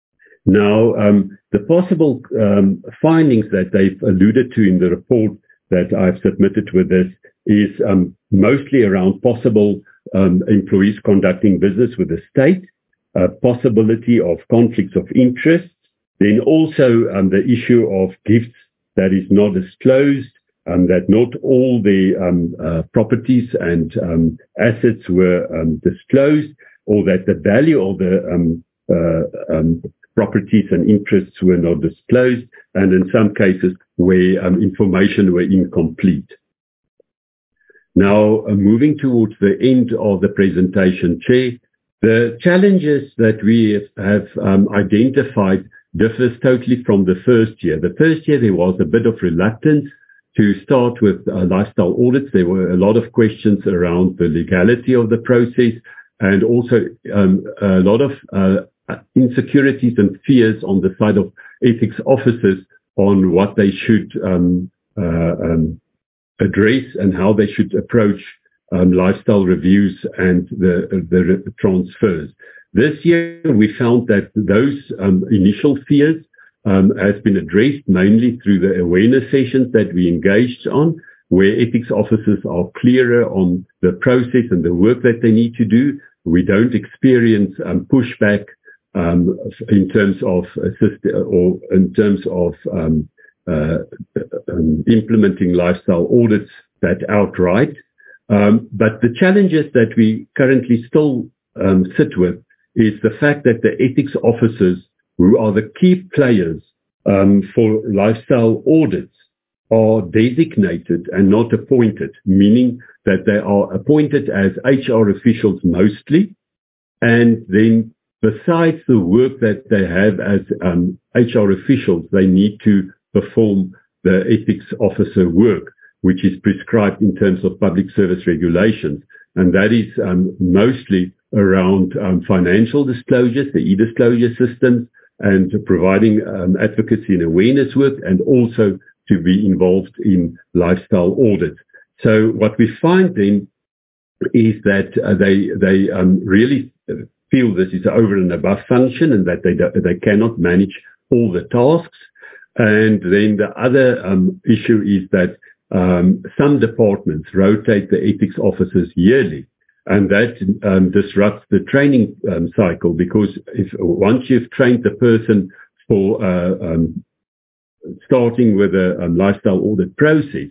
Now, um, the possible um, findings that they've alluded to in the report that I've submitted with this is um, mostly around possible um, employees conducting business with the state, uh, possibility of conflicts of interest, then also um, the issue of gifts that is not disclosed, um, that not all the um, uh, properties and um, assets were um, disclosed, or that the value of the um, uh, um, properties and interests were not disclosed, and in some cases where um, information were incomplete. Now, uh, moving towards the end of the presentation, Chair, the challenges that we have um, identified differs totally from the first year. The first year there was a bit of reluctance to start with uh, lifestyle audits. There were a lot of questions around the legality of the process, and also um, a lot of uh, insecurities and fears on the side of ethics officers on what they should um, uh, um, address and how they should approach um, lifestyle reviews and the, the, the transfers. This year, we found that those um, initial fears um, has been addressed mainly through the awareness sessions that we engaged on, where ethics officers are clearer on the process and the work that they need to do. We don't experience um, pushback Um, in terms of assist or in terms of um, uh, um, implementing lifestyle audits that outright. Um, but the challenges that we currently still um, sit with is the fact that the ethics officers, who are the key players um, for lifestyle audits, are designated and not appointed, meaning that they are appointed as H R officials mostly, and then besides the work that they have as um, H R officials, they need to perform the ethics officer work, which is prescribed in terms of public service regulations. And that is um, mostly around um, financial disclosures, the e-disclosure systems, and providing um, advocacy and awareness work, and also to be involved in lifestyle audits. So what we find then is that uh, they, they um, really feel this is an over and above function, and that they do, they cannot manage all the tasks. And then the other um, issue is that um, some departments rotate the ethics officers yearly, And that um, disrupts the training um, cycle, because if once you've trained the person for uh, um, starting with a um, lifestyle audit process,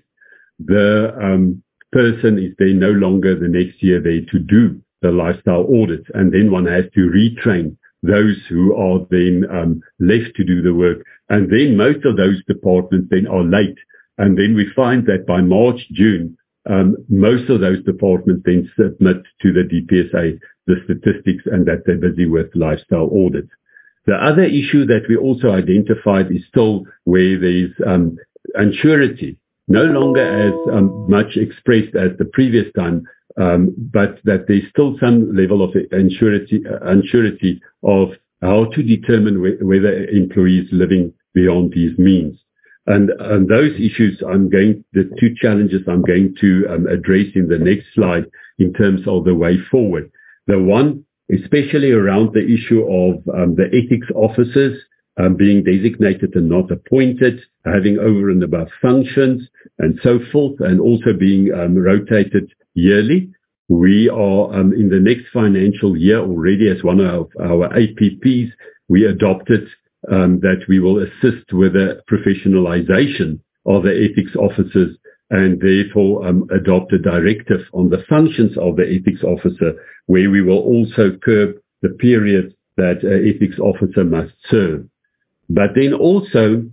the um, person is then no longer the next year there to do the lifestyle audits. And then one has to retrain those who are then um, left to do the work. And then most of those departments then are late. And then we find that by March, June, um, most of those departments then submit to the D P S A the statistics and that they're busy with lifestyle audits. The other issue that we also identified is still where there's um, unsurety, no longer as um, much expressed as the previous time, um, but that there's still some level of unsurety, uh, unsurety of how to determine wh- whether employees living beyond these means. And, and those issues I'm going, the two challenges I'm going to um, address in the next slide in terms of the way forward. The one, especially around the issue of um, the ethics officers um, being designated and not appointed, having over and above functions and so forth, and also being um, rotated yearly. We are um, in the next financial year already, as one of our A P Ps, we adopted um, that we will assist with the professionalization of the ethics officers, and therefore um, adopt a directive on the functions of the ethics officer, where we will also curb the period that an ethics officer must serve. But then also,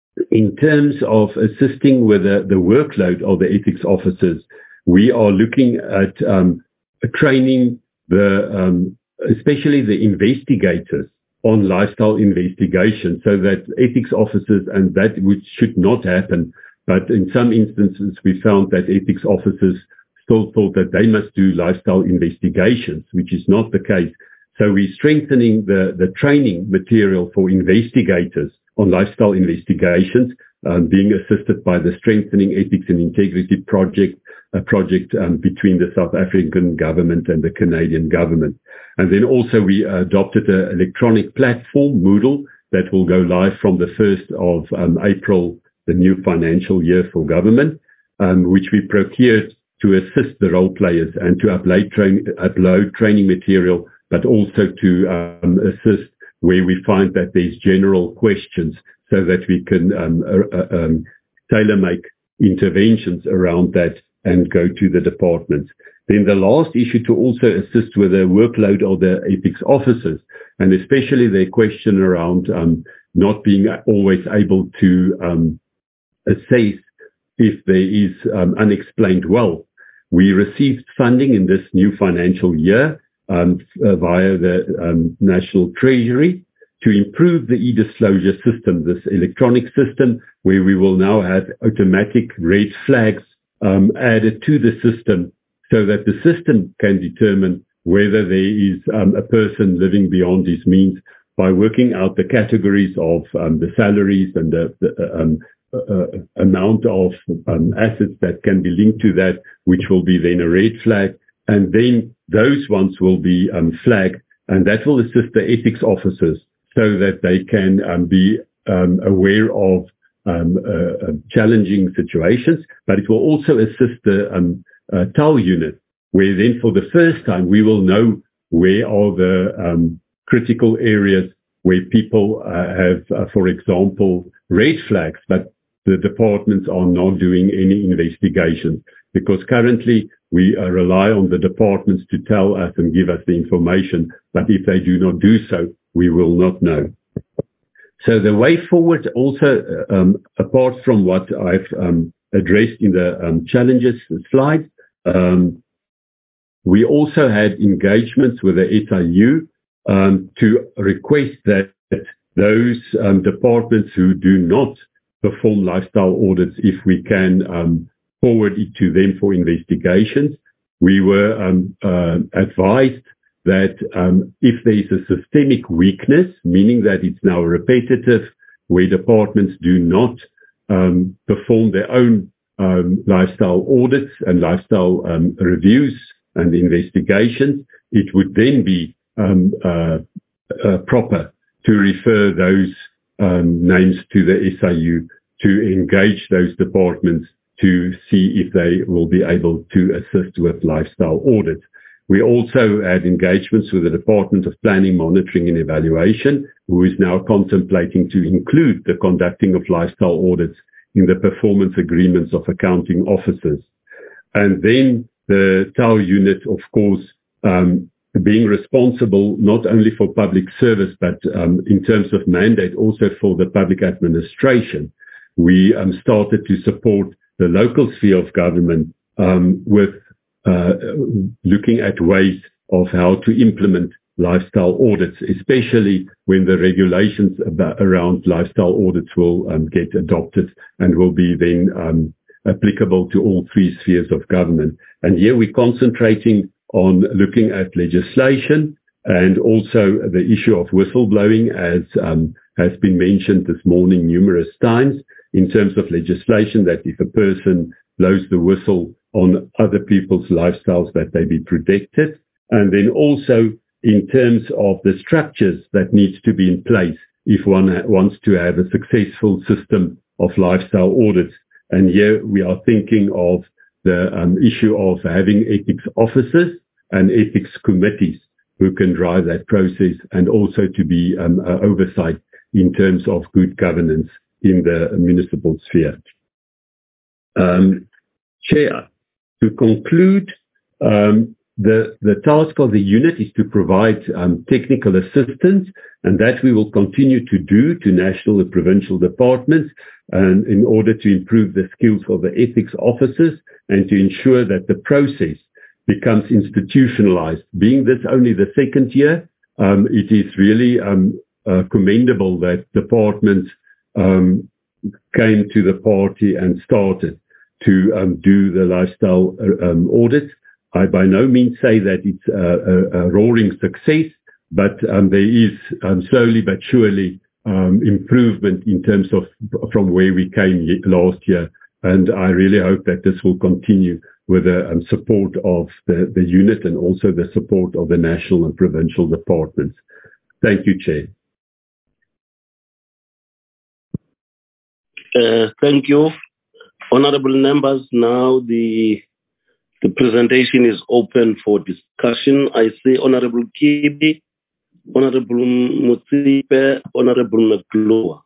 in terms of assisting with the, the workload of the ethics officers, we are looking at um, training the, um, especially the investigators on lifestyle investigation, so that ethics officers, and that which should not happen, but in some instances we found that ethics officers still thought that they must do lifestyle investigations, which is not the case. So we're strengthening the, the training material for investigators on lifestyle investigations, um, being assisted by the Strengthening Ethics and Integrity Project, a project um, between the South African government and the Canadian government. And then also we adopted an electronic platform, Moodle, that will go live from the first of um, April, the new financial year for government, um, which we procured to assist the role players and to upload, train, upload training material, but also to um, assist where we find that there's general questions, so that we can um, uh, um, tailor-make interventions around that and go to the departments. Then the last issue, to also assist with the workload of the ethics officers, and especially their question around um, not being always able to um, assess if there is um, unexplained wealth. We received funding in this new financial year um, uh, via the um, National Treasury to improve the e-disclosure system, this electronic system, where we will now have automatic red flags um, added to the system, so that the system can determine whether there is um, a person living beyond his means by working out the categories of um, the salaries and the, the um, uh, amount of um, assets that can be linked to that, which will be then a red flag. And then those ones will be um, flagged, and that will assist the ethics officers so that they can um, be um, aware of um, uh, uh, challenging situations. But it will also assist the um, uh, T A L unit, where then for the first time we will know where are the um, critical areas where people uh, have, uh, for example, red flags, but the departments are not doing any investigations, because currently we uh, rely on the departments to tell us and give us the information, but if they do not do so, we will not know. So the way forward also, um, apart from what I've um, addressed in the um, challenges slide, um, we also had engagements with the S I U um, to request that those um, departments who do not perform lifestyle audits, if we can um, forward it to them for investigations. We were um, uh, advised that um, if there is a systemic weakness, meaning that it's now repetitive, where departments do not um, perform their own um, lifestyle audits and lifestyle um, reviews and investigations, it would then be um, uh, uh, proper to refer those um, names to the S I U to engage those departments to see if they will be able to assist with lifestyle audits. We also had engagements with the Department of Planning, Monitoring and Evaluation, who is now contemplating to include the conducting of lifestyle audits in the performance agreements of accounting officers. And then the T A U unit, of course, um, being responsible not only for public service, but um, in terms of mandate, also for the public administration. We um, started to support the local sphere of government um, with uh, looking at ways of how to implement lifestyle audits, especially when the regulations about, around lifestyle audits will um, get adopted and will be then um, applicable to all three spheres of government. And here we're concentrating on looking at legislation and also the issue of whistleblowing, as um, has been mentioned this morning numerous times, in terms of legislation, that if a person blows the whistle on other people's lifestyles, that they be protected. And then also in terms of the structures that needs to be in place if one wants to have a successful system of lifestyle audits. And here we are thinking of the um, issue of having ethics officers and ethics committees who can drive that process, and also to be um, uh, oversight in terms of good governance in the municipal sphere. Um, Chair, to conclude, um, the, the task of the unit is to provide um, technical assistance, and that we will continue to do to national and provincial departments, and in order to improve the skills of the ethics officers and to ensure that the process becomes institutionalized. Being this only the second year, um, it is really um, uh, commendable that departments um, came to the party and started to um, do the lifestyle um, audit. I by no means say that it's a, a, a roaring success, but um, there is um, slowly but surely um, improvement in terms of from where we came last year. And I really hope that this will continue with the um, support of the, the unit and also the support of the national and provincial departments. Thank you, Chair. Uh, thank you. Honorable members, now the the presentation is open for discussion. I see Honorable Kibi, Honorable Muthipe, Honorable McGlower.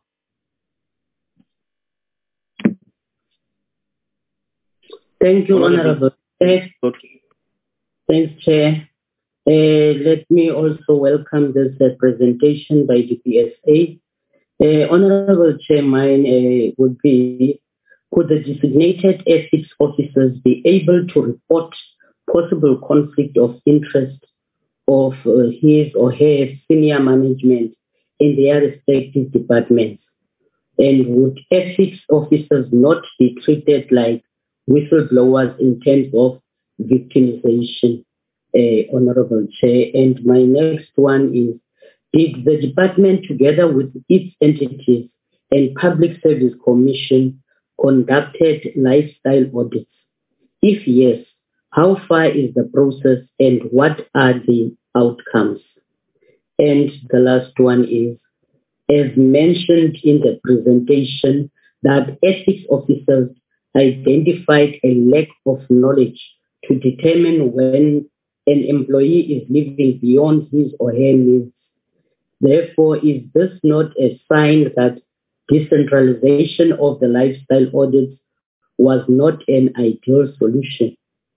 Thank you, Honorable Chair. Okay. Thanks, Chair. Uh, let me also welcome this uh, presentation by D P S A. Uh, Honorable Chair, mine uh, would be, could the designated ethics officers be able to report possible conflict of interest of uh, his or her senior management in their respective departments? And would ethics officers not be treated like whistleblowers in terms of victimization, uh, Honorable Chair? And my next one is, did the department, together with its entities and Public Service Commission, conducted lifestyle audits? If yes, how far is the process and what are the outcomes? And the last one is, as mentioned in the presentation, that ethics officers identified a lack of knowledge to determine when an employee is living beyond his or her needs. Therefore, is this not a sign that decentralization of the lifestyle audits was not an ideal solution?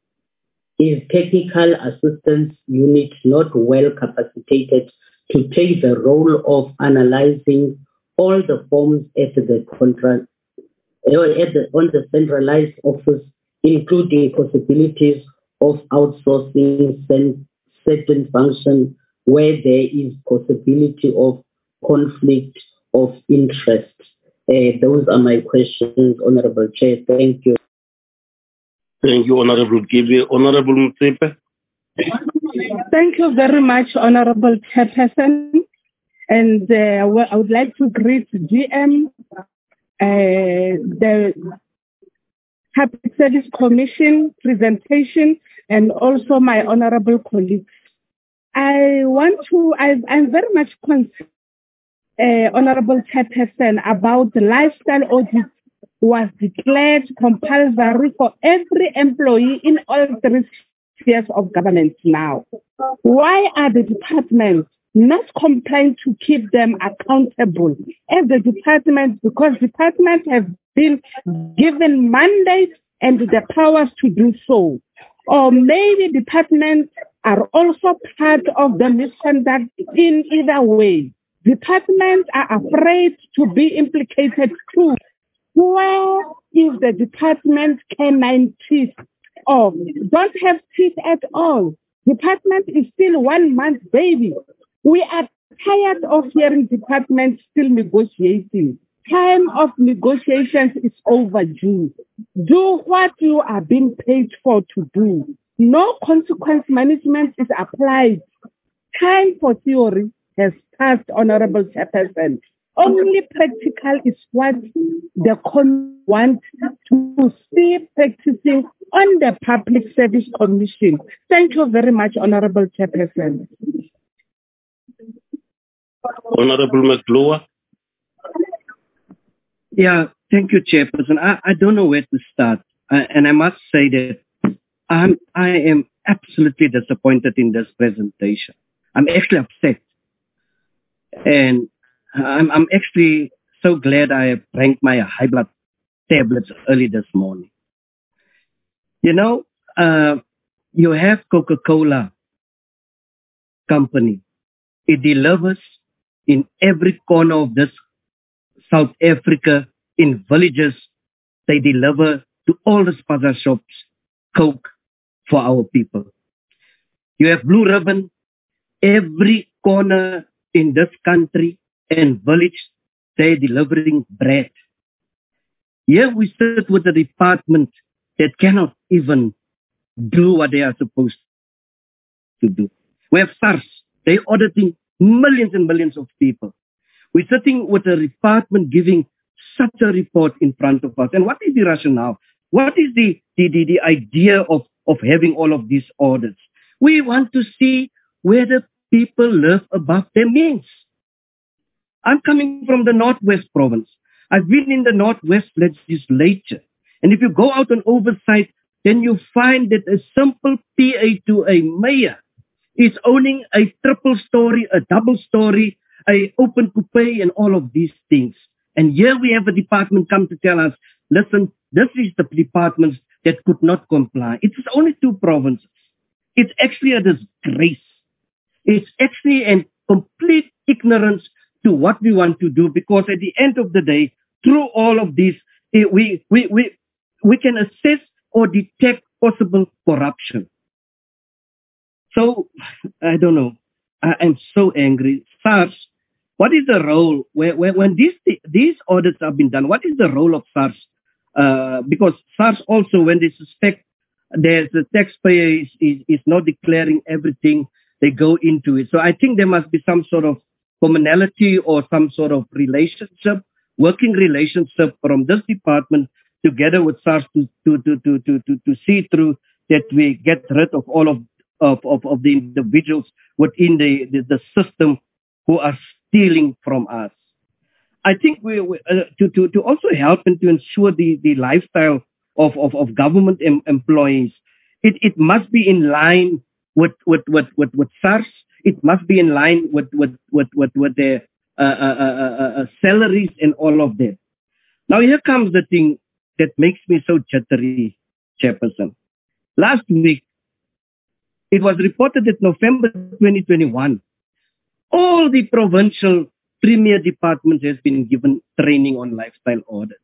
Is technical assistance unit not well capacitated to take the role of analyzing all the forms at the contract or at the, on the centralized office, including possibilities of outsourcing certain functions where there is possibility of conflict of interest? Uh, those are my questions, Honorable Chair. Thank you. Thank you, Honorable Kibi. Honorable Muthipe. Thank you very much, Honorable Chairperson. And uh, well, I would like to greet G M, uh, the Public Service Commission presentation, and also my honorable colleagues. I want to, I, I'm very much concerned, uh, Honorable Chairperson, about the lifestyle audit was declared compulsory for every employee in all three spheres of government now. Why are the departments not complying to keep them accountable as the departments, because departments have been given mandates and the powers to do so? Or maybe departments are also part of the misconduct in either way. Departments are afraid to be implicated too. Where is the department canine teeth of? Don't have teeth at all. Department is still one month baby. We are tired of hearing departments still negotiating. Time of negotiations is overdue. Do what you are being paid for to do. No consequence management is applied. Time for theory has passed, Honorable Chairperson. Only practical is what the con want to see practicing on the Public Service Commission. Thank you very much, Honorable Chairperson. Honorable McGlower. Yeah, thank you, Chairperson. I, I don't know where to start. I, and I must say that I'm, I am absolutely disappointed in this presentation. I'm actually upset. And I'm, I'm actually so glad I drank my high blood tablets early this morning. You know, uh, you have Coca-Cola company. It delivers in every corner of this South Africa, in villages. They deliver to all the spaza shops Coke for our people. You have Blue Ribbon, every corner in this country and village, they're delivering bread. Here we sit with a department that cannot even do what they are supposed to do. We have SARS, they're auditing millions and millions of people. We're sitting with a department giving such a report in front of us. And what is the rationale? What is the, the, the, the idea of, of having all of these audits? We want to see whether people live above their means. I'm coming from the Northwest province. I've been in the Northwest legislature. And if you go out on oversight, then you find that a simple P A to a mayor is owning a triple story, a double story, a open coupe and all of these things. And here we have a department come to tell us, listen, this is the departments that could not comply. It's only two provinces. It's actually a disgrace. It's actually a complete ignorance to what we want to do, because at the end of the day, through all of this, we, we, we, we can assess or detect possible corruption. So, I don't know. I am so angry. SARS, what is the role, where, where, when these, these audits have been done, what is the role of SARS? Uh, because SARS also, when they suspect there's the taxpayer is, is, is not declaring everything, they go into it. So I think there must be some sort of commonality or some sort of relationship, working relationship from this department together with SARS to, to, to, to, to, to, to see through that we get rid of all of, of, of, of the individuals within the, the, the system who are stealing from us. I think we, we uh, to, to, to also help and to ensure the, the lifestyle of, of, of government em- employees, it, it must be in line with, with, with, with, with SARS. It must be in line with, with, with, with, with their uh, uh, uh, uh, salaries and all of that. Now here comes the thing that makes me so jittery, Chairperson. Last week, it was reported that November twenty twenty-one, all the provincial premier departments has been given training on lifestyle audits.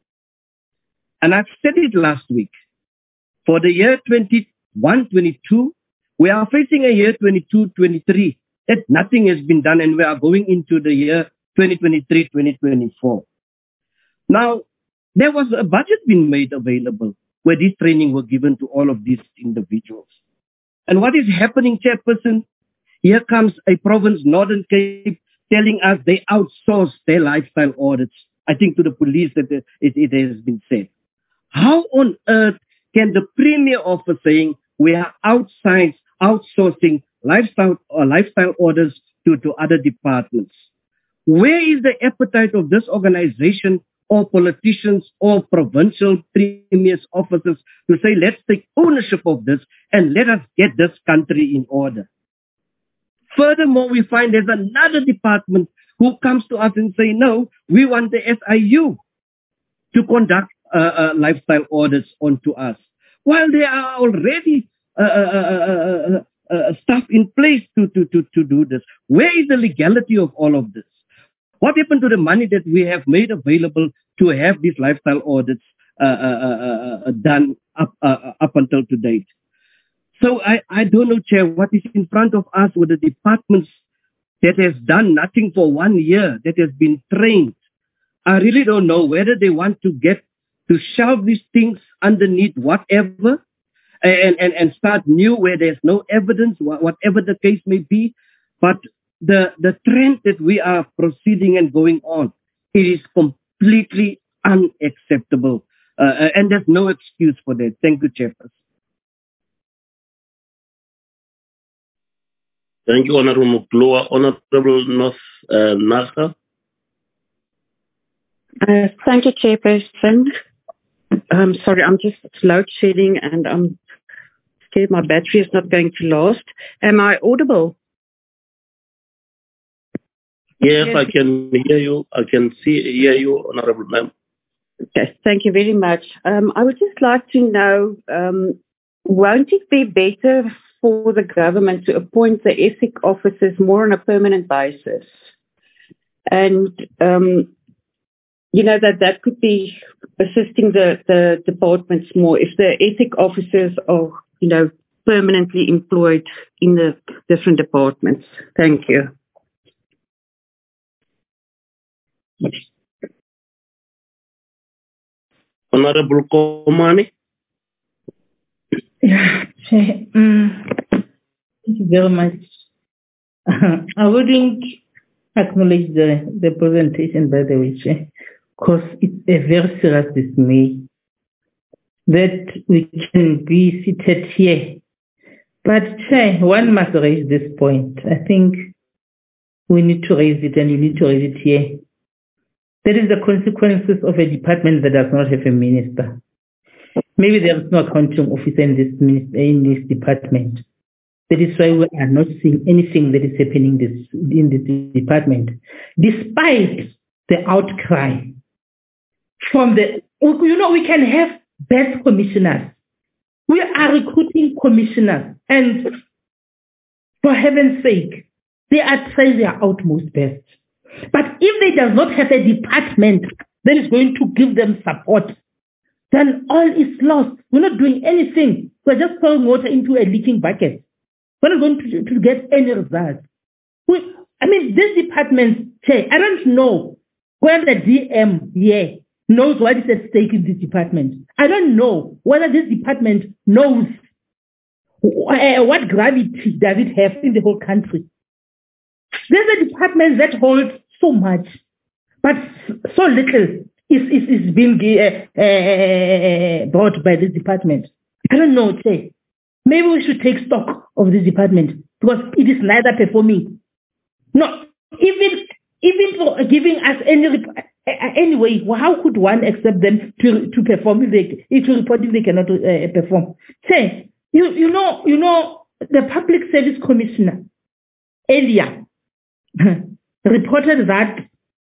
And I've said it last week. For the year twenty-one twenty-two, we are facing a year twenty-two twenty-three that nothing has been done, and we are going into the year twenty twenty-three twenty twenty-four. Now, there was a budget being made available where this training was given to all of these individuals. And what is happening, Chairperson? Here comes a province, Northern Cape, telling us they outsource their lifestyle audits. I think to the police that it, it has been said. How on earth can the Premier offer saying we are outside outsourcing lifestyle or lifestyle audits to, to other departments? Where is the appetite of this organization or politicians or provincial premiers' officers to say, let's take ownership of this and let us get this country in order. Furthermore, we find there's another department who comes to us and say, no, we want the S I U to conduct uh, uh, lifestyle audits onto us. While there are already uh, uh, uh, uh, stuff in place to, to, to, to do this. Where is the legality of all of this? What happened to the money that we have made available to have these lifestyle audits uh, uh, uh, done up, uh, up until to date? So I, I don't know, Chair, what is in front of us with the departments that has done nothing for one year, that has been trained. I really don't know whether they want to get to shelve these things underneath whatever and, and, and start new where there's no evidence, whatever the case may be. But the, the trend that we are proceeding and going on, it is completely unacceptable. Uh, and there's no excuse for that. Thank you, Chairperson. Thank you, Honorable Mukloa. Honorable North uh, Naga. Uh, thank you, Chairperson. Um, sorry, I'm just load shedding and I'm scared my battery is not going to last. Am I audible? Yes, yes. I can hear you. I can see hear you, Honorable Ma'am. Okay, thank you very much. Um, I would just like to know, um, won't it be better for the government to appoint the ethic officers more on a permanent basis? And, um, you know, that that could be assisting the, the departments more if the ethic officers are, you know, permanently employed in the different departments. Thank you. Honorable Komani. Yeah, um, thank you very much. I wouldn't acknowledge the, the presentation, by the way, Chair, because it's a very serious dismay that we can be seated here. But, Chair, one must raise this point. I think we need to raise it, and you need to raise it here. That is the consequences of a department that does not have a minister. Maybe there is no accounting officer in this minister, in this department. That is why we are not seeing anything that is happening this, in this department, despite the outcry from the. You know, we can have best commissioners. We are recruiting commissioners, and for heaven's sake, they are trying their utmost best. But if they does not have a department that is going to give them support, then all is lost. We're not doing anything. We're just pouring water into a leaking bucket. We're not going to, to get any results. We, I mean, this department, Chair, I don't know whether the D M here knows what is at stake in this department. I don't know whether this department knows uh, what gravity does it have in the whole country. There's a department that holds so much, but so little is, is, is being uh, uh, brought by this department. I don't know, Chair. Maybe we should take stock of this department because it is neither performing. No, even even for giving us any uh, anyway, how could one accept them to to perform if they if to report if they cannot uh, perform? Say, you you know you know the Public Service Commissioner earlier reported that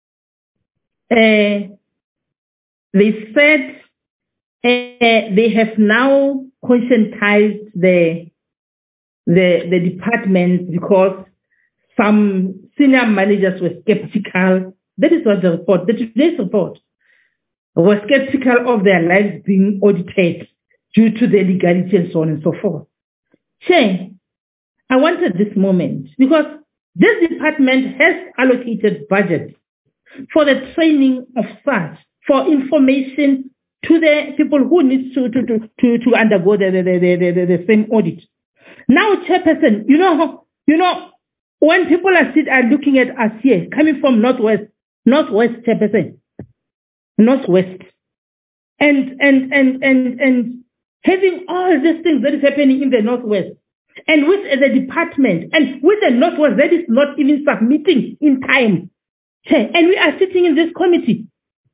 uh, they said uh, they have now conscientized the the the department because some senior managers were skeptical. That is what the report, the today's report, were skeptical of their lives being audited due to the legality and so on and so forth. Chair, I wanted this moment because this department has allocated budget for the training of staff, for information to the people who need to, to, to, to, to undergo the, the, the, the, the same audit. Now, Chairperson, you know, you know, when people are, sit, are looking at us here, coming from Northwest, Northwest, Chairperson, Northwest, and, and, and, and, and having all these things that is happening in the Northwest, and with the department, and with the Northwest that is not even submitting in time, and we are sitting in this committee.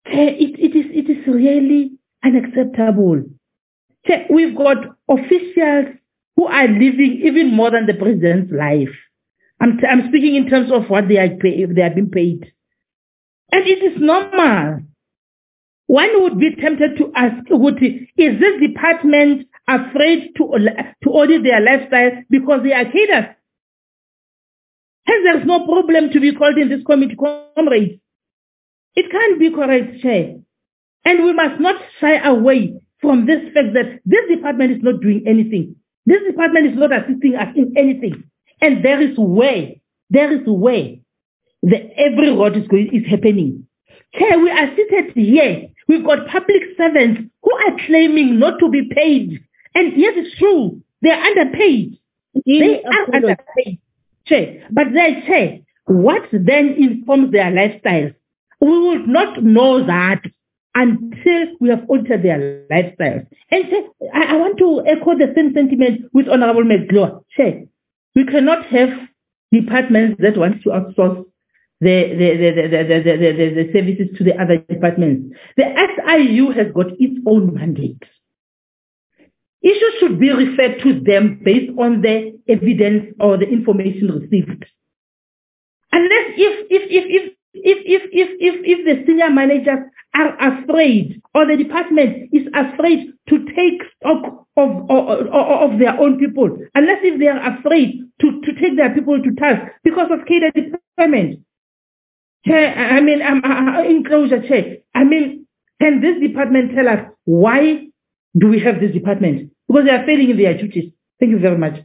It, it, is, it is really unacceptable. We've got officials who are living even more than the president's life. I'm, I'm speaking in terms of what they are, pay, they are being paid. And it is normal. One would be tempted to ask, would, is this department afraid to, to audit their lifestyle because they are cadres? Hence, there's no problem to be called in this committee, comrades. It can't be correct, Chair. And we must not shy away from this fact that this department is not doing anything. This department is not assisting us in anything. And there is way, there is way that every road is going is happening. Chair, we are seated here. We've got public servants who are claiming not to be paid. And yes, it's true. They are underpaid. They are underpaid. Chair. But they say, what then informs their lifestyle? We will not know that until we have altered their lifestyles. And say, I, I want to echo the same sentiment with Honorable McGlaw. Chair, we cannot have departments that want to outsource the, the, the, the, the, the, the, the services to the other departments. The S I U has got its own mandate. Issues should be referred to them based on the evidence or the information received. Unless if if if if if if if if, if the senior managers are afraid or the department is afraid to take stock of of, of their own people, unless if they are afraid to, to take their people to task because of cadre deployment. Chair, I mean, I'm, I'm in closure, Chair. I mean, can this department tell us why do we have this department? Because they are failing in their duties. Thank you very much.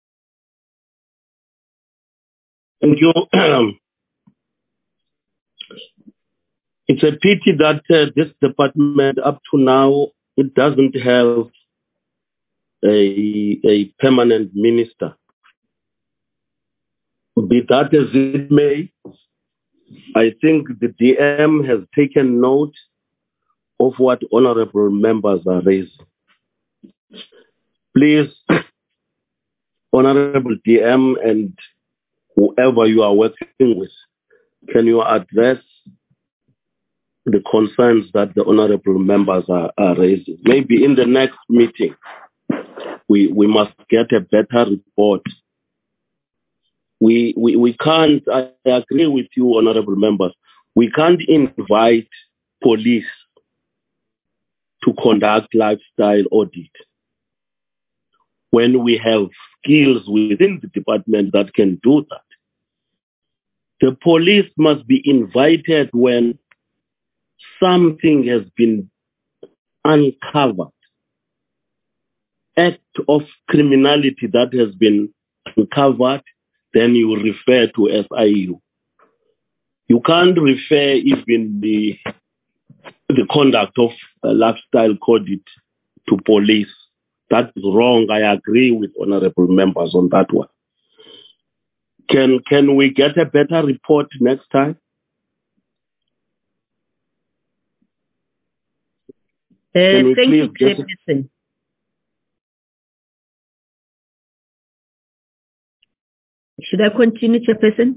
Thank you. It's a pity that uh, this department, up to now, it doesn't have a, a permanent minister. Be that as it may, I think the D M has taken note of what honorable members are raising. Please, honorable D M and whoever you are working with, can you address the concerns that the honorable members are, are raising? Maybe in the next meeting, we, we must get a better report. We, we, we can't, I agree with you, honorable members, we can't invite police to conduct lifestyle audit when we have skills within the department that can do that. The police must be invited when something has been uncovered, act of criminality that has been uncovered, then you refer to S I U. You can't refer even the, the conduct of a lifestyle audit to police. That's wrong. I agree with honorable members on that one. Can, can we get a better report next time? Uh, thank you, Chairperson. Should I continue, Chairperson?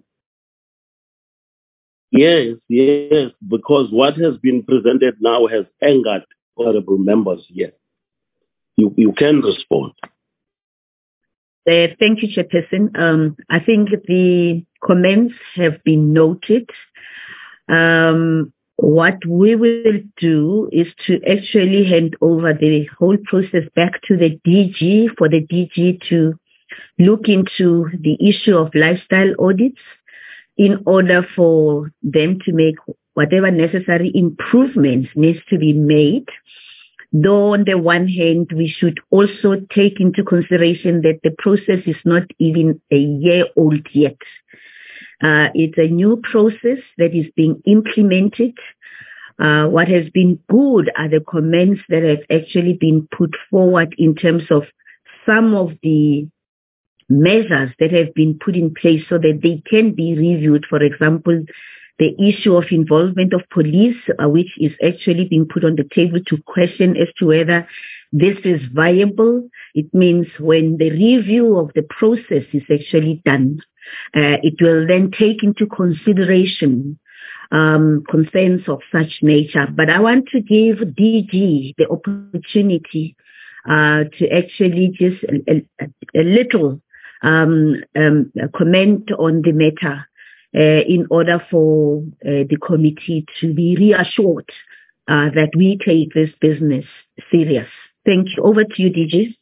Yes, yes, because what has been presented now has angered honorable members here. You, you can respond. Uh, thank you, Chairperson. Um, I think the comments have been noted. Um, what we will do is to actually hand over the whole process back to the D G for the D G to look into the issue of lifestyle audits in order for them to make whatever necessary improvements needs to be made. Though on the one hand, we should also take into consideration that the process is not even a year old yet. Uh, it's a new process that is being implemented. Uh, what has been good are the comments that have actually been put forward in terms of some of the measures that have been put in place so that they can be reviewed. For example, the issue of involvement of police, uh, which is actually being put on the table to question as to whether this is viable. It means when the review of the process is actually done, uh, it will then take into consideration um, concerns of such nature. But I want to give D G the opportunity uh, to actually just a, a, a little um, um, comment on the matter uh, in order for uh, the committee to be reassured uh, that we take this business serious. Thank you. Over to you, D G.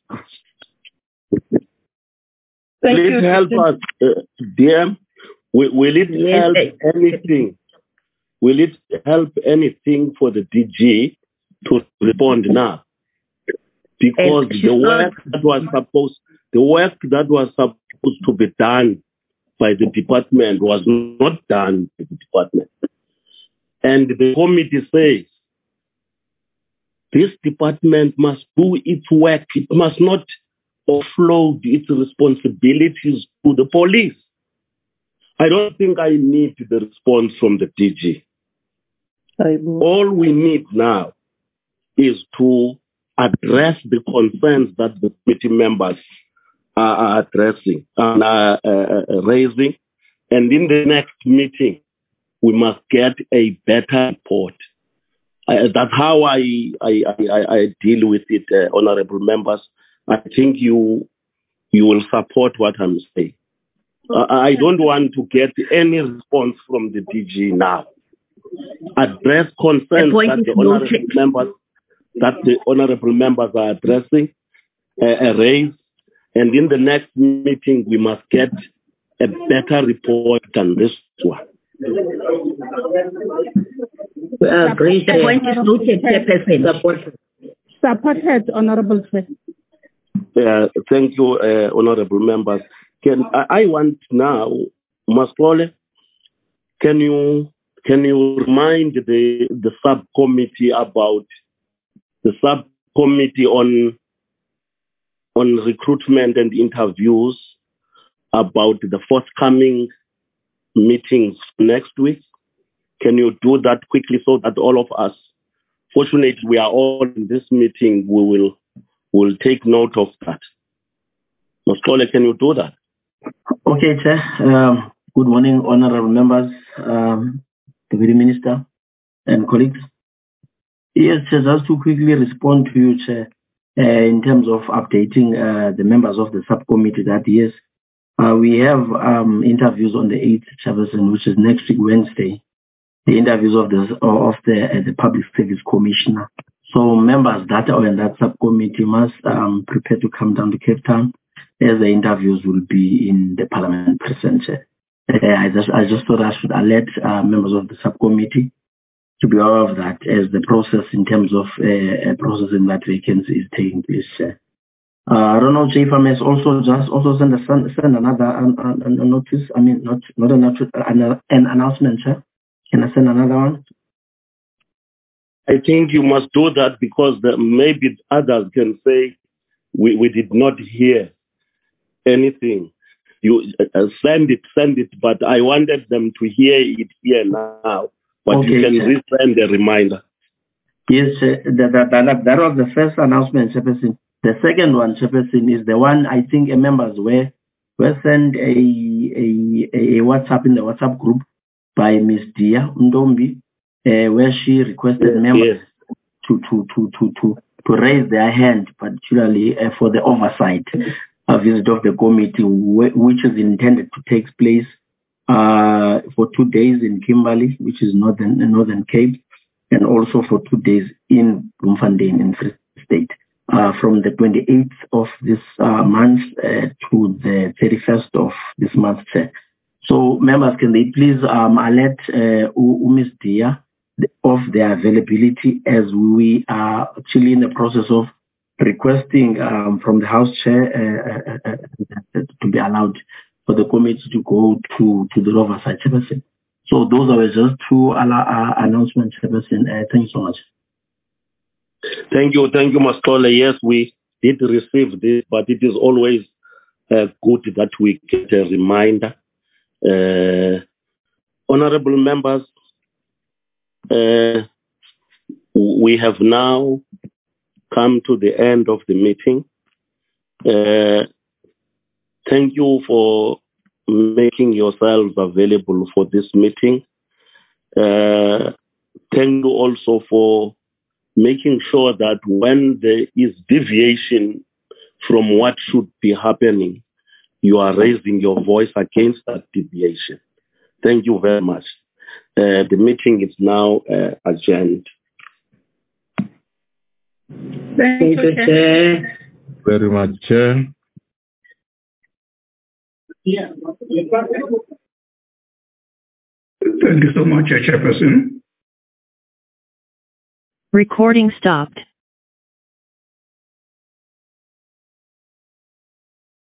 Thank Will you. it help us, uh, dear? Will, will it Yes, help uh, anything? Will it help anything for the D G to respond now? Because And the work that was supposed, the work that was supposed to be done by the department was not done by the department. And the committee says this department must do its work. It must not offload its responsibilities to the police. I don't think I need the response from the D G. All we need now is to address the concerns that the committee members are addressing and are uh, raising. And in the next meeting, we must get a better report. Uh, that's how I, I, I, I deal with it, uh, honorable members. I think you you will support what I'm saying. Uh, I don't want to get any response from the D G now. Address concerns that the honorable members that the honorable members are addressing, uh, raise, and in the next meeting we must get a better report than this one. Uh, great. The point is noted, Chairperson. Supported. Supported, Honorable Chair. Uh, thank you, uh, honorable members. Can I, I want now, Mascole, can you can you remind the the subcommittee about the subcommittee on on recruitment and interviews about the forthcoming meetings next week? Can you do that quickly so that all of us, fortunately we are all in this meeting, we will will take note of that. Mascole, can you do that? Okay, Chair. Um, good morning, honorable members, um, Deputy Minister, and colleagues. Yes, Chair, just to quickly respond to you, Chair, uh, in terms of updating uh, the members of the subcommittee that yes, uh, we have um, interviews on the eighth, Chairperson, which is next week, Wednesday, the interviews of the of the uh, the Public Service Commissioner. So members that are in that subcommittee must um, prepare to come down to Cape Town, as the interviews will be in the Parliament present. Uh, I just I just thought I should alert uh, members of the subcommittee to be aware of that, as the process in terms of uh, processing that vacancy is taking place. Uh, I don't know, Chief, I may also just also send a, send another an, an, a notice. I mean, not not a notice, an, an announcement. Sir. Can I send another one? I think you must do that because the, maybe others can say we, we did not hear anything. You uh, send it, send it, but I wanted them to hear it here now. But okay, you can sir. resend a reminder. Yes, uh, that, that, that, that was the first announcement, Chairperson. The second one, Chairperson, is the one I think uh, members were were sent a, a, a WhatsApp in the WhatsApp group by Miss Dia Ndombi, uh, where she requested yes, members yes. To, to, to, to, to, to raise their hand, particularly uh, for the oversight uh, visit of the committee, wh- which is intended to take place uh, for two days in Kimberley, which is northern Northern Cape, and also for two days in Bloemfontein in Free State, uh, from the twenty-eighth of this uh, month uh, to the thirty-first of this month. So members, can they please um, alert uh, Miz Dia of their availability, as we are actually in the process of requesting um, from the House Chair uh, uh, uh, to be allowed for the committee to go to, to the oversight, Chairperson. So those are just two uh, announcements, Chairperson. Uh, thank you so much. Thank you, thank you, Mascole. Yes, we did receive this, but it is always uh, good that we get a reminder. Uh, honorable members, uh, we have now come to the end of the meeting. Uh, thank you for making yourselves available for this meeting. Uh, thank you also for making sure that when there is deviation from what should be happening, you are raising your voice against that deviation. Thank you very much. Uh, the meeting is now uh, adjourned. Thank, Thank you, Chair. Very much, Chair. Thank you so much, Chairperson. Recording stopped.